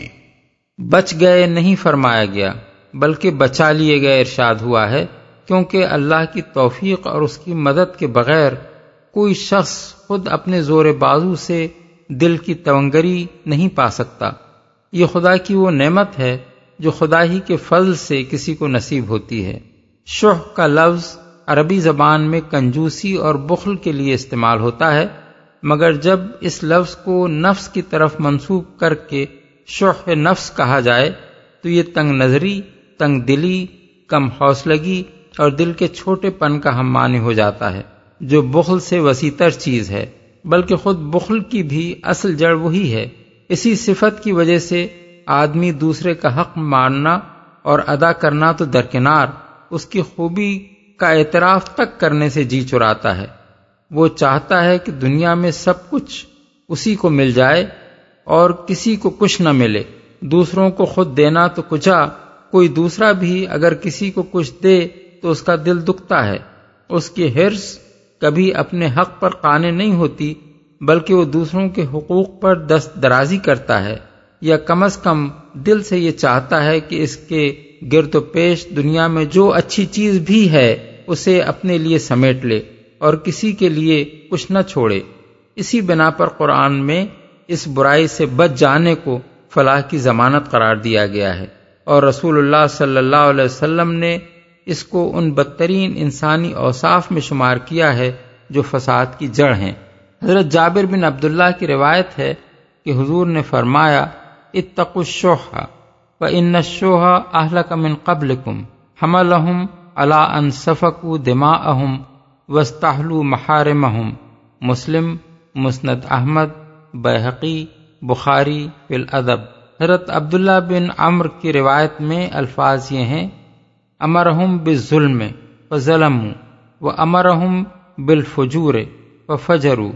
بچ گئے نہیں فرمایا گیا بلکہ بچا لیے گئے ارشاد ہوا ہے، کیونکہ اللہ کی توفیق اور اس کی مدد کے بغیر کوئی شخص خود اپنے زور بازو سے دل کی تونگری نہیں پا سکتا۔ یہ خدا کی وہ نعمت ہے جو خدا ہی کے فضل سے کسی کو نصیب ہوتی ہے۔ شح کا لفظ عربی زبان میں کنجوسی اور بخل کے لیے استعمال ہوتا ہے، مگر جب اس لفظ کو نفس کی طرف منسوب کر کے شح نفس کہا جائے تو یہ تنگ نظری، تنگ دلی، کم حوصلگی اور دل کے چھوٹے پن کا ہم معنی ہو جاتا ہے، جو بخل سے وسیع تر چیز ہے، بلکہ خود بخل کی بھی اصل جڑ وہی ہے۔ اسی صفت کی وجہ سے آدمی دوسرے کا حق ماننا اور ادا کرنا تو درکنار، اس کی خوبی کا اعتراف تک کرنے سے جی چراتا ہے۔ وہ چاہتا ہے کہ دنیا میں سب کچھ اسی کو مل جائے اور کسی کو کچھ نہ ملے۔ دوسروں کو خود دینا تو کچا، کوئی دوسرا بھی اگر کسی کو کچھ دے تو اس کا دل دکھتا ہے۔ اس کی حرص کبھی اپنے حق پر قانع نہیں ہوتی، بلکہ وہ دوسروں کے حقوق پر دست درازی کرتا ہے، یا کم از کم دل سے یہ چاہتا ہے کہ اس کے گرد و پیش دنیا میں جو اچھی چیز بھی ہے اسے اپنے لیے سمیٹ لے اور کسی کے لیے کچھ نہ چھوڑے۔ اسی بنا پر قرآن میں اس برائی سے بچ جانے کو فلاح کی ضمانت قرار دیا گیا ہے، اور رسول اللہ صلی اللہ علیہ وسلم نے اس کو ان بدترین انسانی اوصاف میں شمار کیا ہے جو فساد کی جڑ ہیں۔ حضرت جابر بن عبداللہ کی روایت ہے کہ حضور نے فرمایا، اتقوا الشح فإن الشح أهلك من قبلكم حملهم على أن سفكوا دماءهم واستحلوا محارمهم۔ مسلم، مسند احمد، بیہقی، بخاری فی الادب۔ حضرت عبداللہ بن عمرو کی روایت میں الفاظ یہ ہیں، امرہم بالظلم فظلموا وامرہم بالفجور ففجروا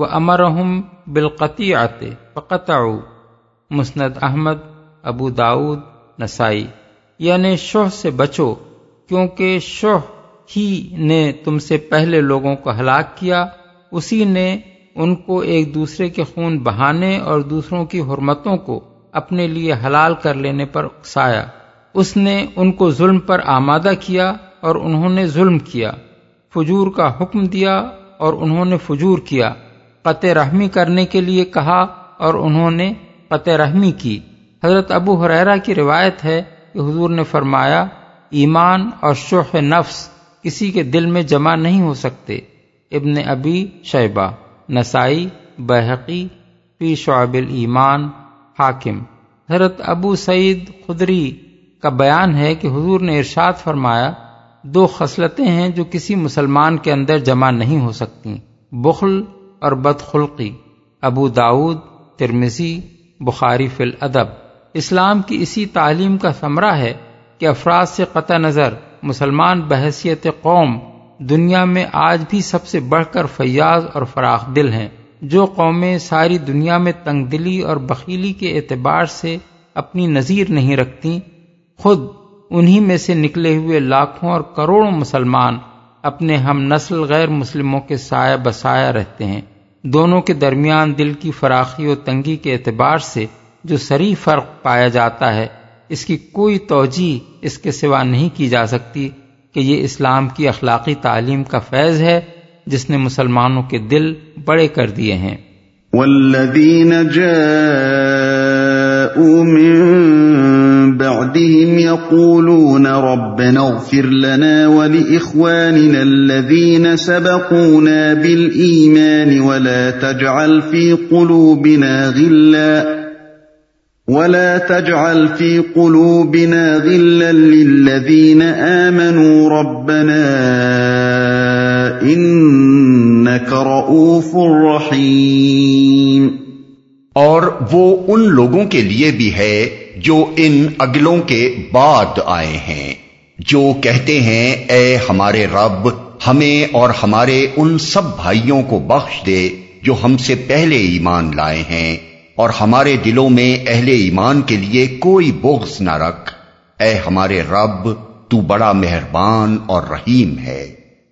وامرہم بالقطیعۃ فقطعوا۔ مسند احمد، ابو داؤد، نسائی۔ یعنی شح سے بچو، کیونکہ شح ہی نے تم سے پہلے لوگوں کو ہلاک کیا، اسی نے ان کو ایک دوسرے کے خون بہانے اور دوسروں کی حرمتوں کو اپنے لیے حلال کر لینے پر اکسایا۔ اس نے ان کو ظلم پر آمادہ کیا اور انہوں نے ظلم کیا، فجور کا حکم دیا اور انہوں نے فجور کیا، قطع رحمی کرنے کے لیے کہا اور انہوں نے قطع رحمی کی۔ حضرت ابو ہریرہ کی روایت ہے کہ حضور نے فرمایا، ایمان اور شح نفس کسی کے دل میں جمع نہیں ہو سکتے۔ ابن ابی شیبہ، نسائی، بیہقی فی شعب الایمان، حاکم۔ حضرت ابو سعید خدری کا بیان ہے کہ حضور نے ارشاد فرمایا، دو خصلتیں ہیں جو کسی مسلمان کے اندر جمع نہیں ہو سکتی، بخل اور بدخلقی۔ ابو داؤد، ترمذی، بخاری فی الادب۔ اسلام کی اسی تعلیم کا ثمرہ ہے کہ افراد سے قطع نظر مسلمان بحیثیت قوم دنیا میں آج بھی سب سے بڑھ کر فیاض اور فراخ دل ہیں۔ جو قومیں ساری دنیا میں تنگ دلی اور بخیلی کے اعتبار سے اپنی نظیر نہیں رکھتی، خود انہی میں سے نکلے ہوئے لاکھوں اور کروڑوں مسلمان اپنے ہم نسل غیر مسلموں کے سایہ بسایہ رہتے ہیں۔ دونوں کے درمیان دل کی فراخی و تنگی کے اعتبار سے جو صریح فرق پایا جاتا ہے، اس کی کوئی توجیہ اس کے سوا نہیں کی جا سکتی کہ یہ اسلام کی اخلاقی تعلیم کا فیض ہے جس نے مسلمانوں کے دل بڑے کر دیے ہیں۔ والذین جاءوا من بعدهم يقولون ربنا اغفر لنا ولإخواننا الذين سبقونا بالإيمان ولا تجعل في قلوبنا غلا للذين آمنوا ربنا إنك رؤوف رحيم۔ اور وہ ان لوگوں کے لیے بھی ہے جو ان اگلوں کے بعد آئے ہیں، جو کہتے ہیں اے ہمارے رب، ہمیں اور ہمارے ان سب بھائیوں کو بخش دے جو ہم سے پہلے ایمان لائے ہیں، اور ہمارے دلوں میں اہل ایمان کے لیے کوئی بغض نہ رکھ، اے ہمارے رب تو بڑا مہربان اور رحیم ہے۔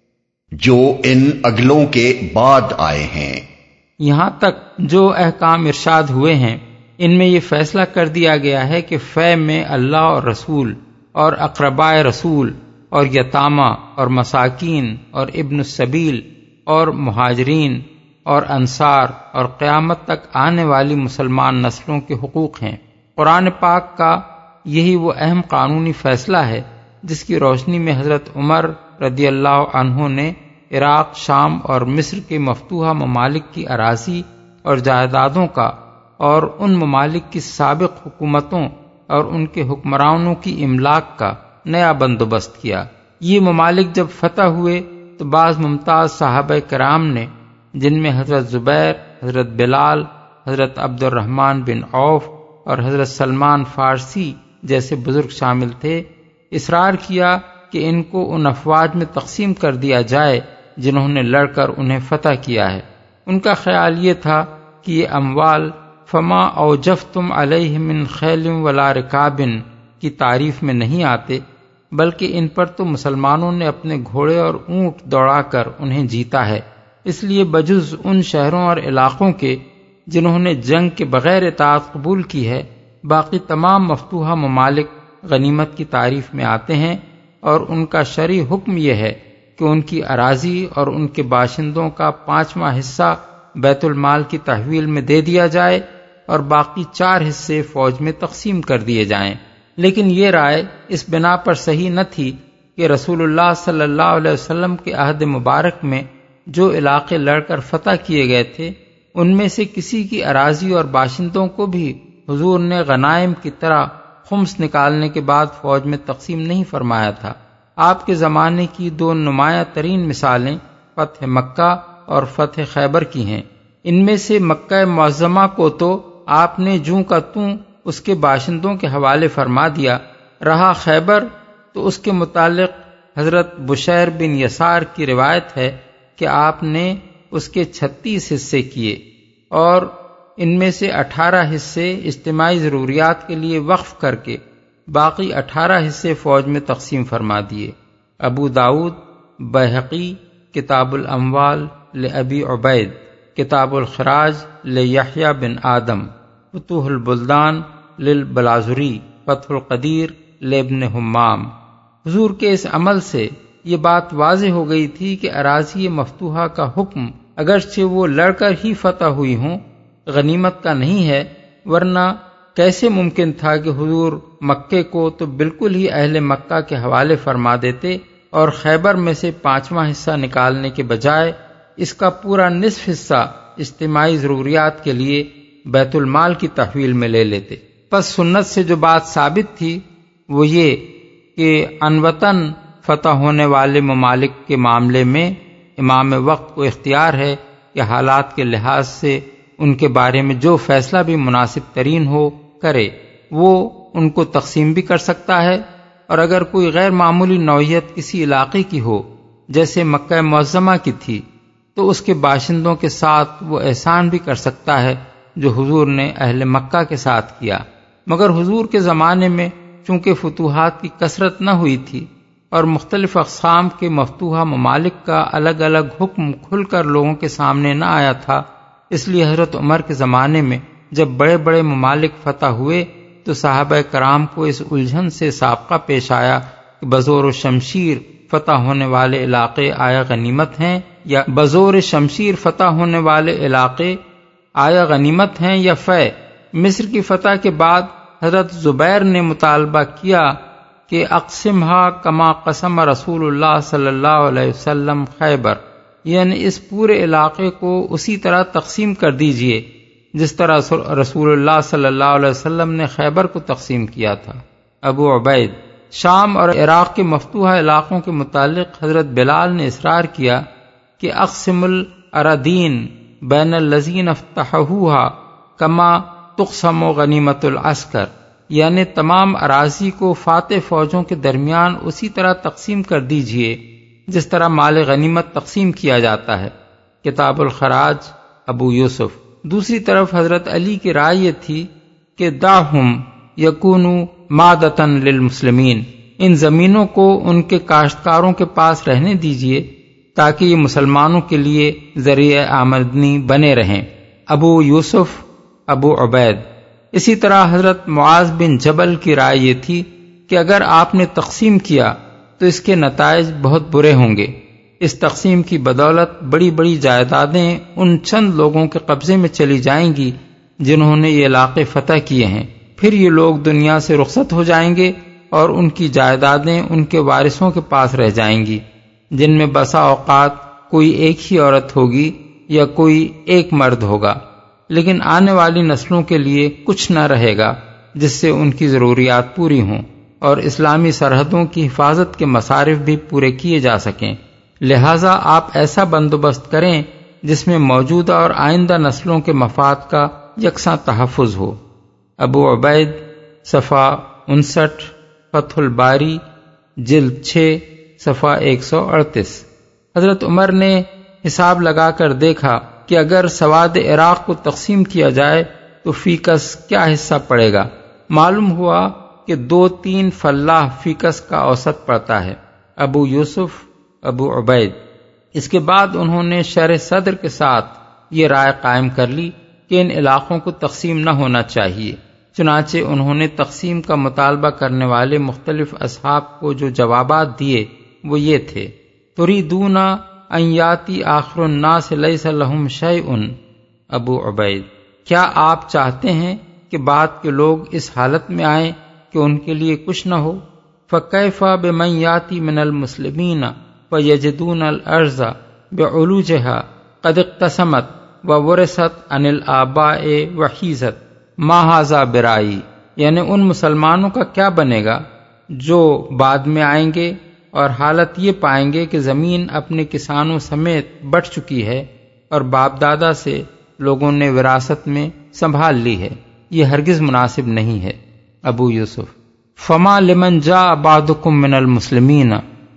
جو ان اگلوں کے بعد آئے ہیں، یہاں تک جو احکام ارشاد ہوئے ہیں ان میں یہ فیصلہ کر دیا گیا ہے کہ فے میں اللہ اور رسول اور اقربائے رسول اور یتامہ اور مساکین اور ابن السبیل اور مہاجرین اور انصار اور قیامت تک آنے والی مسلمان نسلوں کے حقوق ہیں۔ قرآن پاک کا یہی وہ اہم قانونی فیصلہ ہے جس کی روشنی میں حضرت عمر رضی اللہ عنہ نے عراق، شام اور مصر کے مفتوحہ ممالک کی اراضی اور جائیدادوں کا اور ان ممالک کی سابق حکومتوں اور ان کے حکمرانوں کی املاک کا نیا بندوبست کیا۔ یہ ممالک جب فتح ہوئے تو بعض ممتاز صحابہ کرام نے، جن میں حضرت زبیر، حضرت بلال، حضرت عبد الرحمن بن عوف اور حضرت سلمان فارسی جیسے بزرگ شامل تھے، اصرار کیا کہ ان کو ان افواج میں تقسیم کر دیا جائے جنہوں نے لڑ کر انہیں فتح کیا ہے۔ ان کا خیال یہ تھا کہ یہ اموال فما اوجفتم علیہ من خیل ولا رکاب کی تعریف میں نہیں آتے، بلکہ ان پر تو مسلمانوں نے اپنے گھوڑے اور اونٹ دوڑا کر انہیں جیتا ہے۔ اس لیے بجز ان شہروں اور علاقوں کے جنہوں نے جنگ کے بغیر اطاعت قبول کی ہے، باقی تمام مفتوحہ ممالک غنیمت کی تعریف میں آتے ہیں، اور ان کا شرعی حکم یہ ہے کہ ان کی اراضی اور ان کے باشندوں کا 5واں حصہ بیت المال کی تحویل میں دے دیا جائے اور باقی 4 حصے فوج میں تقسیم کر دیے جائیں۔ لیکن یہ رائے اس بنا پر صحیح نہ تھی کہ رسول اللہ صلی اللہ علیہ وسلم کے عہد مبارک میں جو علاقے لڑ کر فتح کیے گئے تھے ان میں سے کسی کی اراضی اور باشندوں کو بھی حضور نے غنائم کی طرح خمس نکالنے کے بعد فوج میں تقسیم نہیں فرمایا تھا۔ آپ کے زمانے کی 2 نمایاں ترین مثالیں فتح مکہ اور فتح خیبر کی ہیں۔ ان میں سے مکہ معظمہ کو تو آپ نے جوں کا توں اس کے باشندوں کے حوالے فرما دیا، رہا خیبر تو اس کے متعلق حضرت بشیر بن یسار کی روایت ہے کہ آپ نے اس کے 36 حصے کیے اور ان میں سے 18 حصے اجتماعی ضروریات کے لیے وقف کر کے باقی 18 حصے فوج میں تقسیم فرما دیے۔ ابو داؤد، بیہقی کتاب الاموال لابی عبید، کتاب الخراج لیحییٰ بن آدم، فتوح البلدان للبلازری، فتح القدیر لابن حمام۔ حضور کے اس عمل سے یہ بات واضح ہو گئی تھی کہ اراضی مفتوحہ کا حکم اگرچہ وہ لڑ کر ہی فتح ہوئی ہوں غنیمت کا نہیں ہے، ورنہ کیسے ممکن تھا کہ حضور مکے کو تو بالکل ہی اہل مکہ کے حوالے فرما دیتے اور خیبر میں سے 5واں حصہ نکالنے کے بجائے اس کا پورا نصف حصہ اجتماعی ضروریات کے لیے بیت المال کی تحویل میں لے لیتے۔ پس سنت سے جو بات ثابت تھی وہ یہ کہ انوطن فتح ہونے والے ممالک کے معاملے میں امام وقت کو اختیار ہے کہ حالات کے لحاظ سے ان کے بارے میں جو فیصلہ بھی مناسب ترین ہو کرے، وہ ان کو تقسیم بھی کر سکتا ہے، اور اگر کوئی غیر معمولی نوعیت کسی علاقے کی ہو جیسے مکہ معظمہ کی تھی تو اس کے باشندوں کے ساتھ وہ احسان بھی کر سکتا ہے جو حضور نے اہل مکہ کے ساتھ کیا۔ مگر حضور کے زمانے میں چونکہ فتوحات کی کثرت نہ ہوئی تھی اور مختلف اقسام کے مفتوحہ ممالک کا الگ الگ حکم کھل کر لوگوں کے سامنے نہ آیا تھا، اس لیے حضرت عمر کے زمانے میں جب بڑے بڑے ممالک فتح ہوئے تو صحابہ کرام کو اس الجھن سے سابقہ پیش آیا کہ بزور و شمشیر فتح ہونے والے علاقے آیا غنیمت ہیں یا بزور شمشیر فتح ہونے والے علاقے آیا غنیمت ہیں یا فے۔ مصر کی فتح کے بعد حضرت زبیر نے مطالبہ کیا کہ اقسمہا کما قسم رسول اللہ صلی اللہ علیہ وسلم خیبر، یعنی اس پورے علاقے کو اسی طرح تقسیم کر دیجئے جس طرح رسول اللہ صلی اللہ علیہ وسلم نے خیبر کو تقسیم کیا تھا۔ ابو عبید شام اور عراق کے مفتوحہ علاقوں کے متعلق حضرت بلال نے اصرار کیا کہ اقسم الاراضین بین الذین افتحوها کما تقسم غنیمت العسکر، یعنی تمام اراضی کو فاتح فوجوں کے درمیان اسی طرح تقسیم کر دیجئے جس طرح مال غنیمت تقسیم کیا جاتا ہے۔ کتاب الخراج ابو یوسف۔ دوسری طرف حضرت علی کی رائے یہ تھی کہ دعہم یکونوا مادۃ للمسلمین، ان زمینوں کو ان کے کاشتکاروں کے پاس رہنے دیجئے تاکہ یہ مسلمانوں کے لیے ذریعہ آمدنی بنے رہیں۔ ابو یوسف ابو عبید۔ اسی طرح حضرت معاذ بن جبل کی رائے یہ تھی کہ اگر آپ نے تقسیم کیا تو اس کے نتائج بہت برے ہوں گے۔ اس تقسیم کی بدولت بڑی بڑی جائیدادیں ان چند لوگوں کے قبضے میں چلی جائیں گی جنہوں نے یہ علاقے فتح کیے ہیں، پھر یہ لوگ دنیا سے رخصت ہو جائیں گے اور ان کی جائیدادیں ان کے وارثوں کے پاس رہ جائیں گی، جن میں بسا اوقات کوئی ایک ہی عورت ہوگی یا کوئی ایک مرد ہوگا، لیکن آنے والی نسلوں کے لیے کچھ نہ رہے گا جس سے ان کی ضروریات پوری ہوں اور اسلامی سرحدوں کی حفاظت کے مصارف بھی پورے کیے جا سکیں۔ لہٰذا آپ ایسا بندوبست کریں جس میں موجودہ اور آئندہ نسلوں کے مفاد کا یکساں تحفظ ہو۔ ابو عبید صفحہ 59، فتح الباری جلد 6 صفحہ 138۔ حضرت عمر نے حساب لگا کر دیکھا کہ اگر سواد عراق کو تقسیم کیا جائے تو فی کس کیا حصہ پڑے گا۔ معلوم ہوا کہ 2-3 فلاح فی کس کا اوسط پڑتا ہے۔ ابو یوسف ابو عبید۔ اس کے بعد انہوں نے شرح صدر کے ساتھ یہ رائے قائم کر لی کہ ان علاقوں کو تقسیم نہ ہونا چاہیے۔ چنانچہ انہوں نے تقسیم کا مطالبہ کرنے والے مختلف اصحاب کو جو جوابات دیے وہ یہ تھے: تریدون ان یاتی آخر الناس لیس لہم شیء۔ ابو عبید: کیا آپ چاہتے ہیں کہ بعد کے لوگ اس حالت میں آئیں کہ ان کے لیے کچھ نہ ہو؟ فکیف بمن یاتی من المسلمین فیجدون الارض بعلوجها قد اقتسمت وورثت عن الآباء وحیزت ما ھذا برائی، یعنی ان مسلمانوں کا کیا بنے گا جو بعد میں آئیں گے اور حالت یہ پائیں گے کہ زمین اپنے کسانوں سمیت بٹ چکی ہے اور باپ دادا سے لوگوں نے وراثت میں سنبھال لی ہے، یہ ہرگز مناسب نہیں ہے۔ ابو یوسف: فما لمن جاء بعدکم من المسلمین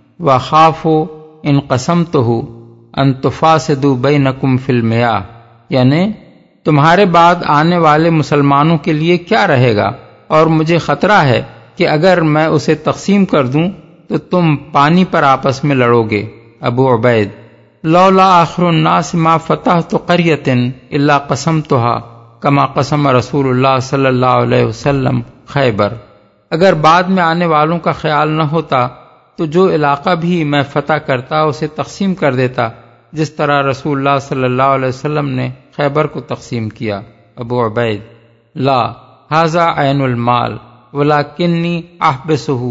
وخافوا ان قسمتہ ان تفاسدوا بینکم فی المیاہ، یعنی تمہارے بعد آنے والے مسلمانوں کے لیے کیا رہے گا اور مجھے خطرہ ہے کہ اگر میں اسے تقسیم کر دوں تو تم پانی پر آپس میں لڑو گے۔ ابو عبید: لولا آخر الناس ما فتحت قریۃ الا قسمتها کما قسم رسول اللہ صلی اللہ علیہ وسلم خیبر۔ اگر بعد میں آنے والوں کا خیال نہ ہوتا تو جو علاقہ بھی میں فتح کرتا اسے تقسیم کر دیتا جس طرح رسول اللہ صلی اللہ علیہ وسلم نے خیبر کو تقسیم کیا۔ ابو عبید: لا ھذا عین المال ولکنی احبسہ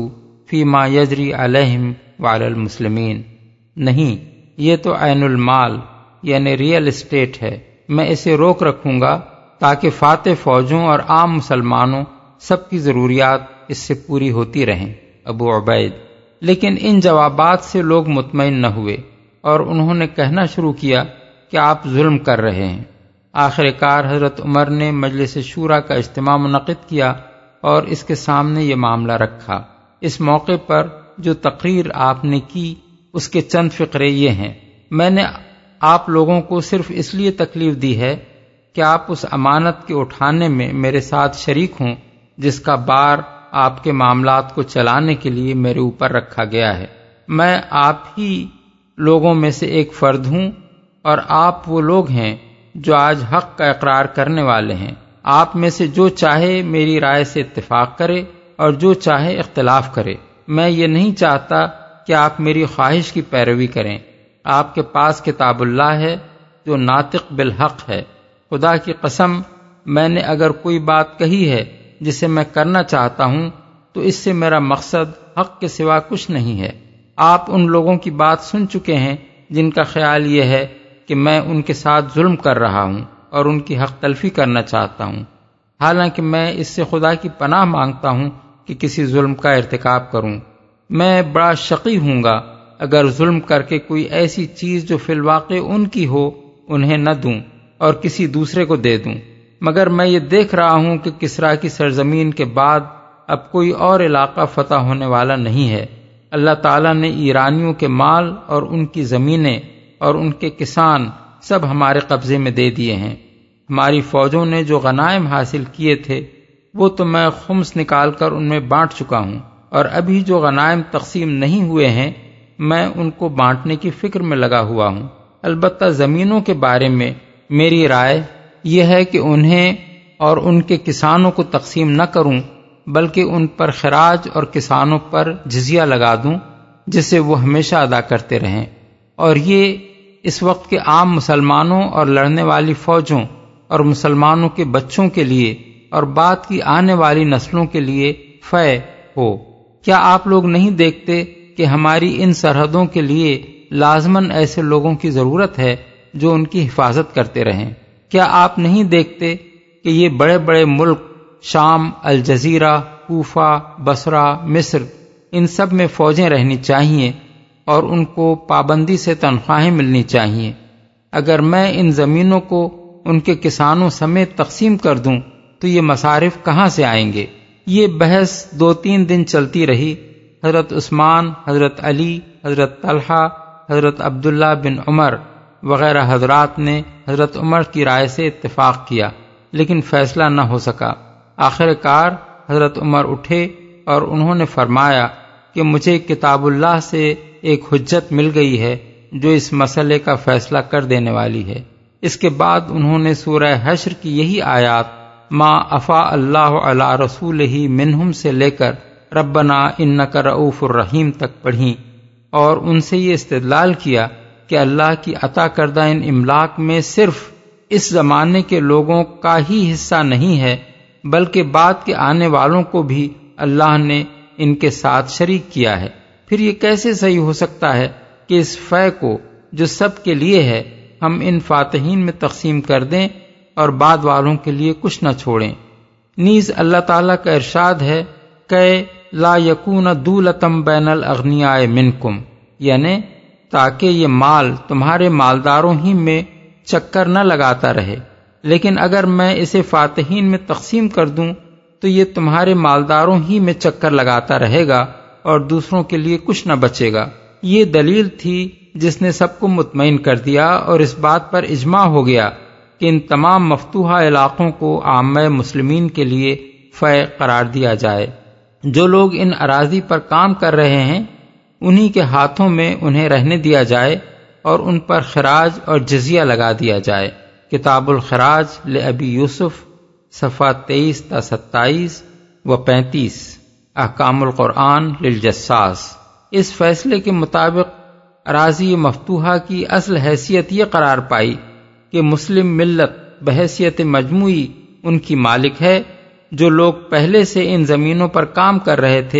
فیما یجری علیہم وعلی المسلمین۔ نہیں، یہ تو عین المال یعنی ریئل اسٹیٹ ہے، میں اسے روک رکھوں گا تاکہ فاتح فوجوں اور عام مسلمانوں سب کی ضروریات اس سے پوری ہوتی رہیں۔ ابو عبید۔ لیکن ان جوابات سے لوگ مطمئن نہ ہوئے اور انہوں نے کہنا شروع کیا کہ آپ ظلم کر رہے ہیں۔ آخر کار حضرت عمر نے مجلس شورا کا اجتماع منعقد کیا اور اس کے سامنے یہ معاملہ رکھا۔ اس موقع پر جو تقریر آپ نے کی اس کے چند فقرے یہ ہیں۔ میں نے آپ لوگوں کو صرف اس لیے تکلیف دی ہے کہ آپ اس امانت کے اٹھانے میں میرے ساتھ شریک ہوں جس کا بار آپ کے معاملات کو چلانے کے لیے میرے اوپر رکھا گیا ہے۔ میں آپ ہی لوگوں میں سے ایک فرد ہوں اور آپ وہ لوگ ہیں جو آج حق کا اقرار کرنے والے ہیں۔ آپ میں سے جو چاہے میری رائے سے اتفاق کرے اور جو چاہے اختلاف کرے۔ میں یہ نہیں چاہتا کہ آپ میری خواہش کی پیروی کریں۔ آپ کے پاس کتاب اللہ ہے جو ناطق بالحق ہے۔ خدا کی قسم، میں نے اگر کوئی بات کہی ہے جسے میں کرنا چاہتا ہوں تو اس سے میرا مقصد حق کے سوا کچھ نہیں ہے۔ آپ ان لوگوں کی بات سن چکے ہیں جن کا خیال یہ ہے کہ میں ان کے ساتھ ظلم کر رہا ہوں اور ان کی حق تلفی کرنا چاہتا ہوں، حالانکہ میں اس سے خدا کی پناہ مانگتا ہوں کہ کسی ظلم کا ارتکاب کروں۔ میں بڑا شقی ہوں گا اگر ظلم کر کے کوئی ایسی چیز جو فی الواقع ان کی ہو انہیں نہ دوں اور کسی دوسرے کو دے دوں، مگر میں یہ دیکھ رہا ہوں کہ کسریٰ کی سرزمین کے بعد اب کوئی اور علاقہ فتح ہونے والا نہیں ہے۔ اللہ تعالیٰ نے ایرانیوں کے مال اور ان کی زمینیں اور ان کے کسان سب ہمارے قبضے میں دے دیے ہیں۔ ہماری فوجوں نے جو غنائم حاصل کیے تھے وہ تو میں خمس نکال کر ان میں بانٹ چکا ہوں، اور ابھی جو غنائم تقسیم نہیں ہوئے ہیں میں ان کو بانٹنے کی فکر میں لگا ہوا ہوں۔ البتہ زمینوں کے بارے میں میری رائے یہ ہے کہ انہیں اور ان کے کسانوں کو تقسیم نہ کروں، بلکہ ان پر خراج اور کسانوں پر جزیہ لگا دوں جسے وہ ہمیشہ ادا کرتے رہیں، اور یہ اس وقت کے عام مسلمانوں اور لڑنے والی فوجوں اور مسلمانوں کے بچوں کے لیے اور بعد کی آنے والی نسلوں کے لیے فے ہو۔ کیا آپ لوگ نہیں دیکھتے کہ ہماری ان سرحدوں کے لیے لازماً ایسے لوگوں کی ضرورت ہے جو ان کی حفاظت کرتے رہیں؟ کیا آپ نہیں دیکھتے کہ یہ بڑے بڑے ملک شام، الجزیرہ، کوفہ، بصرہ، مصر، ان سب میں فوجیں رہنی چاہیے اور ان کو پابندی سے تنخواہیں ملنی چاہیے۔ اگر میں ان زمینوں کو ان کے کسانوں سمیت تقسیم کر دوں تو یہ مصارف کہاں سے آئیں گے؟ یہ بحث 2-3 دن چلتی رہی۔ حضرت عثمان، حضرت علی، حضرت طلحہ، حضرت عبداللہ بن عمر وغیرہ حضرات نے حضرت عمر کی رائے سے اتفاق کیا، لیکن فیصلہ نہ ہو سکا۔ آخر کار حضرت عمر اٹھے اور انہوں نے فرمایا کہ مجھے کتاب اللہ سے ایک حجت مل گئی ہے جو اس مسئلے کا فیصلہ کر دینے والی ہے۔ اس کے بعد انہوں نے سورہ حشر کی یہی آیات ما افاء اللہ علی رسولہ منہم سے لے کر ربنا انک رؤوف الرحیم تک پڑھیں اور ان سے یہ استدلال کیا کہ اللہ کی عطا کردہ ان املاک میں صرف اس زمانے کے لوگوں کا ہی حصہ نہیں ہے بلکہ بعد کے آنے والوں کو بھی اللہ نے ان کے ساتھ شریک کیا ہے۔ پھر یہ کیسے صحیح ہو سکتا ہے کہ اس فے کو جو سب کے لیے ہے ہم ان فاتحین میں تقسیم کر دیں اور بعد والوں کے لیے کچھ نہ چھوڑیں؟ نیز اللہ تعالیٰ کا ارشاد ہے کہ لا یکون دولتم بین الاغنیاء منکم، یعنی تاکہ یہ مال تمہارے مالداروں ہی میں چکر نہ لگاتا رہے، لیکن اگر میں اسے فاتحین میں تقسیم کر دوں تو یہ تمہارے مالداروں ہی میں چکر لگاتا رہے گا اور دوسروں کے لیے کچھ نہ بچے گا۔ یہ دلیل تھی جس نے سب کو مطمئن کر دیا اور اس بات پر اجماع ہو گیا کہ ان تمام مفتوحہ علاقوں کو عامہ مسلمین کے لیے فے قرار دیا جائے۔ جو لوگ ان اراضی پر کام کر رہے ہیں انہی کے ہاتھوں میں انہیں رہنے دیا جائے اور ان پر خراج اور جزیہ لگا دیا جائے۔ کتاب الخراج لابی یوسف، صفحہ 23 تا 27 و 35، احکام القرآن للجساس۔ اس فیصلے کے مطابق اراضی مفتوحہ کی اصل حیثیت یہ قرار پائی کہ مسلم ملت بحیثیت مجموعی ان کی مالک ہے۔ جو لوگ پہلے سے ان زمینوں پر کام کر رہے تھے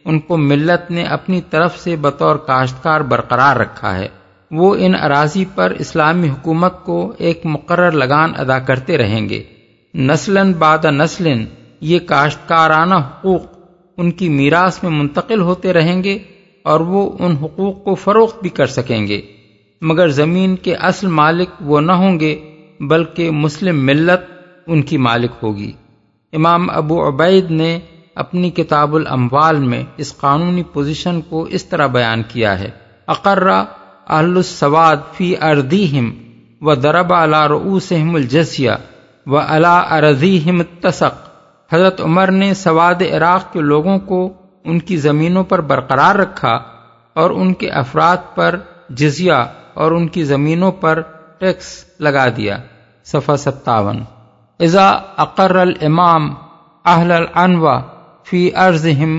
ان کو ملت نے اپنی طرف سے بطور کاشتکار برقرار رکھا ہے۔ وہ ان اراضی پر اسلامی حکومت کو ایک مقرر لگان ادا کرتے رہیں گے۔ نسلاً بعد نسلاً یہ کاشتکارانہ حقوق ان کی میراث میں منتقل ہوتے رہیں گے اور وہ ان حقوق کو فروخت بھی کر سکیں گے، مگر زمین کے اصل مالک وہ نہ ہوں گے بلکہ مسلم ملت ان کی مالک ہوگی۔ امام ابو عبید نے اپنی کتاب الاموال میں اس قانونی پوزیشن کو اس طرح بیان کیا ہے: اقر اہل السواد فی ارضیہم وضرب علی رؤوسہم الجزیہ وعلی اراضیہم التسق۔ حضرت عمر نے سواد عراق کے لوگوں کو ان کی زمینوں پر برقرار رکھا اور ان کے افراد پر جزیہ اور ان کی زمینوں پر ٹیکس لگا دیا۔ صفحہ 57۔ اذا اقر الامام اہل العنوہ فی ارضہم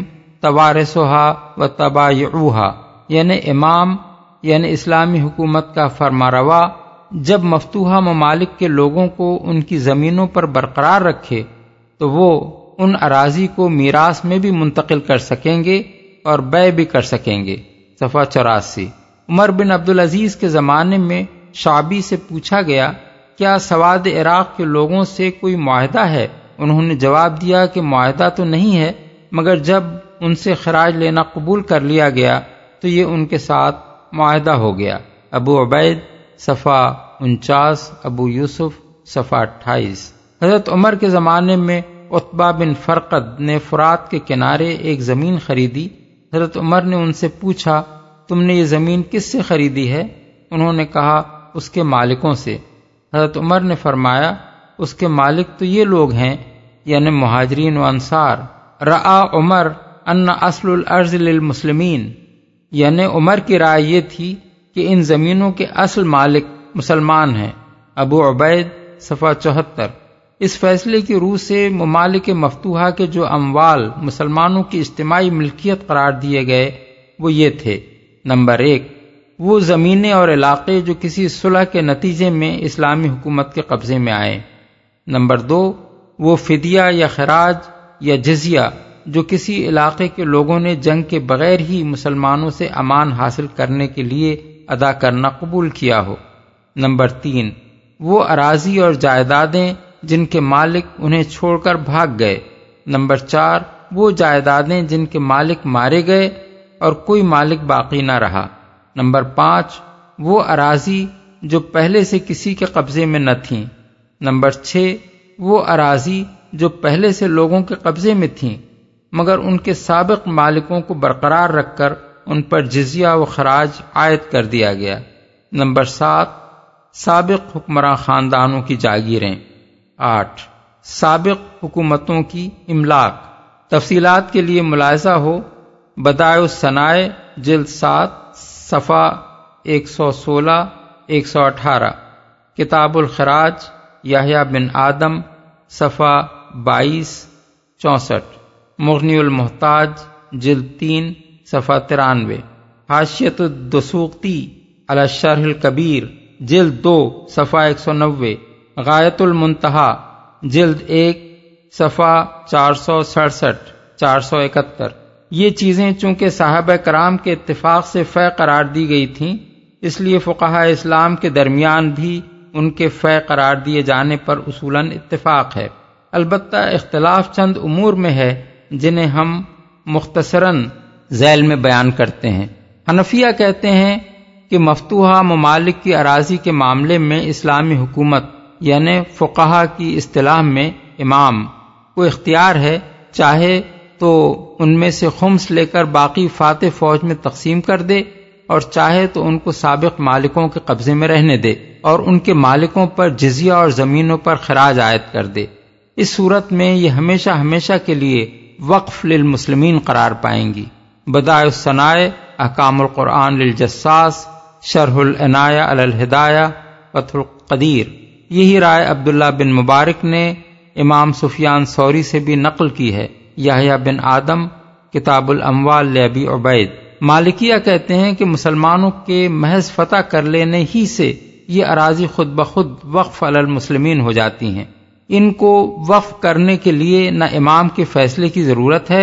توارثها وتبایعوها، یعنی امام یعنی اسلامی حکومت کا فرما روا جب مفتوحہ ممالک کے لوگوں کو ان کی زمینوں پر برقرار رکھے تو وہ ان اراضی کو میراث میں بھی منتقل کر سکیں گے اور بیع بھی کر سکیں گے۔ صفحہ 84۔ عمر بن عبدالعزیز کے زمانے میں شعبی سے پوچھا گیا، کیا سواد عراق کے لوگوں سے کوئی معاہدہ ہے؟ انہوں نے جواب دیا کہ معاہدہ تو نہیں ہے، مگر جب ان سے خراج لینا قبول کر لیا گیا تو یہ ان کے ساتھ معاہدہ ہو گیا۔ ابو عبید صفحہ 49، ابو یوسف صفحہ 28۔ حضرت عمر کے زمانے میں عتبہ بن فرقد نے فرات کے کنارے ایک زمین خریدی۔ حضرت عمر نے ان سے پوچھا، تم نے یہ زمین کس سے خریدی ہے؟ انہوں نے کہا، اس کے مالکوں سے۔ حضرت عمر نے فرمایا، اس کے مالک تو یہ لوگ ہیں، یعنی مہاجرین و انصار۔ رعا عمر ان اصل الارض للمسلمین، یعنی عمر کی رائے یہ تھی کہ ان زمینوں کے اصل مالک مسلمان ہیں۔ ابو عبید صفحہ 74۔ اس فیصلے کی روح سے ممالک مفتوحہ کے جو اموال مسلمانوں کی اجتماعی ملکیت قرار دیے گئے وہ یہ تھے: نمبر 1، وہ زمینیں اور علاقے جو کسی صلح کے نتیجے میں اسلامی حکومت کے قبضے میں آئے۔ نمبر 2، وہ فدیہ یا خراج یا جزیہ جو کسی علاقے کے لوگوں نے جنگ کے بغیر ہی مسلمانوں سے امان حاصل کرنے کے لیے ادا کرنا قبول کیا ہو۔ نمبر 3، وہ اراضی اور جائیدادیں جن کے مالک انہیں چھوڑ کر بھاگ گئے۔ نمبر 4، وہ جائیدادیں جن کے مالک مارے گئے اور کوئی مالک باقی نہ رہا۔ نمبر 5، وہ اراضی جو پہلے سے کسی کے قبضے میں نہ تھیں۔ نمبر 6، وہ اراضی جو پہلے سے لوگوں کے قبضے میں تھیں مگر ان کے سابق مالکوں کو برقرار رکھ کر ان پر جزیہ و خراج عائد کر دیا گیا۔ نمبر 7، سابق حکمراں خاندانوں کی جاگیریں۔ 8، سابق حکومتوں کی املاک۔ تفصیلات کے لیے ملاحظہ ہو بدائع الصنائع جلد 7 صفحہ 116 118، کتاب الخراج یحییٰ بن آدم صفحہ 22 64، مغنی المحتاج جلد 3 صفحہ 93، حاشیۃ الدسوقی علی الشرح الکبیر جلد 2 صفحہ 190، غایۃ المنتہا جلد 1 صفحہ 467 471۔ یہ چیزیں چونکہ صحابہ کرام کے اتفاق سے فیع قرار دی گئی تھیں، اس لیے فقہاء اسلام کے درمیان بھی ان کے فیع قرار دیے جانے پر اصولاً اتفاق ہے۔ البتہ اختلاف چند امور میں ہے جنہیں ہم مختصراً ذیل میں بیان کرتے ہیں۔ حنفیہ کہتے ہیں کہ مفتوحہ ممالک کی اراضی کے معاملے میں اسلامی حکومت یعنی فقہا کی اصطلاح میں امام کو اختیار ہے، چاہے تو ان میں سے خمس لے کر باقی فاتح فوج میں تقسیم کر دے اور چاہے تو ان کو سابق مالکوں کے قبضے میں رہنے دے اور ان کے مالکوں پر جزیہ اور زمینوں پر خراج عائد کر دے۔ اس صورت میں یہ ہمیشہ ہمیشہ کے لیے وقف للمسلمین قرار پائیں گی۔ بدائع الصنائع احکام القرآن للجساس، شرح العنایہ علی الہدایہ، فتح القدیر۔ یہی رائے عبداللہ بن مبارک نے امام سفیان ثوری سے بھی نقل کی ہے۔ یحییٰ بن آدم کتاب الاموال لابی عبید۔ مالکیہ کہتے ہیں کہ مسلمانوں کے محض فتح کر لینے ہی سے یہ اراضی خود بخود وقف علی المسلمین ہو جاتی ہیں۔ ان کو وقف کرنے کے لیے نہ امام کے فیصلے کی ضرورت ہے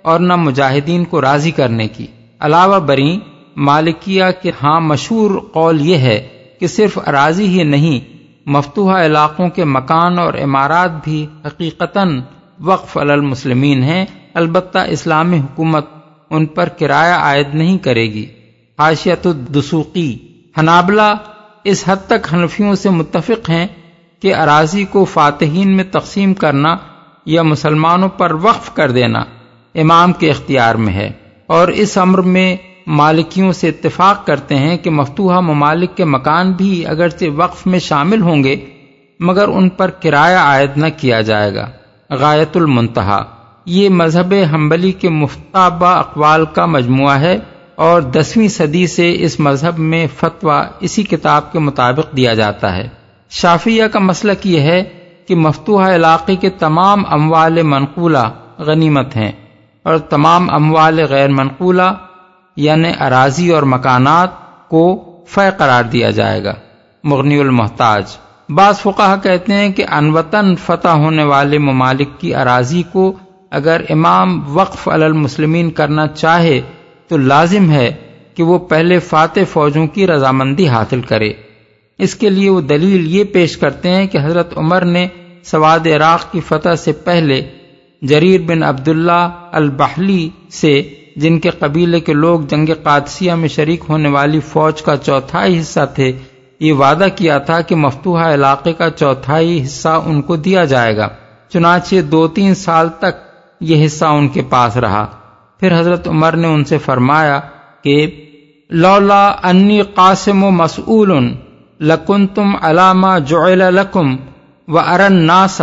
اور نہ مجاہدین کو راضی کرنے کی۔ علاوہ بریں مالکیہ کے ہاں مشہور قول یہ ہے کہ صرف اراضی ہی نہیں، مفتوحہ علاقوں کے مکان اور عمارات بھی حقیقتاً وقف علی المسلمین ہیں، البتہ اسلامی حکومت ان پر کرایہ عائد نہیں کرے گی۔ حاشیۃ الدسوقی، حنابلہ اس حد تک حنفیوں سے متفق ہیں کہ اراضی کو فاتحین میں تقسیم کرنا یا مسلمانوں پر وقف کر دینا امام کے اختیار میں ہے، اور اس امر میں مالکیوں سے اتفاق کرتے ہیں کہ مفتوحہ ممالک کے مکان بھی اگرچہ وقف میں شامل ہوں گے مگر ان پر کرایہ عائد نہ کیا جائے گا۔ غایۃ المنتہا، یہ مذہب حنبلی کے مفتابہ اقوال کا مجموعہ ہے اور 10ویں صدی سے اس مذہب میں فتویٰ اسی کتاب کے مطابق دیا جاتا ہے۔ شافعیہ کا مسلک یہ ہے کہ مفتوحہ علاقے کے تمام اموال منقولہ غنیمت ہیں اور تمام اموال غیر منقولہ یعنی اراضی اور مکانات کو فے قرار دیا جائے گا۔ مغنی المحتاج، بعض فقہا کہتے ہیں کہ انوطن فتح ہونے والے ممالک کی اراضی کو اگر امام وقف علی المسلمین کرنا چاہے تو لازم ہے کہ وہ پہلے فاتح فوجوں کی رضامندی حاصل کرے۔ اس کے لیے وہ دلیل یہ پیش کرتے ہیں کہ حضرت عمر نے سواد عراق کی فتح سے پہلے جریر بن عبداللہ البحلی سے، جن کے قبیلے کے لوگ جنگ قادسیہ میں شریک ہونے والی فوج کا چوتھائی حصہ تھے، یہ وعدہ کیا تھا کہ مفتوحہ علاقے کا چوتھائی حصہ ان کو دیا جائے گا۔ چنانچہ 2-3 سال تک یہ حصہ ان کے پاس رہا۔ پھر حضرت عمر نے ان سے فرمایا کہ لولا انی قاسم و مسئول لکنتم علی ما جعل لکم وارى الناس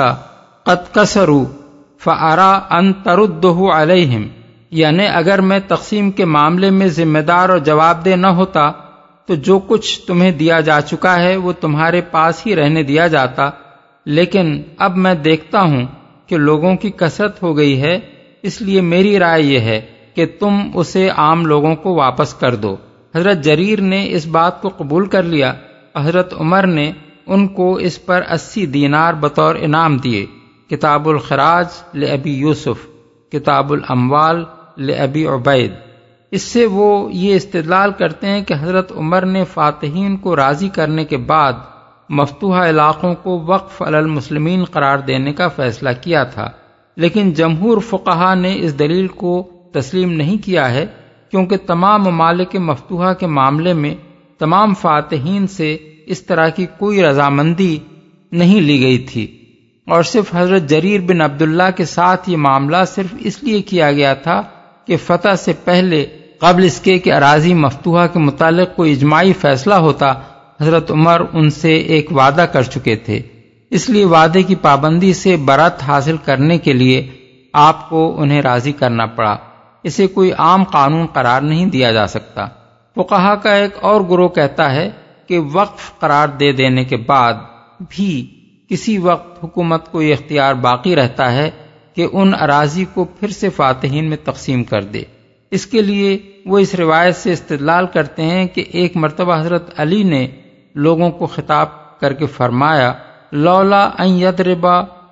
قد کسروا فارى ان تردہ علیہم، یعنی اگر میں تقسیم کے معاملے میں ذمہ دار اور جواب دہ نہ ہوتا تو جو کچھ تمہیں دیا جا چکا ہے وہ تمہارے پاس ہی رہنے دیا جاتا، لیکن اب میں دیکھتا ہوں کہ لوگوں کی کثرت ہو گئی ہے، اس لیے میری رائے یہ ہے کہ تم اسے عام لوگوں کو واپس کر دو۔ حضرت جریر نے اس بات کو قبول کر لیا، حضرت عمر نے ان کو اس پر 80 دینار بطور انعام دیے۔ کتاب الخراج لابی یوسف، کتاب الاموال لابی عبید۔ اس سے وہ یہ استدلال کرتے ہیں کہ حضرت عمر نے فاتحین کو راضی کرنے کے بعد مفتوحہ علاقوں کو وقف علی المسلمین قرار دینے کا فیصلہ کیا تھا، لیکن جمہور فقہا نے اس دلیل کو تسلیم نہیں کیا ہے، کیونکہ تمام ممالک مفتوحہ کے معاملے میں تمام فاتحین سے اس طرح کی کوئی رضامندی نہیں لی گئی تھی، اور صرف حضرت جریر بن عبداللہ کے ساتھ یہ معاملہ صرف اس لیے کیا گیا تھا کہ فتح سے پہلے قبل اس کے کہ اراضی مفتوحہ کے متعلق کوئی اجماعی فیصلہ ہوتا، حضرت عمر ان سے ایک وعدہ کر چکے تھے، اس لیے وعدے کی پابندی سے برات حاصل کرنے کے لیے آپ کو انہیں راضی کرنا پڑا۔ اسے کوئی عام قانون قرار نہیں دیا جا سکتا۔ فقہا کا ایک اور گروہ کہتا ہے کہ وقف قرار دے دینے کے بعد بھی کسی وقت حکومت کو یہ اختیار باقی رہتا ہے کہ ان اراضی کو پھر سے فاتحین میں تقسیم کر دے۔ اس کے لیے وہ اس روایت سے استدلال کرتے ہیں کہ ایک مرتبہ حضرت علی نے لوگوں کو خطاب کر کے فرمایا لولا ان یضرب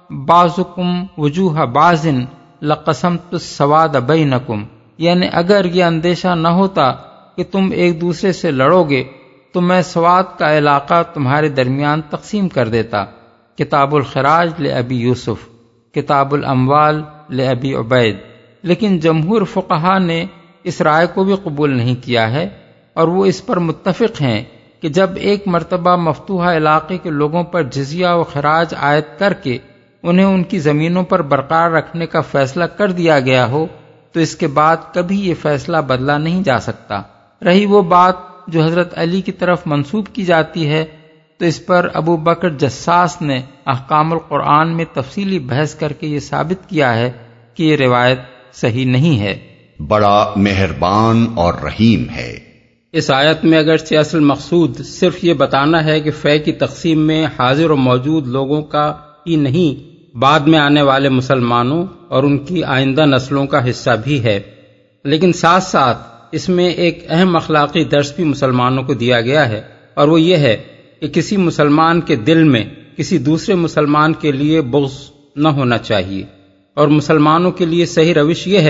بعضکم وجوہ بعض لقسمت السواد بینکم، یعنی اگر یہ اندیشہ نہ ہوتا کہ تم ایک دوسرے سے لڑو گے تو میں سواد کا علاقہ تمہارے درمیان تقسیم کر دیتا۔ کتاب الخراج لابی یوسف، کتاب الاموال لابی عبید۔ لیکن جمہور فقہا نے اس رائے کو بھی قبول نہیں کیا ہے، اور وہ اس پر متفق ہیں کہ جب ایک مرتبہ مفتوحہ علاقے کے لوگوں پر جزیہ و خراج عائد کر کے انہیں ان کی زمینوں پر برقرار رکھنے کا فیصلہ کر دیا گیا ہو تو اس کے بعد کبھی یہ فیصلہ بدلا نہیں جا سکتا۔ رہی وہ بات جو حضرت علی کی طرف منسوب کی جاتی ہے تو اس پر ابو بکر جساس نے احکام القرآن میں تفصیلی بحث کر کے یہ ثابت کیا ہے کہ یہ روایت صحیح نہیں ہے۔ بڑا مہربان اور رحیم ہے۔ اس آیت میں اگرچہ اصل مقصود صرف یہ بتانا ہے کہ فے کی تقسیم میں حاضر و موجود لوگوں کا ہی نہیں، بعد میں آنے والے مسلمانوں اور ان کی آئندہ نسلوں کا حصہ بھی ہے، لیکن ساتھ ساتھ اس میں ایک اہم اخلاقی درس بھی مسلمانوں کو دیا گیا ہے، اور وہ یہ ہے کہ کسی مسلمان کے دل میں کسی دوسرے مسلمان کے لیے بغض نہ ہونا چاہیے، اور مسلمانوں کے لیے صحیح روش یہ ہے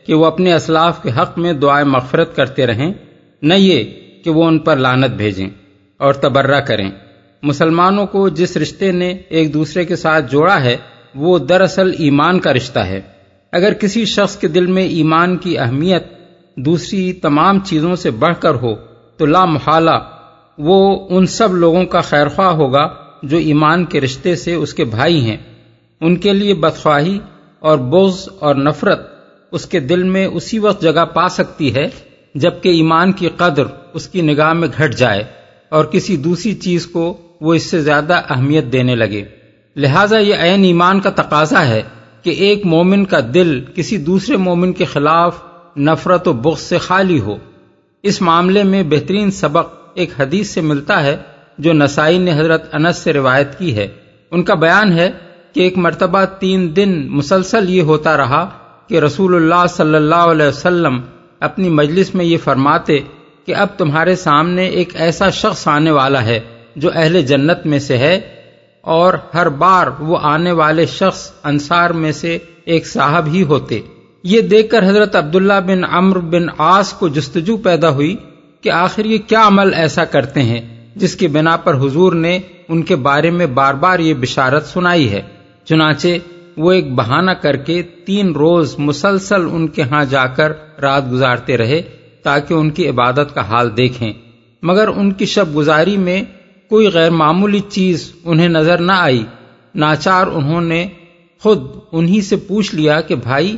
کہ وہ اپنے اسلاف کے حق میں دعائے مغفرت کرتے رہیں، نہ یہ کہ وہ ان پر لعنت بھیجیں اور تبرہ کریں۔ مسلمانوں کو جس رشتے نے ایک دوسرے کے ساتھ جوڑا ہے وہ دراصل ایمان کا رشتہ ہے۔ اگر کسی شخص کے دل میں ایمان کی اہمیت دوسری تمام چیزوں سے بڑھ کر ہو تو لا محالہ وہ ان سب لوگوں کا خیرخواہ ہوگا جو ایمان کے رشتے سے اس کے بھائی ہیں۔ ان کے لیے بدخواہی اور بغض اور نفرت اس کے دل میں اسی وقت جگہ پا سکتی ہے جبکہ ایمان کی قدر اس کی نگاہ میں گھٹ جائے اور کسی دوسری چیز کو وہ اس سے زیادہ اہمیت دینے لگے۔ لہذا یہ عین ایمان کا تقاضا ہے کہ ایک مومن کا دل کسی دوسرے مومن کے خلاف نفرت و بغض سے خالی ہو۔ اس معاملے میں بہترین سبق ایک حدیث سے ملتا ہے جو نسائی نے حضرت انس سے روایت کی ہے۔ ان کا بیان ہے کہ ایک مرتبہ 3 دن مسلسل یہ ہوتا رہا کہ رسول اللہ صلی اللہ علیہ وسلم اپنی مجلس میں یہ فرماتے کہ اب تمہارے سامنے ایک ایسا شخص آنے والا ہے جو اہل جنت میں سے ہے، اور ہر بار وہ آنے والے شخص انصار میں سے ایک صاحب ہی ہوتے۔ یہ دیکھ کر حضرت عبداللہ بن عمرو بن عاص کو جستجو پیدا ہوئی کہ آخر یہ کیا عمل ایسا کرتے ہیں جس کی بنا پر حضور نے ان کے بارے میں بار بار یہ بشارت سنائی ہے۔ چنانچہ وہ ایک بہانہ کر کے 3 روز مسلسل ان کے ہاں جا کر رات گزارتے رہے تاکہ ان کی عبادت کا حال دیکھیں، مگر ان کی شب گزاری میں کوئی غیر معمولی چیز انہیں نظر نہ آئی۔ ناچار انہوں نے خود انہی سے پوچھ لیا کہ بھائی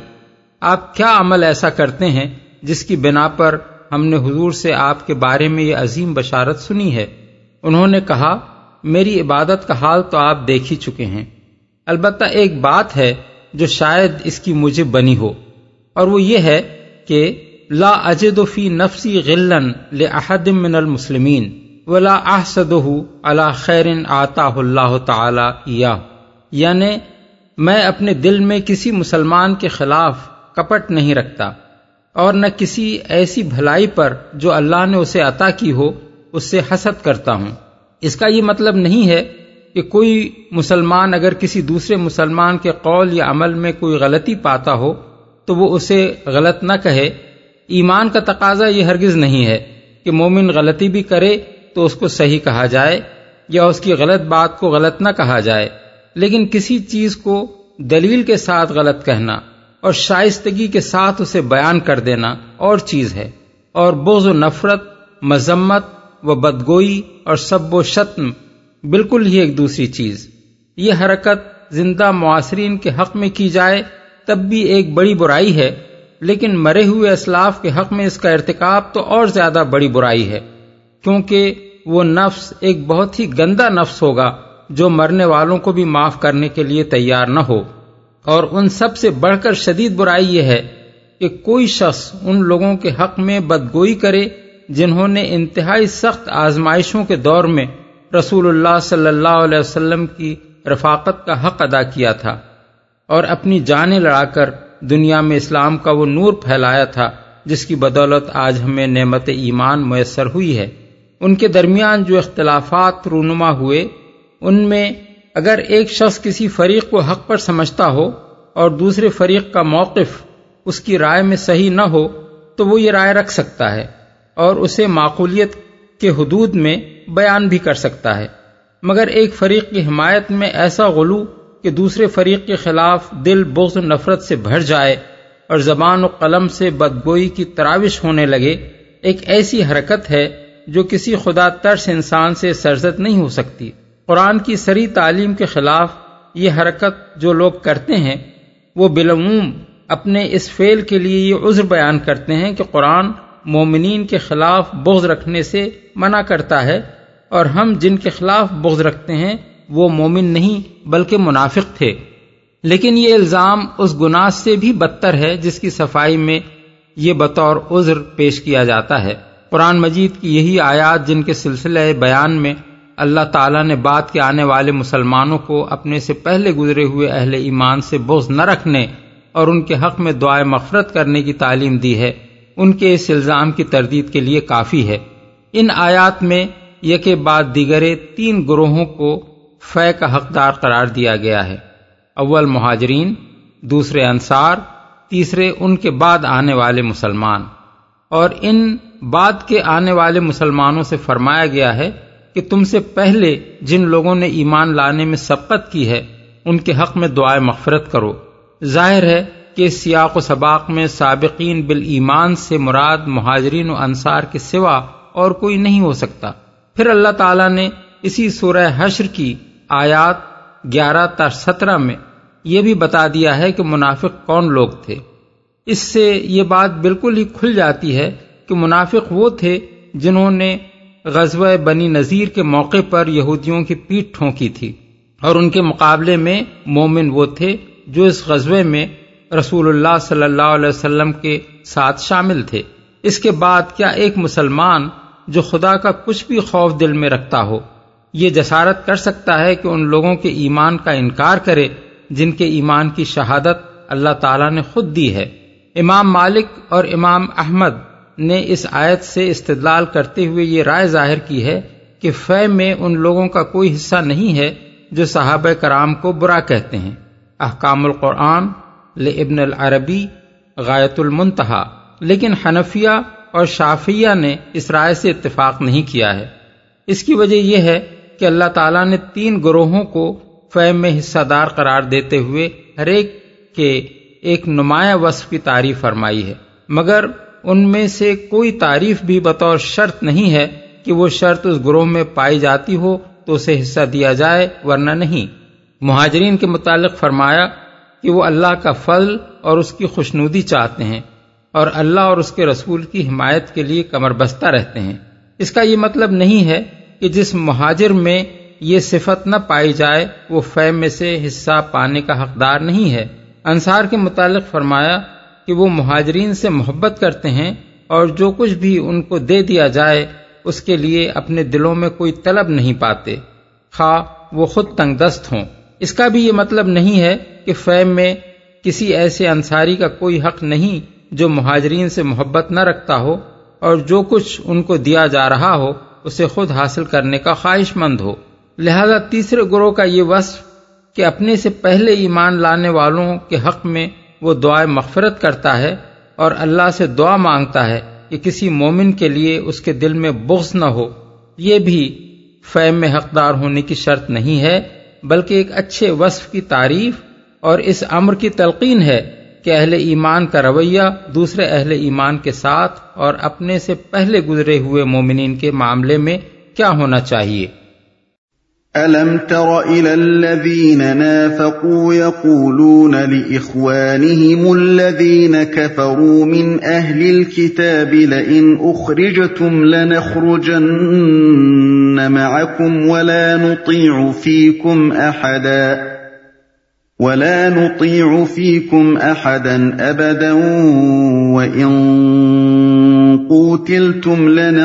آپ کیا عمل ایسا کرتے ہیں جس کی بنا پر ہم نے حضور سے آپ کے بارے میں یہ عظیم بشارت سنی ہے؟ انہوں نے کہا میری عبادت کا حال تو آپ دیکھ ہی چکے ہیں، البتہ ایک بات ہے جو شاید اس کی مجھے بنی ہو، اور وہ یہ ہے کہ لا اجد فی نفسی غلا لأحد من المسلمین ولا احسدہ علی خیر آتاہ اللہ تعالی ایاہ، یعنی میں اپنے دل میں کسی مسلمان کے خلاف کپٹ نہیں رکھتا اور نہ کسی ایسی بھلائی پر جو اللہ نے اسے عطا کی ہو اس سے حسد کرتا ہوں۔ اس کا یہ مطلب نہیں ہے کہ کوئی مسلمان اگر کسی دوسرے مسلمان کے قول یا عمل میں کوئی غلطی پاتا ہو تو وہ اسے غلط نہ کہے۔ ایمان کا تقاضا یہ ہرگز نہیں ہے کہ مومن غلطی بھی کرے تو اس کو صحیح کہا جائے یا اس کی غلط بات کو غلط نہ کہا جائے، لیکن کسی چیز کو دلیل کے ساتھ غلط کہنا اور شائستگی کے ساتھ اسے بیان کر دینا اور چیز ہے، اور بغض و نفرت، مذمت و بدگوئی اور سب و شتم بالکل ہی ایک دوسری چیز۔ یہ حرکت زندہ معاصرین کے حق میں کی جائے تب بھی ایک بڑی برائی ہے، لیکن مرے ہوئے اسلاف کے حق میں اس کا ارتکاب تو اور زیادہ بڑی برائی ہے، کیونکہ وہ نفس ایک بہت ہی گندا نفس ہوگا جو مرنے والوں کو بھی معاف کرنے کے لیے تیار نہ ہو۔ اور ان سب سے بڑھ کر شدید برائی یہ ہے کہ کوئی شخص ان لوگوں کے حق میں بدگوئی کرے جنہوں نے انتہائی سخت آزمائشوں کے دور میں رسول اللہ صلی اللہ علیہ وسلم کی رفاقت کا حق ادا کیا تھا اور اپنی جانیں لڑا کر دنیا میں اسلام کا وہ نور پھیلایا تھا جس کی بدولت آج ہمیں نعمت ایمان میسر ہوئی ہے۔ ان کے درمیان جو اختلافات رونما ہوئے ان میں اگر ایک شخص کسی فریق کو حق پر سمجھتا ہو اور دوسرے فریق کا موقف اس کی رائے میں صحیح نہ ہو تو وہ یہ رائے رکھ سکتا ہے اور اسے معقولیت کے حدود میں بیان بھی کر سکتا ہے، مگر ایک فریق کی حمایت میں ایسا غلو کہ دوسرے فریق کے خلاف دل بغض و نفرت سے بھر جائے اور زبان و قلم سے بدگوئی کی تراوش ہونے لگے، ایک ایسی حرکت ہے جو کسی خدا ترس انسان سے سرزد نہیں ہو سکتی۔ قرآن کی صریح تعلیم کے خلاف یہ حرکت جو لوگ کرتے ہیں وہ بالعموم اپنے اس فعل کے لیے یہ عذر بیان کرتے ہیں کہ قرآن مومنین کے خلاف بغض رکھنے سے منع کرتا ہے اور ہم جن کے خلاف بغض رکھتے ہیں وہ مومن نہیں بلکہ منافق تھے۔ لیکن یہ الزام اس گناہ سے بھی بدتر ہے جس کی صفائی میں یہ بطور عذر پیش کیا جاتا ہے۔ قرآن مجید کی یہی آیات جن کے سلسلہ بیان میں اللہ تعالیٰ نے بعد کے آنے والے مسلمانوں کو اپنے سے پہلے گزرے ہوئے اہل ایمان سے بغض نہ رکھنے اور ان کے حق میں دعائے مغفرت کرنے کی تعلیم دی ہے، ان کے اس الزام کی تردید کے لیے کافی ہے۔ ان آیات میں یکے بعد دیگرے 3 گروہوں کو فے کا حقدار قرار دیا گیا ہے۔ اول مہاجرین، دوسرے انصار تیسرے ان کے بعد آنے والے مسلمان، اور ان بعد کے آنے والے مسلمانوں سے فرمایا گیا ہے کہ تم سے پہلے جن لوگوں نے ایمان لانے میں سبقت کی ہے ان کے حق میں دعائے مغفرت کرو۔ ظاہر ہے کہ سیاق و سباق میں سابقین بالایمان سے مراد مہاجرین و انصار کے سوا اور کوئی نہیں ہو سکتا۔ پھر اللہ تعالیٰ نے اسی سورہ حشر کی آیات 11 تا 17 میں یہ بھی بتا دیا ہے کہ منافق کون لوگ تھے۔ اس سے یہ بات بالکل ہی کھل جاتی ہے کہ منافق وہ تھے جنہوں نے غزوہ بنی نذیر کے موقع پر یہودیوں کی پیٹھ ٹھونکی تھی، اور ان کے مقابلے میں مومن وہ تھے جو اس غزوے میں رسول اللہ صلی اللہ علیہ وسلم کے ساتھ شامل تھے۔ اس کے بعد کیا ایک مسلمان جو خدا کا کچھ بھی خوف دل میں رکھتا ہو یہ جسارت کر سکتا ہے کہ ان لوگوں کے ایمان کا انکار کرے جن کے ایمان کی شہادت اللہ تعالیٰ نے خود دی ہے؟ امام مالک اور امام احمد نے اس آیت سے استدلال کرتے ہوئے یہ رائے ظاہر کی ہے کہ فے میں ان لوگوں کا کوئی حصہ نہیں ہے جو صحابہ کرام کو برا کہتے ہیں۔ احکام القرآن لابن العربی غایت المنتہا۔ لیکن حنفیہ اور شافعیہ نے اس رائے سے اتفاق نہیں کیا ہے۔ اس کی وجہ یہ ہے کہ اللہ تعالیٰ نے 3 گروہوں کو فے میں حصہ دار قرار دیتے ہوئے ہر ایک کے ایک نمایاں وصف کی تعریف فرمائی ہے، مگر ان میں سے کوئی تعریف بھی بطور شرط نہیں ہے کہ وہ شرط اس گروہ میں پائی جاتی ہو تو اسے حصہ دیا جائے، ورنہ نہیں۔ مہاجرین کے متعلق فرمایا کہ وہ اللہ کا فضل اور اس کی خوشنودی چاہتے ہیں اور اللہ اور اس کے رسول کی حمایت کے لیے کمر بستہ رہتے ہیں۔ اس کا یہ مطلب نہیں ہے کہ جس مہاجر میں یہ صفت نہ پائی جائے وہ فے میں سے حصہ پانے کا حقدار نہیں ہے۔ انصار کے متعلق فرمایا کہ وہ مہاجرین سے محبت کرتے ہیں اور جو کچھ بھی ان کو دے دیا جائے اس کے لیے اپنے دلوں میں کوئی طلب نہیں پاتے، خواہ وہ خود تنگ دست ہوں۔ اس کا بھی یہ مطلب نہیں ہے کہ فے میں کسی ایسے انصاری کا کوئی حق نہیں جو مہاجرین سے محبت نہ رکھتا ہو اور جو کچھ ان کو دیا جا رہا ہو اسے خود حاصل کرنے کا خواہش مند ہو۔ لہذا تیسرے گروہ کا یہ وصف کہ اپنے سے پہلے ایمان لانے والوں کے حق میں وہ دعائے مغفرت کرتا ہے اور اللہ سے دعا مانگتا ہے کہ کسی مومن کے لیے اس کے دل میں بغض نہ ہو، یہ بھی فے میں حقدار ہونے کی شرط نہیں ہے، بلکہ ایک اچھے وصف کی تعریف اور اس امر کی تلقین ہے کہ اہل ایمان کا رویہ دوسرے اہل ایمان کے ساتھ اور اپنے سے پہلے گزرے ہوئے مومنین کے معاملے میں کیا ہونا چاہیے۔ أَلَمْ تَرَ إِلَى الَّذِينَ نَافَقُوا يَقُولُونَ لِإِخْوَانِهِمُ الَّذِينَ كَفَرُوا مِنْ أَهْلِ الْكِتَابِ لَئِنْ أُخْرِجْتُمْ لَنَخْرُجَنَّ مَعَكُمْ وَلَا نُطِيعُ فِيكُمْ أَحَدًا أَبَدًا وَإِنْ قُوتِلْتُمْ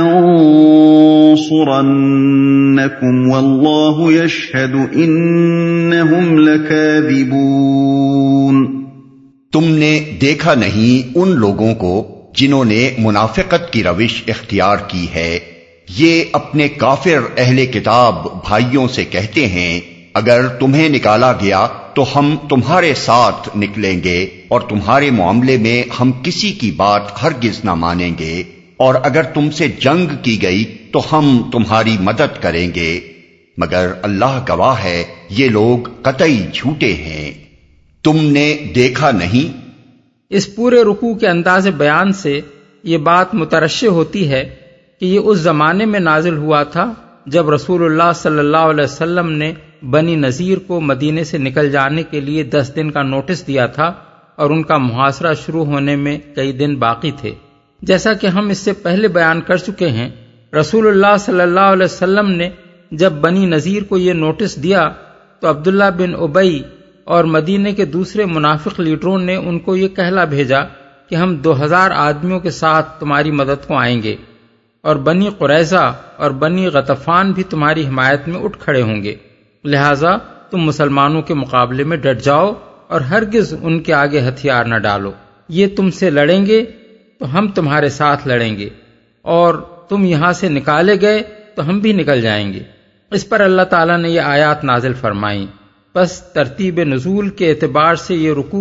لَنَنصُرَنَّكُمْ وَاللَّهُ يَشْهَدُ إِنَّهُمْ لَكَاذِبُونَ۔ تم نے دیکھا نہیں ان لوگوں کو جنہوں نے منافقت کی روش اختیار کی ہے، یہ اپنے کافر اہل کتاب بھائیوں سے کہتے ہیں اگر تمہیں نکالا گیا تو ہم تمہارے ساتھ نکلیں گے اور تمہارے معاملے میں ہم کسی کی بات ہرگز نہ مانیں گے، اور اگر تم سے جنگ کی گئی تو ہم تمہاری مدد کریں گے، مگر اللہ گواہ ہے یہ لوگ قطعی جھوٹے ہیں۔ تم نے دیکھا نہیں؟ اس پورے رکوع کے انداز بیان سے یہ بات مترشح ہوتی ہے کہ یہ اس زمانے میں نازل ہوا تھا جب رسول اللہ صلی اللہ علیہ وسلم نے بنی نذیر کو مدینے سے نکل جانے کے لیے 10 دن کا نوٹس دیا تھا اور ان کا محاصرہ شروع ہونے میں کئی دن باقی تھے۔ جیسا کہ ہم اس سے پہلے بیان کر چکے ہیں، رسول اللہ صلی اللہ علیہ وسلم نے جب بنی نذیر کو یہ نوٹس دیا تو عبداللہ بن ابی اور مدینے کے دوسرے منافق لیڈروں نے ان کو یہ کہلا بھیجا کہ ہم 2000 آدمیوں کے ساتھ تمہاری مدد کو آئیں گے، اور بنی قریظہ اور بنی غطفان بھی تمہاری حمایت میں اٹھ کھڑے ہوں گے، لہذا تم مسلمانوں کے مقابلے میں ڈٹ جاؤ اور ہرگز ان کے آگے ہتھیار نہ ڈالو۔ یہ تم سے لڑیں گے تو ہم تمہارے ساتھ لڑیں گے، اور تم یہاں سے نکالے گئے تو ہم بھی نکل جائیں گے۔ اس پر اللہ تعالیٰ نے یہ آیات نازل فرمائیں۔ پس ترتیب نزول کے اعتبار سے یہ رکوع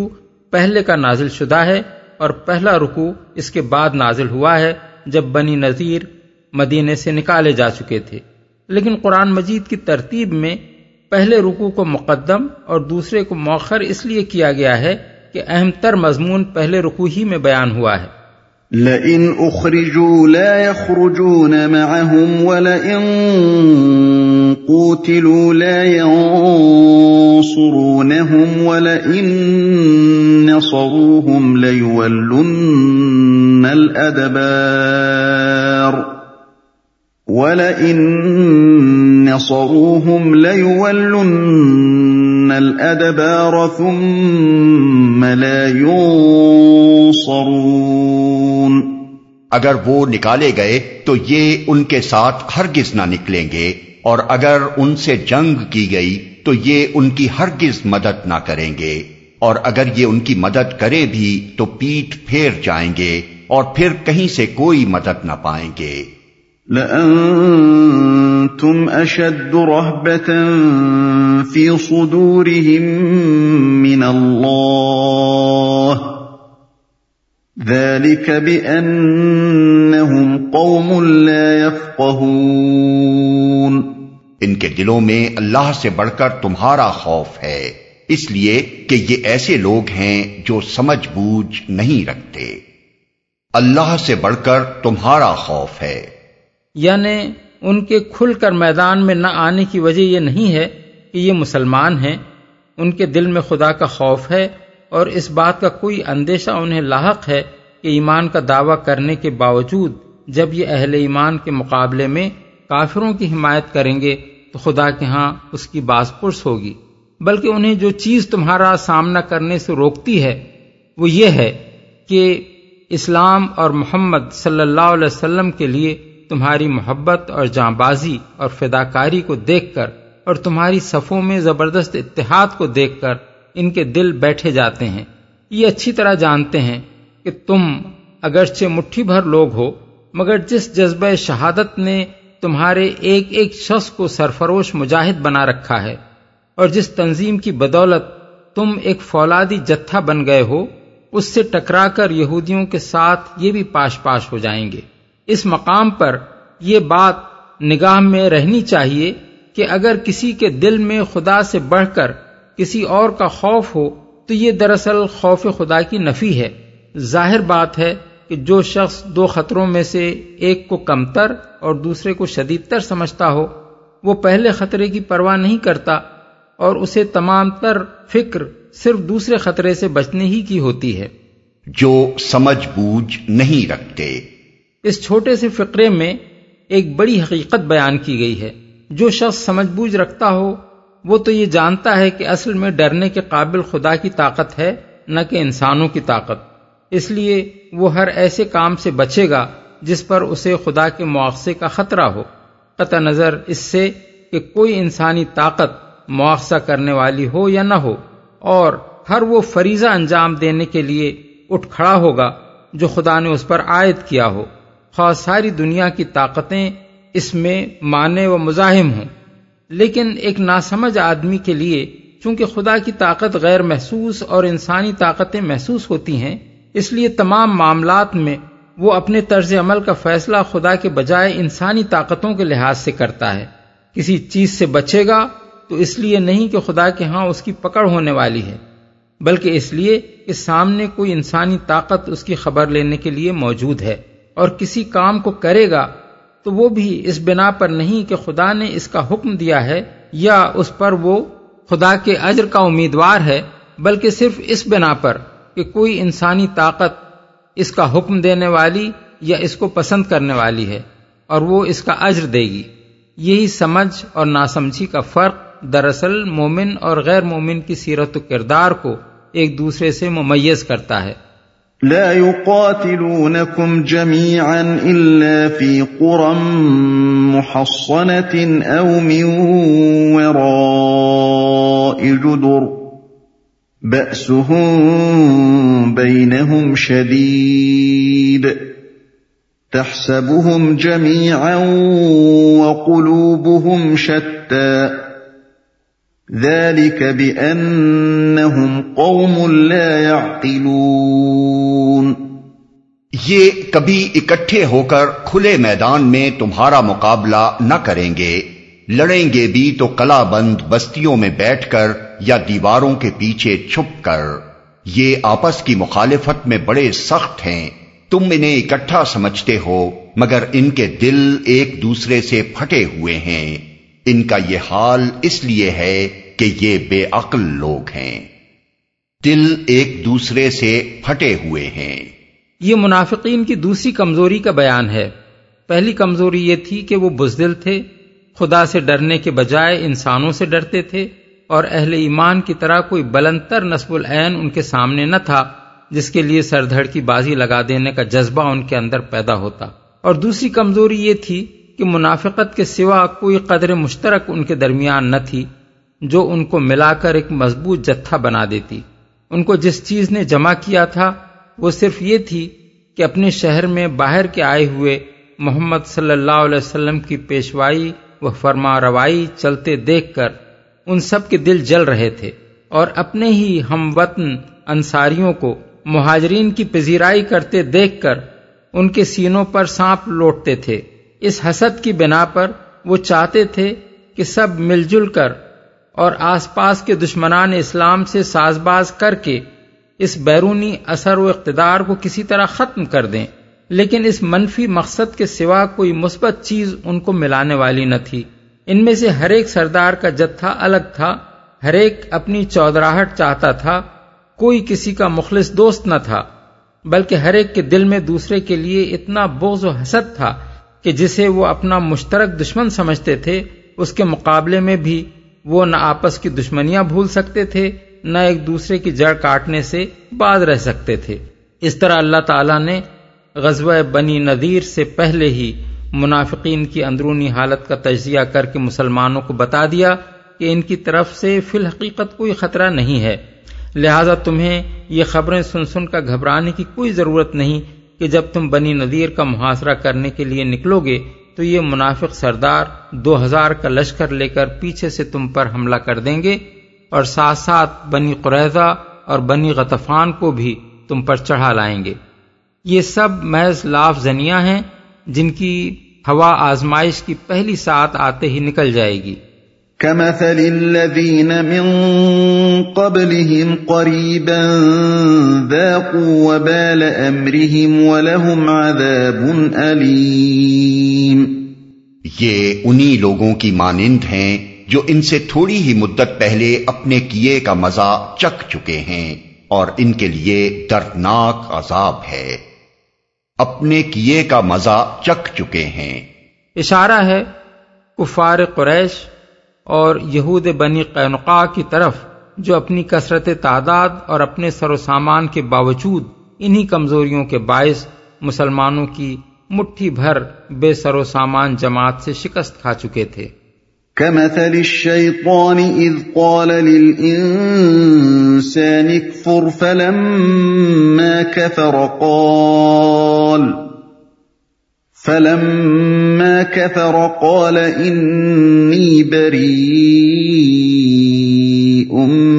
پہلے کا نازل شدہ ہے اور پہلا رکوع اس کے بعد نازل ہوا ہے جب بنی نذیر مدینے سے نکالے جا چکے تھے۔ لیکن قرآن مجید کی ترتیب میں پہلے رکوع کو مقدم اور دوسرے کو مؤخر اس لیے کیا گیا ہے کہ اہم تر مضمون پہلے رکوع ہی میں بیان ہوا ہے۔ لئن اخرجوا لا يخرجون معهم ولئن قوتلوا لا ينصرونهم ولئن نصروهم ليولن الأدبار ثم لا ينصرون۔ اگر وہ نکالے گئے تو یہ ان کے ساتھ ہرگز نہ نکلیں گے، اور اگر ان سے جنگ کی گئی تو یہ ان کی ہرگز مدد نہ کریں گے، اور اگر یہ ان کی مدد کرے بھی تو پیٹھ پھیر جائیں گے اور پھر کہیں سے کوئی مدد نہ پائیں گے۔ لأنتم أشد رهبة في صدورهم من الله ذلك بأنهم قوم لا يفقهون۔ ان کے دلوں میں اللہ سے بڑھ کر تمہارا خوف ہے، اس لیے کہ یہ ایسے لوگ ہیں جو سمجھ بوجھ نہیں رکھتے۔ اللہ سے بڑھ کر تمہارا خوف ہے، یعنی ان کے کھل کر میدان میں نہ آنے کی وجہ یہ نہیں ہے کہ یہ مسلمان ہیں، ان کے دل میں خدا کا خوف ہے اور اس بات کا کوئی اندیشہ انہیں لاحق ہے کہ ایمان کا دعویٰ کرنے کے باوجود جب یہ اہل ایمان کے مقابلے میں کافروں کی حمایت کریں گے تو خدا کے ہاں اس کی باز پرس ہوگی، بلکہ انہیں جو چیز تمہارا سامنا کرنے سے روکتی ہے وہ یہ ہے کہ اسلام اور محمد صلی اللہ علیہ وسلم کے لیے تمہاری محبت اور جاں بازی اور فداکاری کو دیکھ کر اور تمہاری صفوں میں زبردست اتحاد کو دیکھ کر ان کے دل بیٹھے جاتے ہیں۔ یہ اچھی طرح جانتے ہیں کہ تم اگرچہ مٹھی بھر لوگ ہو، مگر جس جذبہ شہادت نے تمہارے ایک ایک شخص کو سرفروش مجاہد بنا رکھا ہے، اور جس تنظیم کی بدولت تم ایک فولادی جتھا بن گئے ہو، اس سے ٹکرا کر یہودیوں کے ساتھ یہ بھی پاش پاش ہو جائیں گے۔ اس مقام پر یہ بات نگاہ میں رہنی چاہیے کہ اگر کسی کے دل میں خدا سے بڑھ کر کسی اور کا خوف ہو تو یہ دراصل خوف خدا کی نفی ہے۔ ظاہر بات ہے کہ جو شخص دو خطروں میں سے ایک کو کمتر اور دوسرے کو شدیدتر سمجھتا ہو، وہ پہلے خطرے کی پرواہ نہیں کرتا اور اسے تمام تر فکر صرف دوسرے خطرے سے بچنے ہی کی ہوتی ہے۔ جو سمجھ بوجھ نہیں رکھتے۔ اس چھوٹے سے فقرے میں ایک بڑی حقیقت بیان کی گئی ہے۔ جو شخص سمجھ بوجھ رکھتا ہو وہ تو یہ جانتا ہے کہ اصل میں ڈرنے کے قابل خدا کی طاقت ہے، نہ کہ انسانوں کی طاقت، اس لیے وہ ہر ایسے کام سے بچے گا جس پر اسے خدا کے مواخذے کا خطرہ ہو، قطع نظر اس سے کہ کوئی انسانی طاقت مواخذہ کرنے والی ہو یا نہ ہو، اور ہر وہ فریضہ انجام دینے کے لیے اٹھ کھڑا ہوگا جو خدا نے اس پر عائد کیا ہو، خواہ ساری دنیا کی طاقتیں اس میں مانع و مزاحم ہوں۔ لیکن ایک ناسمجھ آدمی کے لیے چونکہ خدا کی طاقت غیر محسوس اور انسانی طاقتیں محسوس ہوتی ہیں، اس لیے تمام معاملات میں وہ اپنے طرز عمل کا فیصلہ خدا کے بجائے انسانی طاقتوں کے لحاظ سے کرتا ہے۔ کسی چیز سے بچے گا تو اس لیے نہیں کہ خدا کے ہاں اس کی پکڑ ہونے والی ہے، بلکہ اس لیے کہ سامنے کوئی انسانی طاقت اس کی خبر لینے کے لیے موجود ہے، اور کسی کام کو کرے گا تو وہ بھی اس بنا پر نہیں کہ خدا نے اس کا حکم دیا ہے یا اس پر وہ خدا کے اجر کا امیدوار ہے، بلکہ صرف اس بنا پر کہ کوئی انسانی طاقت اس کا حکم دینے والی یا اس کو پسند کرنے والی ہے اور وہ اس کا اجر دے گی۔ یہی سمجھ اور ناسمجھی کا فرق دراصل مومن اور غیر مومن کی سیرت و کردار کو ایک دوسرے سے ممیز کرتا ہے۔ لا يقاتلونكم جميعا إلا في قرى محصنة أو من وراء جدر بأسهم بينهم شديد تحسبهم جميعا وقلوبهم شتى ذلك بأنهم قوم لا يعقلون۔ یہ کبھی اکٹھے ہو کر کھلے میدان میں تمہارا مقابلہ نہ کریں گے، لڑیں گے بھی تو قلعہ بند بستیوں میں بیٹھ کر یا دیواروں کے پیچھے چھپ کر۔ یہ آپس کی مخالفت میں بڑے سخت ہیں، تم انہیں اکٹھا سمجھتے ہو مگر ان کے دل ایک دوسرے سے پھٹے ہوئے ہیں۔ ان کا یہ حال اس لیے ہے کہ یہ بے عقل لوگ ہیں، دل ایک دوسرے سے پھٹے ہوئے ہیں۔ یہ منافقین کی دوسری کمزوری کا بیان ہے۔ پہلی کمزوری یہ تھی کہ وہ بزدل تھے، خدا سے ڈرنے کے بجائے انسانوں سے ڈرتے تھے، اور اہل ایمان کی طرح کوئی بلندتر نصب العین ان کے سامنے نہ تھا جس کے لیے سر دھڑ کی بازی لگا دینے کا جذبہ ان کے اندر پیدا ہوتا۔ اور دوسری کمزوری یہ تھی کہ منافقت کے سوا کوئی قدر مشترک ان کے درمیان نہ تھی جو ان کو ملا کر ایک مضبوط جتھا بنا دیتی۔ ان کو جس چیز نے جمع کیا تھا وہ صرف یہ تھی کہ اپنے شہر میں باہر کے آئے ہوئے محمد صلی اللہ علیہ وسلم کی پیشوائی و فرما روائی چلتے دیکھ کر ان سب کے دل جل رہے تھے، اور اپنے ہی ہم وطن انصاریوں کو مہاجرین کی پذیرائی کرتے دیکھ کر ان کے سینوں پر سانپ لوٹتے تھے۔ اس حسد کی بنا پر وہ چاہتے تھے کہ سب مل جل کر اور آس پاس کے دشمنان اسلام سے ساز باز کر کے اس بیرونی اثر و اقتدار کو کسی طرح ختم کر دیں، لیکن اس منفی مقصد کے سوا کوئی مثبت چیز ان کو ملانے والی نہ تھی۔ ان میں سے ہر ایک سردار کا جتھا الگ تھا، ہر ایک اپنی چودراہٹ چاہتا تھا، کوئی کسی کا مخلص دوست نہ تھا، بلکہ ہر ایک کے دل میں دوسرے کے لیے اتنا بغض و حسد تھا کہ جسے وہ اپنا مشترک دشمن سمجھتے تھے اس کے مقابلے میں بھی وہ نہ آپس کی دشمنیاں بھول سکتے تھے نہ ایک دوسرے کی جڑ کاٹنے سے باز رہ سکتے تھے۔ اس طرح اللہ تعالیٰ نے غزوہ بنی نذیر سے پہلے ہی منافقین کی اندرونی حالت کا تجزیہ کر کے مسلمانوں کو بتا دیا کہ ان کی طرف سے فی الحقیقت کوئی خطرہ نہیں ہے، لہذا تمہیں یہ خبریں سن سن کر گھبرانے کی کوئی ضرورت نہیں کہ جب تم بنی نذیر کا محاصرہ کرنے کے لیے نکلو گے تو یہ منافق سردار 2000 کا لشکر لے کر پیچھے سے تم پر حملہ کر دیں گے، اور ساتھ ساتھ بنی قریظہ اور بنی غطفان کو بھی تم پر چڑھا لائیں گے۔ یہ سب محض لاف زنیاں ہیں جن کی ہوا آزمائش کی پہلی ساعت آتے ہی نکل جائے گی۔ كَمَثَلِ الَّذِينَ مِن قَبْلِهِمْ قَرِيبًا ذَاقُوا وَبَالَ أَمْرِهِمْ وَلَهُمْ عَذَابٌ أَلِيمٌ۔ یہ انہی لوگوں کی مانند ہیں جو ان سے تھوڑی ہی مدت پہلے اپنے کیے کا مزہ چکھ چکے ہیں، اور ان کے لیے دردناک عذاب ہے۔ اپنے کیے کا مزہ چکھ چکے ہیں، اشارہ ہے کفار قریش اور یہود بنی قینقاع کی طرف جو اپنی کثرت تعداد اور اپنے سر و سامان کے باوجود انہی کمزوریوں کے باعث مسلمانوں کی مٹھی بھر بے سر و سامان جماعت سے شکست کھا چکے تھے۔ كَمَثَلِ الشَّيْطَانِ إِذْ قَالَ لِلْإِنسَانِ اكْفُرْ فَلَمَّا كَفَرَ قَالَ إِنِّي بَرِيءٌ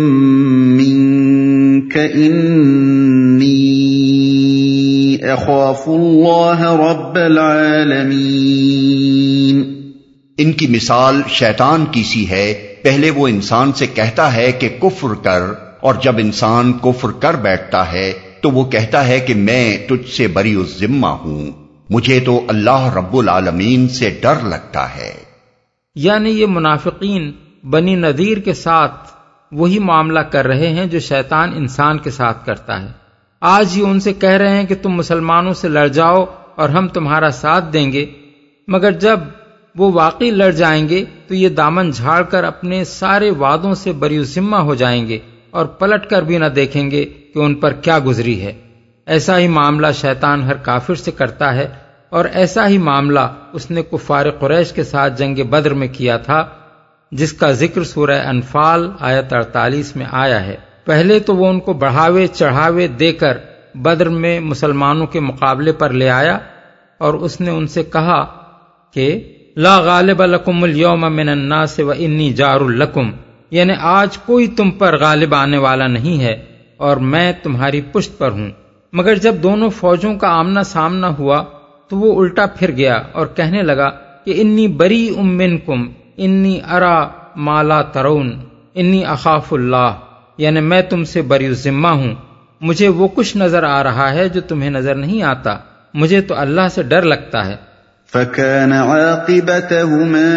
مِّنكَ إِنِّي أَخَافُ اللَّهَ رَبَّ الْعَالَمِينَ۔ ان کی مثال شیطان کی سی ہے، پہلے وہ انسان سے کہتا ہے کہ کفر کر، اور جب انسان کفر کر بیٹھتا ہے تو وہ کہتا ہے کہ میں تجھ سے بری الذمہ ہوں، مجھے تو اللہ رب العالمین سے ڈر لگتا ہے۔ یعنی یہ منافقین بنی نذیر کے ساتھ وہی معاملہ کر رہے ہیں جو شیطان انسان کے ساتھ کرتا ہے۔ آج ہی ان سے کہہ رہے ہیں کہ تم مسلمانوں سے لڑ جاؤ اور ہم تمہارا ساتھ دیں گے، مگر جب وہ واقعی لڑ جائیں گے تو یہ دامن جھاڑ کر اپنے سارے وعدوں سے بری الذمہ ہو جائیں گے اور پلٹ کر بھی نہ دیکھیں گے کہ ان پر کیا گزری ہے۔ ایسا ہی معاملہ شیطان ہر کافر سے کرتا ہے، اور ایسا ہی معاملہ اس نے کفار قریش کے ساتھ جنگ بدر میں کیا تھا، جس کا ذکر سورہ انفال آیت 48 میں آیا ہے۔ پہلے تو وہ ان کو بڑھاوے چڑھاوے دے کر بدر میں مسلمانوں کے مقابلے پر لے آیا، اور اس نے ان سے کہا کہ لا غالب لکم اليوم من الناس وانی جار لکم، یعنی آج کوئی تم پر غالب آنے والا نہیں ہے اور میں تمہاری پشت پر ہوں۔ مگر جب دونوں فوجوں کا آمنا سامنا ہوا تو وہ الٹا پھر گیا اور کہنے لگا کہ انی بریء منکم انی ارا ما لا ترون انی اخاف اللہ، یعنی میں تم سے بری الذمہ ہوں، مجھے وہ کچھ نظر آ رہا ہے جو تمہیں نظر نہیں آتا، مجھے تو اللہ سے ڈر لگتا ہے۔ فَكَانَ عَاقِبَتَهُمَا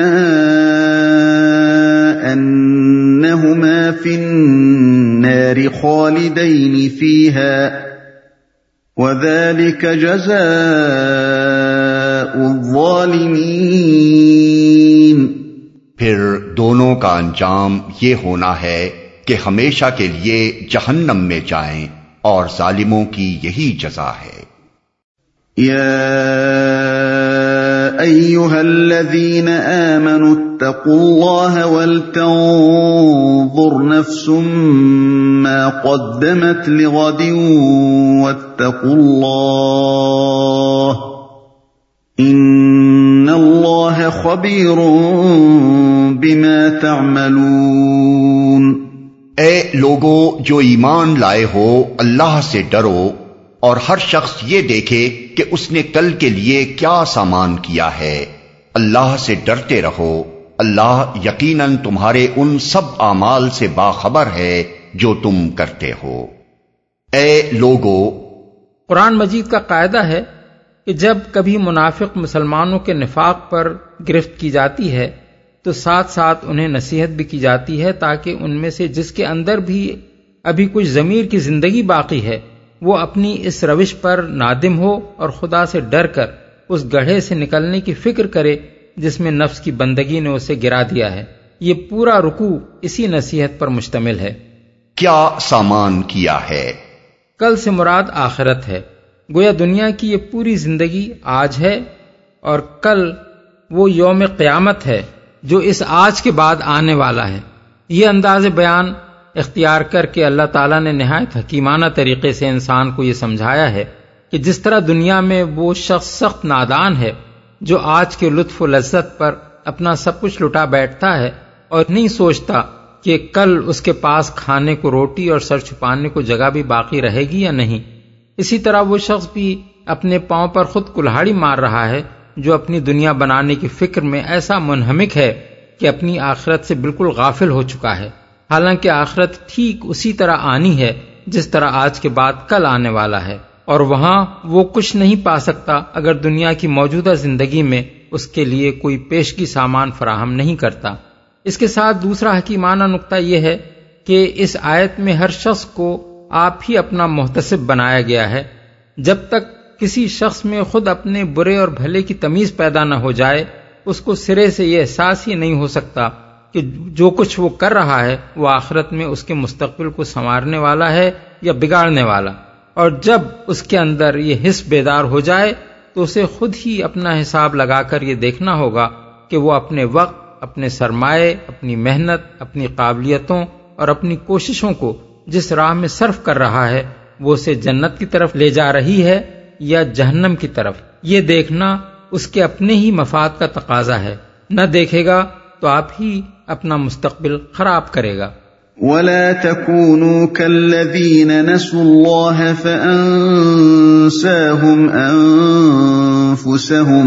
أَنَّهُمَا فِي النَّارِ خَالِدَيْنِ فِيهَا وَذَلِكَ جَزَاءُ الظَّالِمِينَ۔ پھر دونوں کا انجام یہ ہونا ہے کہ ہمیشہ کے لیے جہنم میں جائیں، اور ظالموں کی یہی جزا ہے۔ یا ایھا الذین آمنوا اتقوا اللہ ولتنظر نفس ما قدمت لغد واتقوا اللہ ان اللہ خبیر بما تعملون۔ اے لوگو جو ایمان لائے ہو، اللہ سے ڈرو، اور ہر شخص یہ دیکھے کہ اس نے کل کے لیے کیا سامان کیا ہے۔ اللہ سے ڈرتے رہو، اللہ یقیناً تمہارے ان سب اعمال سے باخبر ہے جو تم کرتے ہو۔ اے لوگو، قرآن مجید کا قاعدہ ہے کہ جب کبھی منافق مسلمانوں کے نفاق پر گرفت کی جاتی ہے تو ساتھ ساتھ انہیں نصیحت بھی کی جاتی ہے تاکہ ان میں سے جس کے اندر بھی ابھی کچھ ضمیر کی زندگی باقی ہے وہ اپنی اس روش پر نادم ہو اور خدا سے ڈر کر اس گڑھے سے نکلنے کی فکر کرے جس میں نفس کی بندگی نے اسے گرا دیا ہے۔ یہ پورا رکوع اسی نصیحت پر مشتمل ہے۔ کیا سامان کیا ہے؟ کل سے مراد آخرت ہے، گویا دنیا کی یہ پوری زندگی آج ہے اور کل وہ یوم قیامت ہے جو اس آج کے بعد آنے والا ہے۔ یہ انداز بیان اختیار کر کے اللہ تعالیٰ نے نہایت حکیمانہ طریقے سے انسان کو یہ سمجھایا ہے کہ جس طرح دنیا میں وہ شخص سخت نادان ہے جو آج کے لطف و لذت پر اپنا سب کچھ لٹا بیٹھتا ہے اور نہیں سوچتا کہ کل اس کے پاس کھانے کو روٹی اور سر چھپانے کو جگہ بھی باقی رہے گی یا نہیں، اسی طرح وہ شخص بھی اپنے پاؤں پر خود کلہاڑی مار رہا ہے جو اپنی دنیا بنانے کی فکر میں ایسا منہمک ہے کہ اپنی آخرت سے بالکل غافل ہو چکا ہے، حالانکہ آخرت ٹھیک اسی طرح آنی ہے جس طرح آج کے بعد کل آنے والا ہے، اور وہاں وہ کچھ نہیں پا سکتا اگر دنیا کی موجودہ زندگی میں اس کے لیے کوئی پیشگی سامان فراہم نہیں کرتا۔ اس کے ساتھ دوسرا حکیمانہ نقطہ یہ ہے کہ اس آیت میں ہر شخص کو آپ ہی اپنا محتسب بنایا گیا ہے۔ جب تک کسی شخص میں خود اپنے برے اور بھلے کی تمیز پیدا نہ ہو جائے اس کو سرے سے یہ احساس ہی نہیں ہو سکتا کہ جو کچھ وہ کر رہا ہے وہ آخرت میں اس کے مستقبل کو سنوارنے والا ہے یا بگاڑنے والا، اور جب اس کے اندر یہ حس بیدار ہو جائے تو اسے خود ہی اپنا حساب لگا کر یہ دیکھنا ہوگا کہ وہ اپنے وقت، اپنے سرمائے، اپنی محنت، اپنی قابلیتوں اور اپنی کوششوں کو جس راہ میں صرف کر رہا ہے وہ اسے جنت کی طرف لے جا رہی ہے یا جہنم کی طرف۔ یہ دیکھنا اس کے اپنے ہی مفاد کا تقاضا ہے، نہ دیکھے گا تو آپ ہی اپنا مستقبل خراب کرے گا۔ وَلَا تَكُونُوا كَالَّذِينَ نَسُوا اللَّهَ فَأَنسَاهُمْ أَنفُسَهُمْ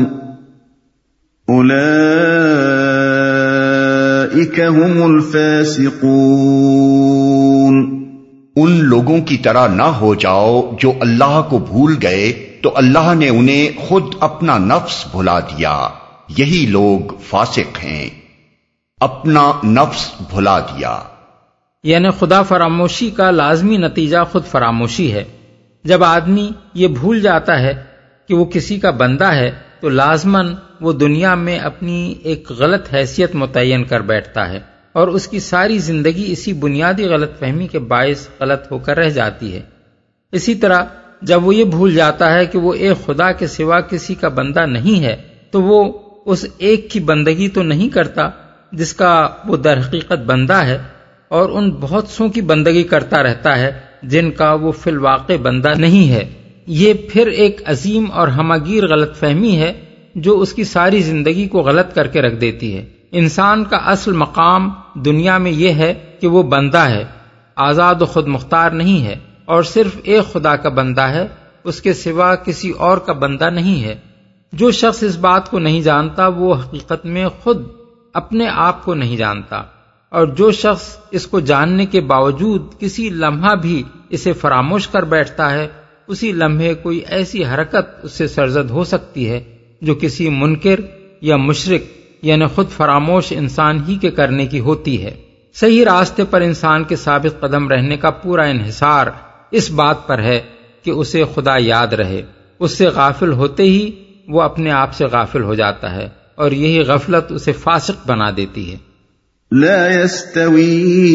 أُولَئِكَ هُمُ الْفَاسِقُونَ۔ ان لوگوں کی طرح نہ ہو جاؤ جو اللہ کو بھول گئے تو اللہ نے انہیں خود اپنا نفس بھلا دیا، یہی لوگ فاسق ہیں۔ اپنا نفس بھلا دیا یعنی خدا فراموشی کا لازمی نتیجہ خود فراموشی ہے۔ جب آدمی یہ بھول جاتا ہے کہ وہ کسی کا بندہ ہے تو لازماً وہ دنیا میں اپنی ایک غلط حیثیت متعین کر بیٹھتا ہے اور اس کی ساری زندگی اسی بنیادی غلط فہمی کے باعث غلط ہو کر رہ جاتی ہے۔ اسی طرح جب وہ یہ بھول جاتا ہے کہ وہ ایک خدا کے سوا کسی کا بندہ نہیں ہے تو وہ اس ایک کی بندگی تو نہیں کرتا جس کا وہ در حقیقت بندہ ہے، اور ان بہت سوں کی بندگی کرتا رہتا ہے جن کا وہ فی الواقع بندہ نہیں ہے۔ یہ پھر ایک عظیم اور ہماگیر غلط فہمی ہے جو اس کی ساری زندگی کو غلط کر کے رکھ دیتی ہے۔ انسان کا اصل مقام دنیا میں یہ ہے کہ وہ بندہ ہے، آزاد و خود مختار نہیں ہے، اور صرف ایک خدا کا بندہ ہے، اس کے سوا کسی اور کا بندہ نہیں ہے۔ جو شخص اس بات کو نہیں جانتا وہ حقیقت میں خود اپنے آپ کو نہیں جانتا، اور جو شخص اس کو جاننے کے باوجود کسی لمحہ بھی اسے فراموش کر بیٹھتا ہے، اسی لمحے کوئی ایسی حرکت اس سے سرزد ہو سکتی ہے جو کسی منکر یا مشرک یعنی خود فراموش انسان ہی کے کرنے کی ہوتی ہے۔ صحیح راستے پر انسان کے ثابت قدم رہنے کا پورا انحصار اس بات پر ہے کہ اسے خدا یاد رہے۔ اس سے غافل ہوتے ہی وہ اپنے آپ سے غافل ہو جاتا ہے، اور یہی غفلت اسے فاسق بنا دیتی ہے۔ لا يستوي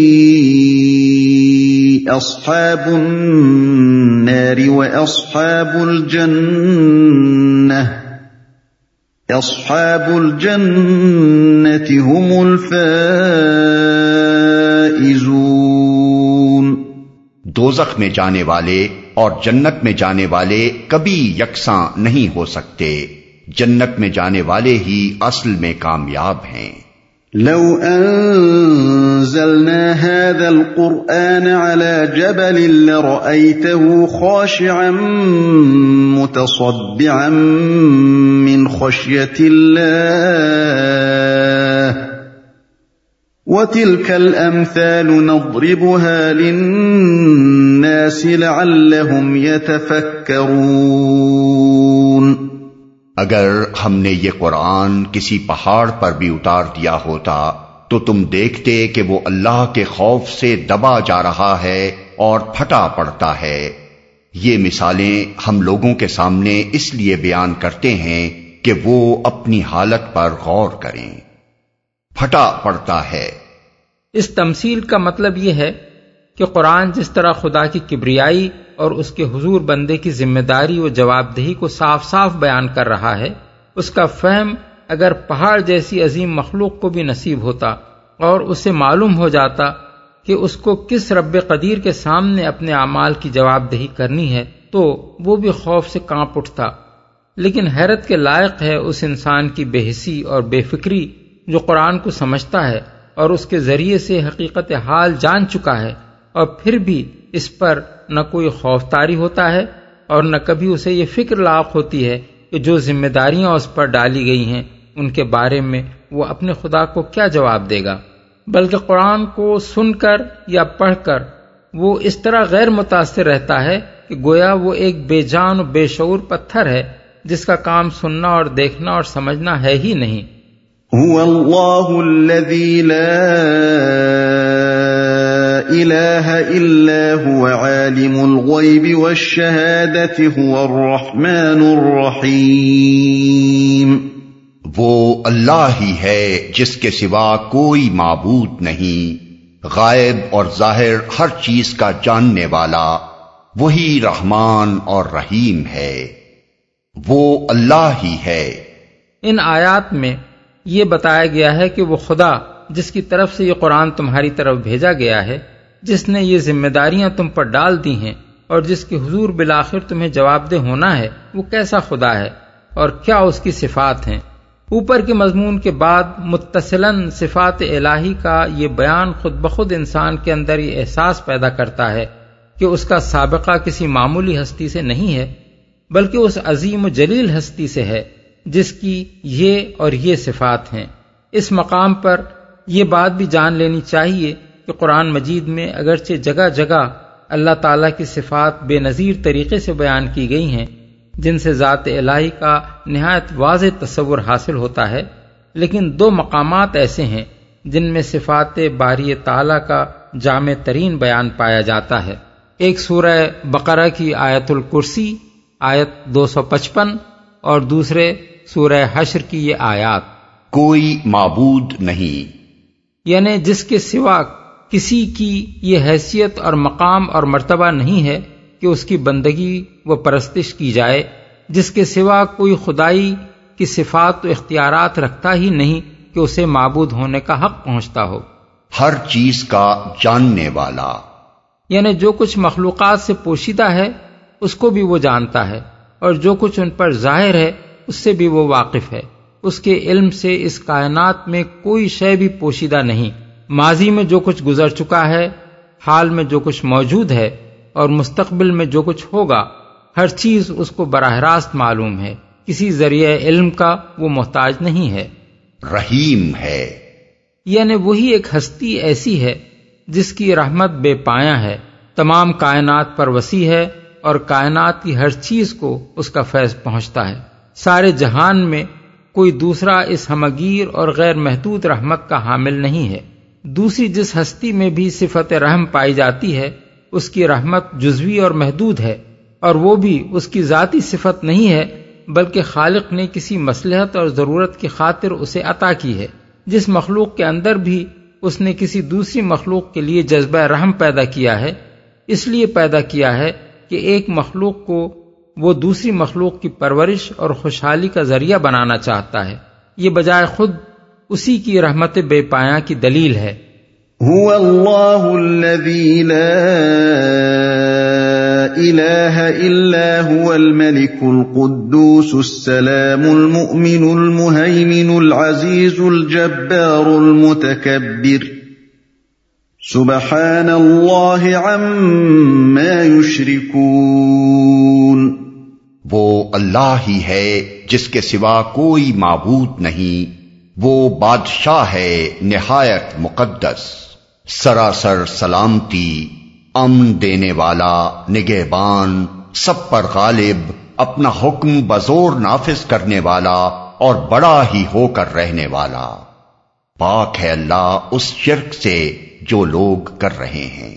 اصحاب النار واصحاب الجنة اصحاب الجنة هم الفائزون۔ دوزخ میں جانے والے اور جنت میں جانے والے کبھی یکساں نہیں ہو سکتے، جنت میں جانے والے ہی اصل میں کامیاب ہیں۔ لو انزلنا هذا القرآن على جبل لرأيته خاشعا متصدعا من خشية الله وتلك الأمثال نضربها للناس لعلهم يتفكرون۔ اگر ہم نے یہ قرآن کسی پہاڑ پر بھی اتار دیا ہوتا تو تم دیکھتے کہ وہ اللہ کے خوف سے دبا جا رہا ہے اور پھٹا پڑتا ہے۔ یہ مثالیں ہم لوگوں کے سامنے اس لیے بیان کرتے ہیں کہ وہ اپنی حالت پر غور کریں۔ پھٹا پڑتا ہے۔ اس تمثیل کا مطلب یہ ہے کہ قرآن جس طرح خدا کی کبریائی اور اس کے حضور بندے کی ذمہ داری و جواب دہی کو صاف صاف بیان کر رہا ہے، اس کا فہم اگر پہاڑ جیسی عظیم مخلوق کو بھی نصیب ہوتا اور اسے معلوم ہو جاتا کہ اس کو کس رب قدیر کے سامنے اپنے اعمال کی جواب دہی کرنی ہے تو وہ بھی خوف سے کانپ اٹھتا۔ لیکن حیرت کے لائق ہے اس انسان کی بے حسی اور بے فکری جو قرآن کو سمجھتا ہے اور اس کے ذریعے سے حقیقت حال جان چکا ہے، اور پھر بھی اس پر نہ کوئی خوف طاری ہوتا ہے اور نہ کبھی اسے یہ فکر لاحق ہوتی ہے کہ جو ذمہ داریاں اس پر ڈالی گئی ہیں ان کے بارے میں وہ اپنے خدا کو کیا جواب دے گا، بلکہ قرآن کو سن کر یا پڑھ کر وہ اس طرح غیر متاثر رہتا ہے کہ گویا وہ ایک بے جان و بے شعور پتھر ہے جس کا کام سننا اور دیکھنا اور سمجھنا ہے ہی نہیں۔ هو اللہ الذی لا الہ الا هو عالم الغیب والشہادۃ هو الرحمن الرحیم۔ وہ اللہ ہی ہے جس کے سوا کوئی معبود نہیں، غائب اور ظاہر ہر چیز کا جاننے والا، وہی رحمان اور رحیم ہے، وہ اللہ ہی ہے۔ ان آیات میں یہ بتایا گیا ہے کہ وہ خدا جس کی طرف سے یہ قرآن تمہاری طرف بھیجا گیا ہے، جس نے یہ ذمہ داریاں تم پر ڈال دی ہیں اور جس کے حضور بالآخر تمہیں جواب دہ ہونا ہے، وہ کیسا خدا ہے اور کیا اس کی صفات ہیں۔ اوپر کے مضمون کے بعد متصلاً صفات الہی کا یہ بیان خود بخود انسان کے اندر یہ احساس پیدا کرتا ہے کہ اس کا سابقہ کسی معمولی ہستی سے نہیں ہے بلکہ اس عظیم و جلیل ہستی سے ہے جس کی یہ اور یہ صفات ہیں۔ اس مقام پر یہ بات بھی جان لینی چاہیے کہ قرآن مجید میں اگرچہ جگہ جگہ اللہ تعالیٰ کی صفات بے نظیر طریقے سے بیان کی گئی ہیں جن سے ذات الہی کا نہایت واضح تصور حاصل ہوتا ہے، لیکن دو مقامات ایسے ہیں جن میں صفات باری تعالیٰ کا جامع ترین بیان پایا جاتا ہے۔ ایک سورہ بقرہ کی آیت الکرسی آیت 255 اور دوسرے سورہ حشر کی یہ آیات۔ کوئی معبود نہیں، یعنی جس کے سوا کسی کی یہ حیثیت اور مقام اور مرتبہ نہیں ہے کہ اس کی بندگی و پرستش کی جائے، جس کے سوا کوئی خدائی کی صفات و اختیارات رکھتا ہی نہیں کہ اسے معبود ہونے کا حق پہنچتا ہو۔ ہر چیز کا جاننے والا، یعنی جو کچھ مخلوقات سے پوشیدہ ہے اس کو بھی وہ جانتا ہے، اور جو کچھ ان پر ظاہر ہے اس سے بھی وہ واقف ہے۔ اس کے علم سے اس کائنات میں کوئی شے بھی پوشیدہ نہیں۔ ماضی میں جو کچھ گزر چکا ہے، حال میں جو کچھ موجود ہے اور مستقبل میں جو کچھ ہوگا، ہر چیز اس کو براہ راست معلوم ہے، کسی ذریعہ علم کا وہ محتاج نہیں ہے۔ رحیم ہے، یعنی وہی ایک ہستی ایسی ہے جس کی رحمت بے پایاں ہے، تمام کائنات پر وسیع ہے اور کائنات کی ہر چیز کو اس کا فیض پہنچتا ہے۔ سارے جہان میں کوئی دوسرا اس ہمگیر اور غیر محدود رحمت کا حامل نہیں ہے۔ دوسری جس ہستی میں بھی صفت رحم پائی جاتی ہے، اس کی رحمت جزوی اور محدود ہے، اور وہ بھی اس کی ذاتی صفت نہیں ہے، بلکہ خالق نے کسی مصلحت اور ضرورت کی خاطر اسے عطا کی ہے۔ جس مخلوق کے اندر بھی اس نے کسی دوسری مخلوق کے لیے جذبہ رحم پیدا کیا ہے، اس لیے پیدا کیا ہے کہ ایک مخلوق کو وہ دوسری مخلوق کی پرورش اور خوشحالی کا ذریعہ بنانا چاہتا ہے۔ یہ بجائے خود اسی کی رحمت بے پایاں کی دلیل ہے۔ هو اللہ الذی لا الہ الا هو الملک القدوس السلام المؤمن المہیمن العزیز الجبار المتکبر سبحان اللہ عما یشرکون۔ وہ اللہ ہی ہے جس کے سوا کوئی معبود نہیں، وہ بادشاہ ہے نہایت مقدس، سراسر سلامتی، امن دینے والا، نگہبان، سب پر غالب، اپنا حکم بزور نافذ کرنے والا اور بڑا ہی ہو کر رہنے والا۔ پاک ہے اللہ اس شرک سے جو لوگ کر رہے ہیں۔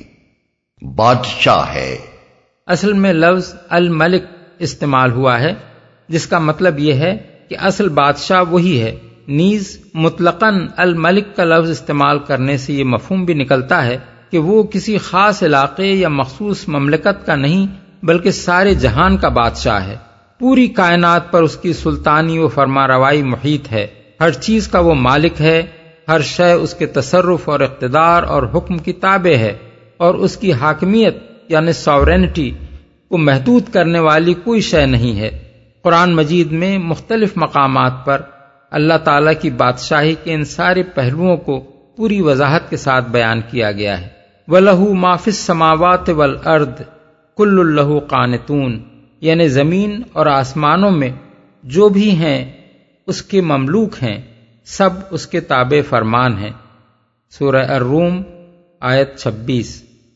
بادشاہ ہے، اصل میں لفظ الملک استعمال ہوا ہے، جس کا مطلب یہ ہے کہ اصل بادشاہ وہی ہے۔ نیز مطلقاً الملک کا لفظ استعمال کرنے سے یہ مفہوم بھی نکلتا ہے کہ وہ کسی خاص علاقے یا مخصوص مملکت کا نہیں، بلکہ سارے جہان کا بادشاہ ہے۔ پوری کائنات پر اس کی سلطانی و فرمانروائی محیط ہے، ہر چیز کا وہ مالک ہے، ہر شے اس کے تصرف اور اقتدار اور حکم کی تابع ہے، اور اس کی حاکمیت یعنی ساورینٹی کو محدود کرنے والی کوئی شے نہیں ہے۔ قرآن مجید میں مختلف مقامات پر اللہ تعالیٰ کی بادشاہی کے ان سارے پہلوؤں کو پوری وضاحت کے ساتھ بیان کیا گیا ہے۔ وَلَهُ مَا فِي السَّمَاوَاتِ وَالْأَرْضِ كُلٌّ لَهُ قَانِتُونَ، یعنی زمین اور آسمانوں میں جو بھی ہیں اس کے مملوک ہیں، سب اس کے تابع فرمان ہیں۔ سورہ الروم آیت 26۔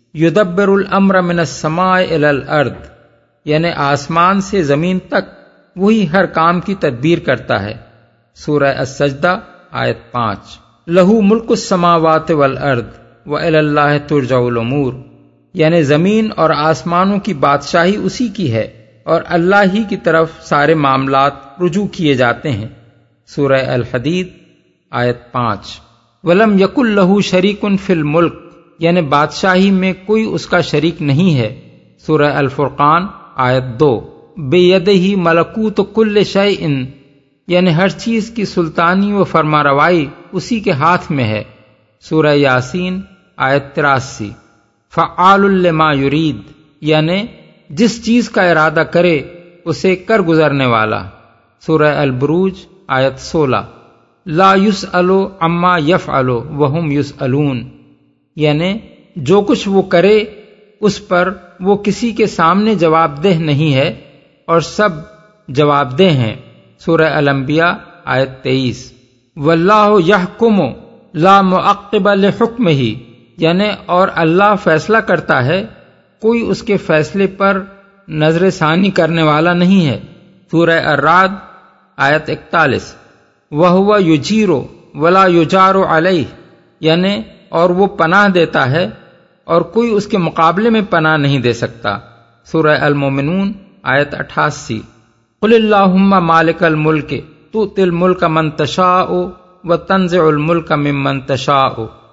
یدبر الامر من السماء الى الارض، یعنی آسمان سے زمین تک وہی ہر کام کی تدبیر کرتا ہے۔ سورہ السجدہ آیت 5۔ لہو ملک السماوات والارض وإلی اللہ ترجع الامور، یعنی زمین اور آسمانوں کی بادشاہی اسی کی ہے اور اللہ ہی کی طرف سارے معاملات رجوع کیے جاتے ہیں۔ سورہ الحدید آیت 5۔ ولم یکن لہ شریک فی الملک، یعنی بادشاہی میں کوئی اس کا شریک نہیں ہے۔ سورہ الفرقان آیت 2۔ بیدہ ملکوت کل شیء، یعنی ہر چیز کی سلطانی و فرمانروائی اسی کے ہاتھ میں ہے۔ سورہ یاسین آیت 83۔ فعال لما یرید، یعنی جس چیز کا ارادہ کرے اسے کر گزرنے والا۔ سورہ البروج آیت 16۔ لا یسأل عما یفعل وہم یسألون، یعنی جو کچھ وہ کرے اس پر وہ کسی کے سامنے جواب دہ نہیں ہے اور سب جواب دہ ہیں۔ سورہ الانبیاء آیت 23۔ واللہ یحکم لا معقب لحکمہ، یعنی اور اللہ فیصلہ کرتا ہے، کوئی اس کے فیصلے پر نظر ثانی کرنے والا نہیں ہے۔ سورہ الرعد آیت 41۔ وَهُوَ يُجِيرُ وَلَا يُجَارُ عَلَيْهِ، یعنی اور وہ پناہ دیتا ہے اور کوئی اس کے مقابلے میں پناہ نہیں دے سکتا۔ سورہ المومنون آیت 88۔ قل اللہم مالک الملک تؤتی الملک من تشاء وتنزع الملک ممن تشاء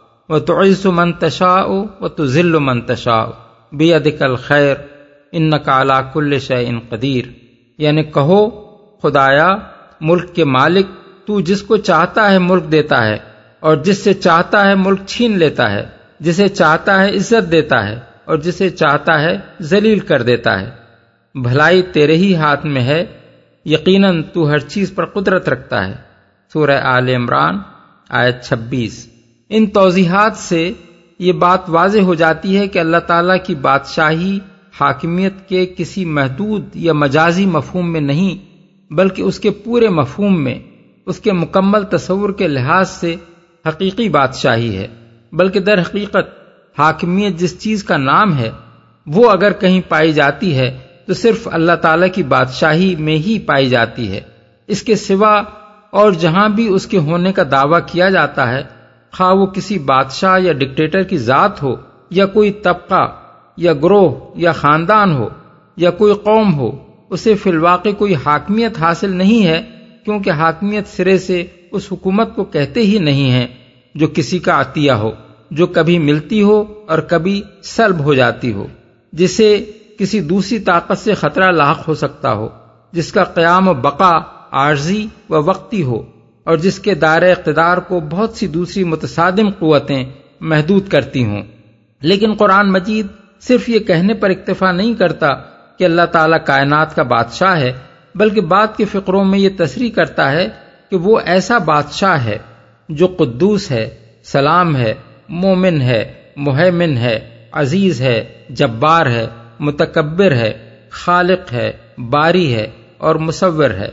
وتعز من تشاء وتذل من تشاء بیدک الخیر انک علی کل شیء قدیر، یعنی کہو خدایا ملک کے مالک، تو جس کو چاہتا ہے ملک دیتا ہے اور جس سے چاہتا ہے ملک چھین لیتا ہے، جسے چاہتا ہے عزت دیتا ہے اور جسے چاہتا ہے ذلیل کر دیتا ہے۔ بھلائی تیرے ہی ہاتھ میں ہے، یقیناً تو ہر چیز پر قدرت رکھتا ہے۔ سورہ آل عمران آیت 26۔ ان توضیحات سے یہ بات واضح ہو جاتی ہے کہ اللہ تعالیٰ کی بادشاہی حاکمیت کے کسی محدود یا مجازی مفہوم میں نہیں، بلکہ اس کے پورے مفہوم میں، اس کے مکمل تصور کے لحاظ سے حقیقی بادشاہی ہے۔ بلکہ در حقیقت حاکمیت جس چیز کا نام ہے وہ اگر کہیں پائی جاتی ہے تو صرف اللہ تعالیٰ کی بادشاہی میں ہی پائی جاتی ہے۔ اس کے سوا اور جہاں بھی اس کے ہونے کا دعویٰ کیا جاتا ہے، خواہ وہ کسی بادشاہ یا ڈکٹیٹر کی ذات ہو، یا کوئی طبقہ یا گروہ یا خاندان ہو، یا کوئی قوم ہو، اسے فی الواقع کوئی حاکمیت حاصل نہیں ہے، کیونکہ حاکمیت سرے سے اس حکومت کو کہتے ہی نہیں ہے جو کسی کا عطیہ ہو، جو کبھی ملتی ہو اور کبھی سلب ہو جاتی ہو، جسے کسی دوسری طاقت سے خطرہ لاحق ہو سکتا ہو، جس کا قیام و بقا عارضی و وقتی ہو، اور جس کے دائرہ اقتدار کو بہت سی دوسری متصادم قوتیں محدود کرتی ہوں۔ لیکن قرآن مجید صرف یہ کہنے پر اکتفا نہیں کرتا کہ اللہ تعالیٰ کائنات کا بادشاہ ہے، بلکہ بعد کے فقروں میں یہ تصریح کرتا ہے کہ وہ ایسا بادشاہ ہے جو قدوس ہے، سلام ہے، مومن ہے، مہیمن ہے، عزیز ہے، جبار ہے، متکبر ہے، خالق ہے، باری ہے اور مصور ہے۔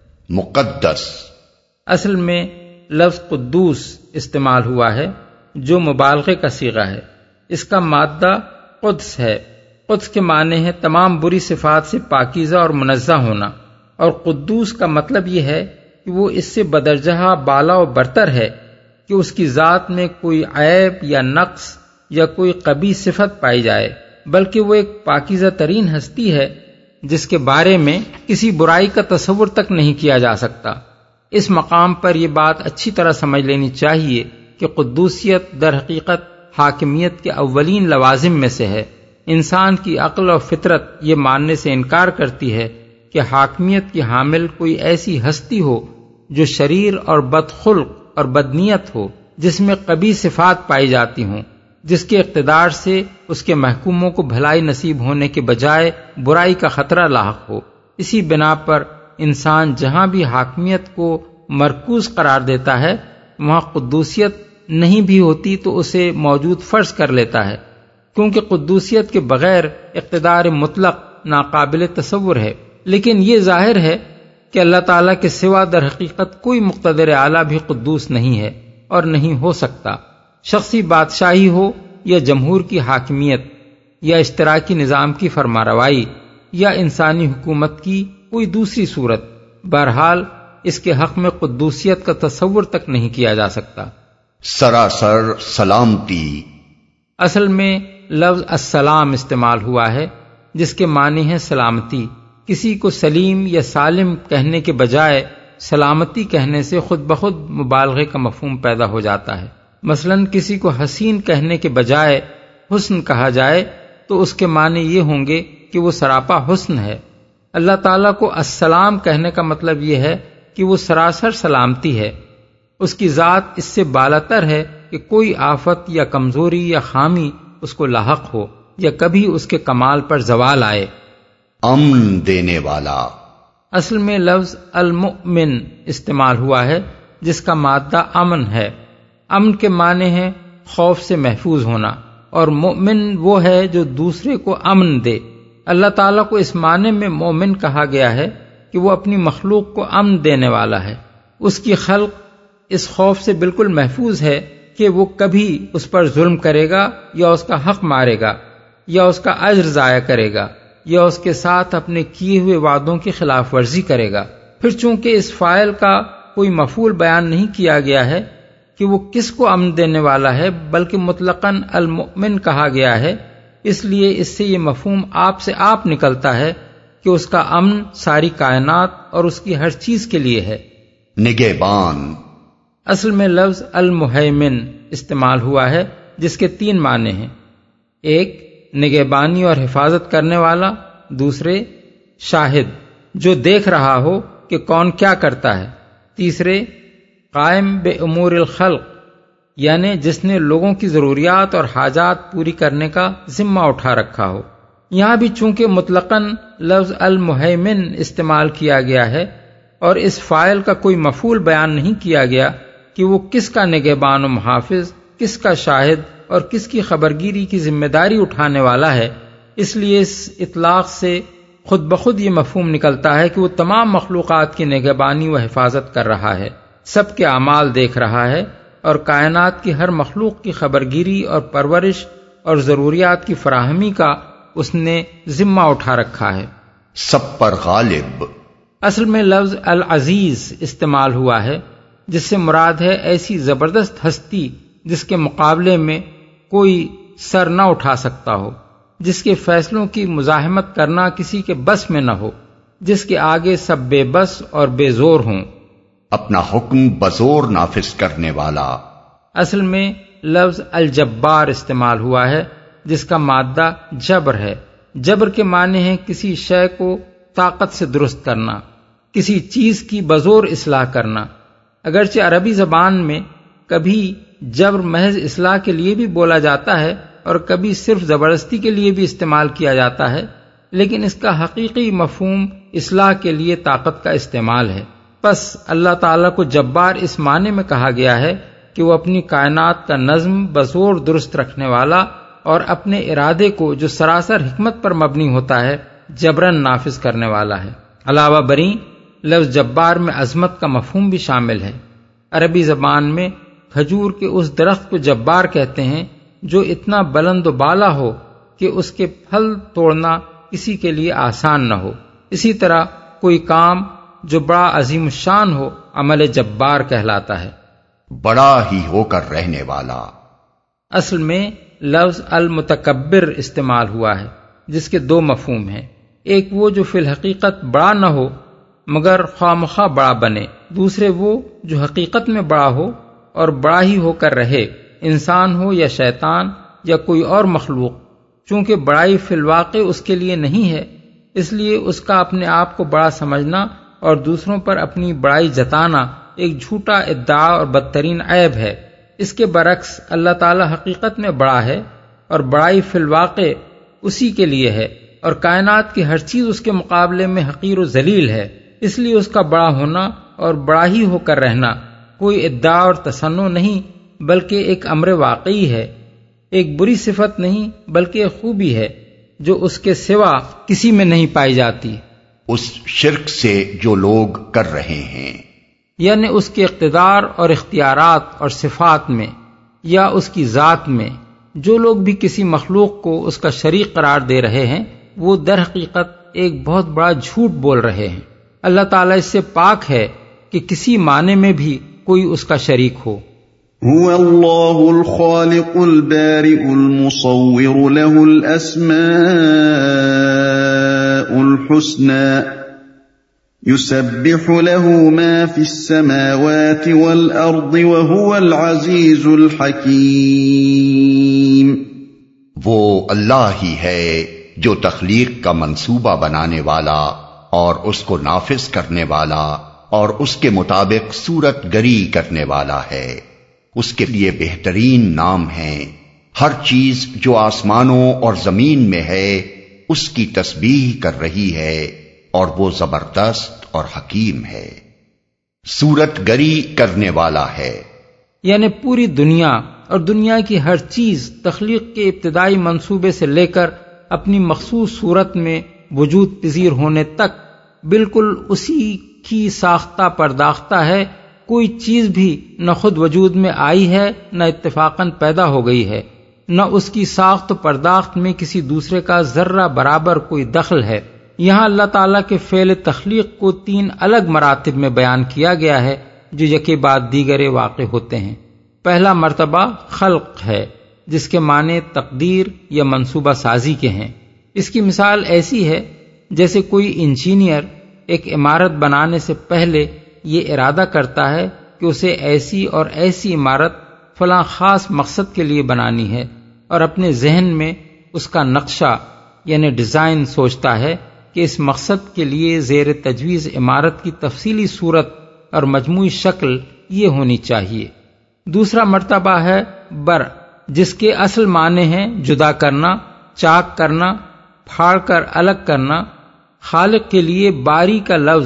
مقدس اصل میں لفظ قدوس استعمال ہوا ہے جو مبالغے کا صیغہ ہے۔ اس کا مادہ قدس ہے۔ قدس کے معنی ہے تمام بری صفات سے پاکیزہ اور منزہ ہونا، اور قدوس کا مطلب یہ ہے کہ وہ اس سے بدرجہ بالا و برتر ہے کہ اس کی ذات میں کوئی عیب یا نقص یا کوئی قبیح صفت پائی جائے، بلکہ وہ ایک پاکیزہ ترین ہستی ہے جس کے بارے میں کسی برائی کا تصور تک نہیں کیا جا سکتا۔ اس مقام پر یہ بات اچھی طرح سمجھ لینی چاہیے کہ قدوسیت در حقیقت حاکمیت کے اولین لوازم میں سے ہے۔ انسان کی عقل و فطرت یہ ماننے سے انکار کرتی ہے کہ حاکمیت کی حامل کوئی ایسی ہستی ہو جو شریر اور بدخلق اور بدنیت ہو، جس میں قبیح صفات پائی جاتی ہوں، جس کے اقتدار سے اس کے محکوموں کو بھلائی نصیب ہونے کے بجائے برائی کا خطرہ لاحق ہو۔ اسی بنا پر انسان جہاں بھی حاکمیت کو مرکوز قرار دیتا ہے وہاں قدوسیت نہیں بھی ہوتی تو اسے موجود فرض کر لیتا ہے، کیونکہ قدوسیت کے بغیر اقتدار مطلق ناقابل تصور ہے۔ لیکن یہ ظاہر ہے کہ اللہ تعالیٰ کے سوا در حقیقت کوئی مقتدر اعلیٰ بھی قدوس نہیں ہے اور نہیں ہو سکتا۔ شخصی بادشاہی ہو یا جمہور کی حاکمیت یا اشتراکی نظام کی فرمانروائی یا انسانی حکومت کی کوئی دوسری صورت، بہرحال اس کے حق میں قدوسیت کا تصور تک نہیں کیا جا سکتا۔ سراسر سلامتی اصل میں لفظ السلام استعمال ہوا ہے جس کے معنی ہے سلامتی۔ کسی کو سلیم یا سالم کہنے کے بجائے سلامتی کہنے سے خود بخود مبالغے کا مفہوم پیدا ہو جاتا ہے۔ مثلا کسی کو حسین کہنے کے بجائے حسن کہا جائے تو اس کے معنی یہ ہوں گے کہ وہ سراپا حسن ہے۔ اللہ تعالیٰ کو السلام کہنے کا مطلب یہ ہے کہ وہ سراسر سلامتی ہے، اس کی ذات اس سے بالاتر ہے کہ کوئی آفت یا کمزوری یا خامی اس کو لاحق ہو یا کبھی اس کے کمال پر زوال آئے۔ امن دینے والا اصل میں لفظ المؤمن استعمال ہوا ہے جس کا مادہ امن ہے۔ امن کے معنی ہے خوف سے محفوظ ہونا، اور مومن وہ ہے جو دوسرے کو امن دے۔ اللہ تعالیٰ کو اس معنی میں مومن کہا گیا ہے کہ وہ اپنی مخلوق کو امن دینے والا ہے۔ اس کی خلق اس خوف سے بالکل محفوظ ہے کہ وہ کبھی اس پر ظلم کرے گا یا اس کا حق مارے گا یا اس کا اجر ضائع کرے گا یا اس کے ساتھ اپنے کیے ہوئے وعدوں کی خلاف ورزی کرے گا۔ پھر چونکہ اس فاعل کا کوئی مفعول بیان نہیں کیا گیا ہے کہ وہ کس کو امن دینے والا ہے، بلکہ مطلقاً المؤمن کہا گیا ہے، اس لیے اس سے یہ مفہوم آپ سے آپ نکلتا ہے کہ اس کا امن ساری کائنات اور اس کی ہر چیز کے لیے ہے۔ نگہبان اصل میں لفظ المہیمن استعمال ہوا ہے جس کے 3 معنی ہیں۔ ایک نگہبانی اور حفاظت کرنے والا، دوسرے شاہد جو دیکھ رہا ہو کہ کون کیا کرتا ہے، تیسرے قائم بے امور الخلق یعنی جس نے لوگوں کی ضروریات اور حاجات پوری کرنے کا ذمہ اٹھا رکھا ہو۔ یہاں بھی چونکہ مطلقاً لفظ المہیمن استعمال کیا گیا ہے اور اس فاعل کا کوئی مفعول بیان نہیں کیا گیا کہ وہ کس کا نگہبان و محافظ، کس کا شاہد اور کس کی خبرگیری کی ذمہ داری اٹھانے والا ہے، اس لیے اس اطلاق سے خود بخود یہ مفہوم نکلتا ہے کہ وہ تمام مخلوقات کی نگہبانی و حفاظت کر رہا ہے، سب کے اعمال دیکھ رہا ہے اور کائنات کی ہر مخلوق کی خبرگیری اور پرورش اور ضروریات کی فراہمی کا اس نے ذمہ اٹھا رکھا ہے۔ سب پر غالب۔ اصل میں لفظ العزیز استعمال ہوا ہے، جس سے مراد ہے ایسی زبردست ہستی جس کے مقابلے میں کوئی سر نہ اٹھا سکتا ہو، جس کے فیصلوں کی مزاحمت کرنا کسی کے بس میں نہ ہو، جس کے آگے سب بے بس اور بے زور ہوں۔ اپنا حکم بزور نافذ کرنے والا۔ اصل میں لفظ الجبار استعمال ہوا ہے، جس کا مادہ جبر ہے۔ جبر کے معنی ہے کسی شے کو طاقت سے درست کرنا، کسی چیز کی بزور اصلاح کرنا۔ اگرچہ عربی زبان میں کبھی جبر محض اصلاح کے لیے بھی بولا جاتا ہے اور کبھی صرف زبردستی کے لیے بھی استعمال کیا جاتا ہے، لیکن اس کا حقیقی مفہوم اصلاح کے لیے طاقت کا استعمال ہے۔ پس اللہ تعالیٰ کو جبار اس معنی میں کہا گیا ہے کہ وہ اپنی کائنات کا نظم بزور درست رکھنے والا اور اپنے ارادے کو جو سراسر حکمت پر مبنی ہوتا ہے جبرن نافذ کرنے والا ہے۔ علاوہ بریں لفظ جبار میں عظمت کا مفہوم بھی شامل ہے۔ عربی زبان میں کھجور کے اس درخت کو جبار کہتے ہیں جو اتنا بلند و بالا ہو کہ اس کے پھل توڑنا کسی کے لیے آسان نہ ہو۔ اسی طرح کوئی کام جو بڑا عظیم الشان ہو عمل جبار کہلاتا ہے، بڑا ہی ہو کر رہنے والا۔ اصل میں لفظ المتکبر استعمال ہوا ہے، جس کے دو مفہوم ہیں۔ ایک وہ جو فی الحقیقت بڑا نہ ہو مگر خواہ مخواہ بڑا بنے، دوسرے وہ جو حقیقت میں بڑا ہو اور بڑا ہی ہو کر رہے، انسان ہو یا شیطان یا کوئی اور مخلوق۔ چونکہ بڑائی فی الواقع اس کے لیے نہیں ہے، اس لیے اس کا اپنے آپ کو بڑا سمجھنا اور دوسروں پر اپنی بڑائی جتانا ایک جھوٹا ادعا اور بدترین عیب ہے۔ اس کے برعکس اللہ تعالی حقیقت میں بڑا ہے اور بڑائی فی الواقع اسی کے لیے ہے، اور کائنات کی ہر چیز اس کے مقابلے میں حقیر و ذلیل ہے۔ اس لیے اس کا بڑا ہونا اور بڑا ہی ہو کر رہنا کوئی ادعا اور تصنع نہیں، بلکہ ایک امر واقعی ہے، ایک بری صفت نہیں بلکہ ایک خوبی ہے جو اس کے سوا کسی میں نہیں پائی جاتی۔ اس شرک سے جو لوگ کر رہے ہیں، یعنی اس کے اقتدار اور اختیارات اور صفات میں یا اس کی ذات میں جو لوگ بھی کسی مخلوق کو اس کا شریک قرار دے رہے ہیں، وہ در حقیقت ایک بہت بڑا جھوٹ بول رہے ہیں۔ اللہ تعالیٰ اس سے پاک ہے کہ کسی معنی میں بھی کوئی اس کا شریک ہو۔ هو اللہ الخالق البارئ المصور له الاسماء الحسنى يسبح له ما في السماوات والارض وهو العزيز الحكيم۔ وہ اللہ ہی ہے جو تخلیق کا منصوبہ بنانے والا اور اس کو نافذ کرنے والا اور اس کے مطابق صورت گری کرنے والا ہے۔ اس کے لیے بہترین نام ہیں۔ ہر چیز جو آسمانوں اور زمین میں ہے اس کی تسبیح کر رہی ہے اور وہ زبردست اور حکیم ہے، صورت گری کرنے والا ہے۔ یعنی پوری دنیا اور دنیا کی ہر چیز تخلیق کے ابتدائی منصوبے سے لے کر اپنی مخصوص صورت میں وجود پذیر ہونے تک بالکل اسی کی ساختہ پرداختہ ہے۔ کوئی چیز بھی نہ خود وجود میں آئی ہے نہ اتفاقاً پیدا ہو گئی ہے، نہ اس کی ساخت و پرداخت میں کسی دوسرے کا ذرہ برابر کوئی دخل ہے۔ یہاں اللہ تعالیٰ کے فعل تخلیق کو 3 الگ مراتب میں بیان کیا گیا ہے جو یکے بعد دیگرے واقع ہوتے ہیں۔ پہلا مرتبہ خلق ہے، جس کے معنی تقدیر یا منصوبہ سازی کے ہیں۔ اس کی مثال ایسی ہے جیسے کوئی انجینئر ایک عمارت بنانے سے پہلے یہ ارادہ کرتا ہے کہ اسے ایسی اور ایسی عمارت فلاں خاص مقصد کے لیے بنانی ہے، اور اپنے ذہن میں اس کا نقشہ یعنی ڈیزائن سوچتا ہے کہ اس مقصد کے لیے زیر تجویز عمارت کی تفصیلی صورت اور مجموعی شکل یہ ہونی چاہیے۔ دوسرا مرتبہ ہے بر، جس کے اصل معنی ہیں جدا کرنا، چاک کرنا، پھاڑ کر الگ کرنا۔ خالق کے لیے باری کا لفظ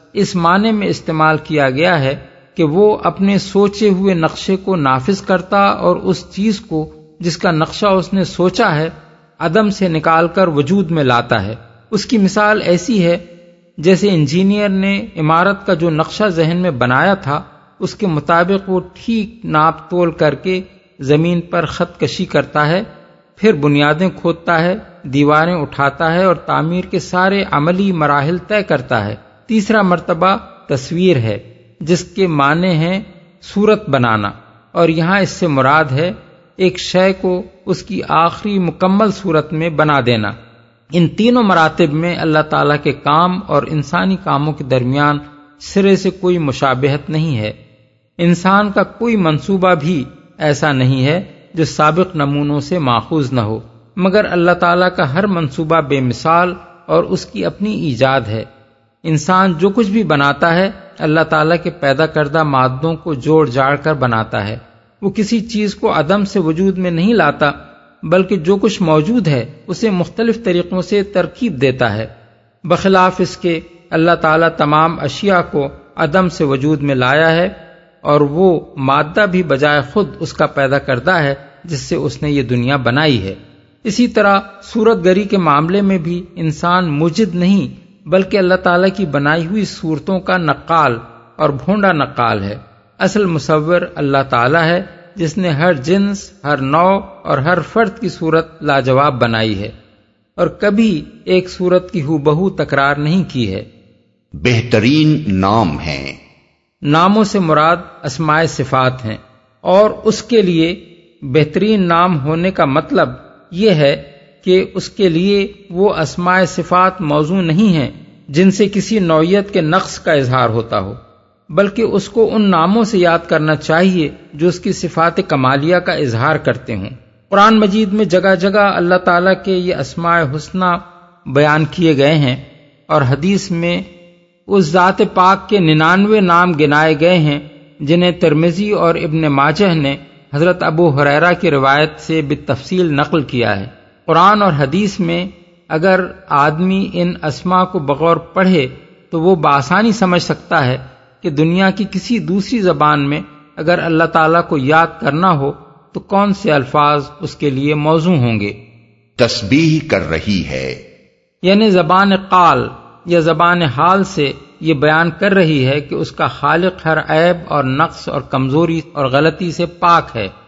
اس معنی میں استعمال کیا گیا ہے کہ وہ اپنے سوچے ہوئے نقشے کو نافذ کرتا اور اس چیز کو جس کا نقشہ اس نے سوچا ہے عدم سے نکال کر وجود میں لاتا ہے۔ اس کی مثال ایسی ہے جیسے انجینئر نے عمارت کا جو نقشہ ذہن میں بنایا تھا اس کے مطابق وہ ٹھیک ناپ تول کر کے زمین پر خط کشی کرتا ہے، پھر بنیادیں کھودتا ہے، دیواریں اٹھاتا ہے اور تعمیر کے سارے عملی مراحل طے کرتا ہے۔ تیسرا مرتبہ تصویر ہے جس کے معنی ہیں صورت بنانا، اور یہاں اس سے مراد ہے ایک شے کو اس کی آخری مکمل صورت میں بنا دینا۔ ان تینوں مراتب میں اللہ تعالیٰ کے کام اور انسانی کاموں کے درمیان سرے سے کوئی مشابہت نہیں ہے۔ انسان کا کوئی منصوبہ بھی ایسا نہیں ہے جو سابق نمونوں سے ماخوذ نہ ہو، مگر اللہ تعالیٰ کا ہر منصوبہ بے مثال اور اس کی اپنی ایجاد ہے۔ انسان جو کچھ بھی بناتا ہے اللہ تعالیٰ کے پیدا کردہ مادوں کو جوڑ جاڑ کر بناتا ہے۔ وہ کسی چیز کو عدم سے وجود میں نہیں لاتا، بلکہ جو کچھ موجود ہے اسے مختلف طریقوں سے ترکیب دیتا ہے۔ بخلاف اس کے اللہ تعالیٰ تمام اشیاء کو عدم سے وجود میں لایا ہے، اور وہ مادہ بھی بجائے خود اس کا پیدا کردہ ہے جس سے اس نے یہ دنیا بنائی ہے۔ اسی طرح صورت گری کے معاملے میں بھی انسان موجد نہیں بلکہ اللہ تعالیٰ کی بنائی ہوئی صورتوں کا نقال اور بھونڈا نقال ہے۔ اصل مصور اللہ تعالیٰ ہے جس نے ہر جنس، ہر نوع اور ہر فرد کی صورت لاجواب بنائی ہے اور کبھی ایک صورت کی ہو تکرار نہیں کی ہے۔ بہترین نام ہیں۔ ناموں سے مراد اسماء صفات ہیں، اور اس کے لیے بہترین نام ہونے کا مطلب یہ ہے کہ اس کے لیے وہ اسماء صفات موضوع نہیں ہیں جن سے کسی نوعیت کے نقص کا اظہار ہوتا ہو، بلکہ اس کو ان ناموں سے یاد کرنا چاہیے جو اس کی صفات کمالیہ کا اظہار کرتے ہوں۔ قرآن مجید میں جگہ جگہ اللہ تعالیٰ کے یہ اسماء حسنی بیان کیے گئے ہیں، اور حدیث میں اس ذات پاک کے 99 نام گنائے گئے ہیں جنہیں ترمذی اور ابن ماجہ نے حضرت ابو ہریرہ کی روایت سے بالتفصیل نقل کیا ہے۔ قرآن اور حدیث میں اگر آدمی ان اسماء کو بغور پڑھے تو وہ بآسانی سمجھ سکتا ہے کہ دنیا کی کسی دوسری زبان میں اگر اللہ تعالیٰ کو یاد کرنا ہو تو کون سے الفاظ اس کے لیے موزوں ہوں گے۔ تسبیح کر رہی ہے، یعنی زبان قال یا زبان حال سے یہ بیان کر رہی ہے کہ اس کا خالق ہر عیب اور نقص اور کمزوری اور غلطی سے پاک ہے۔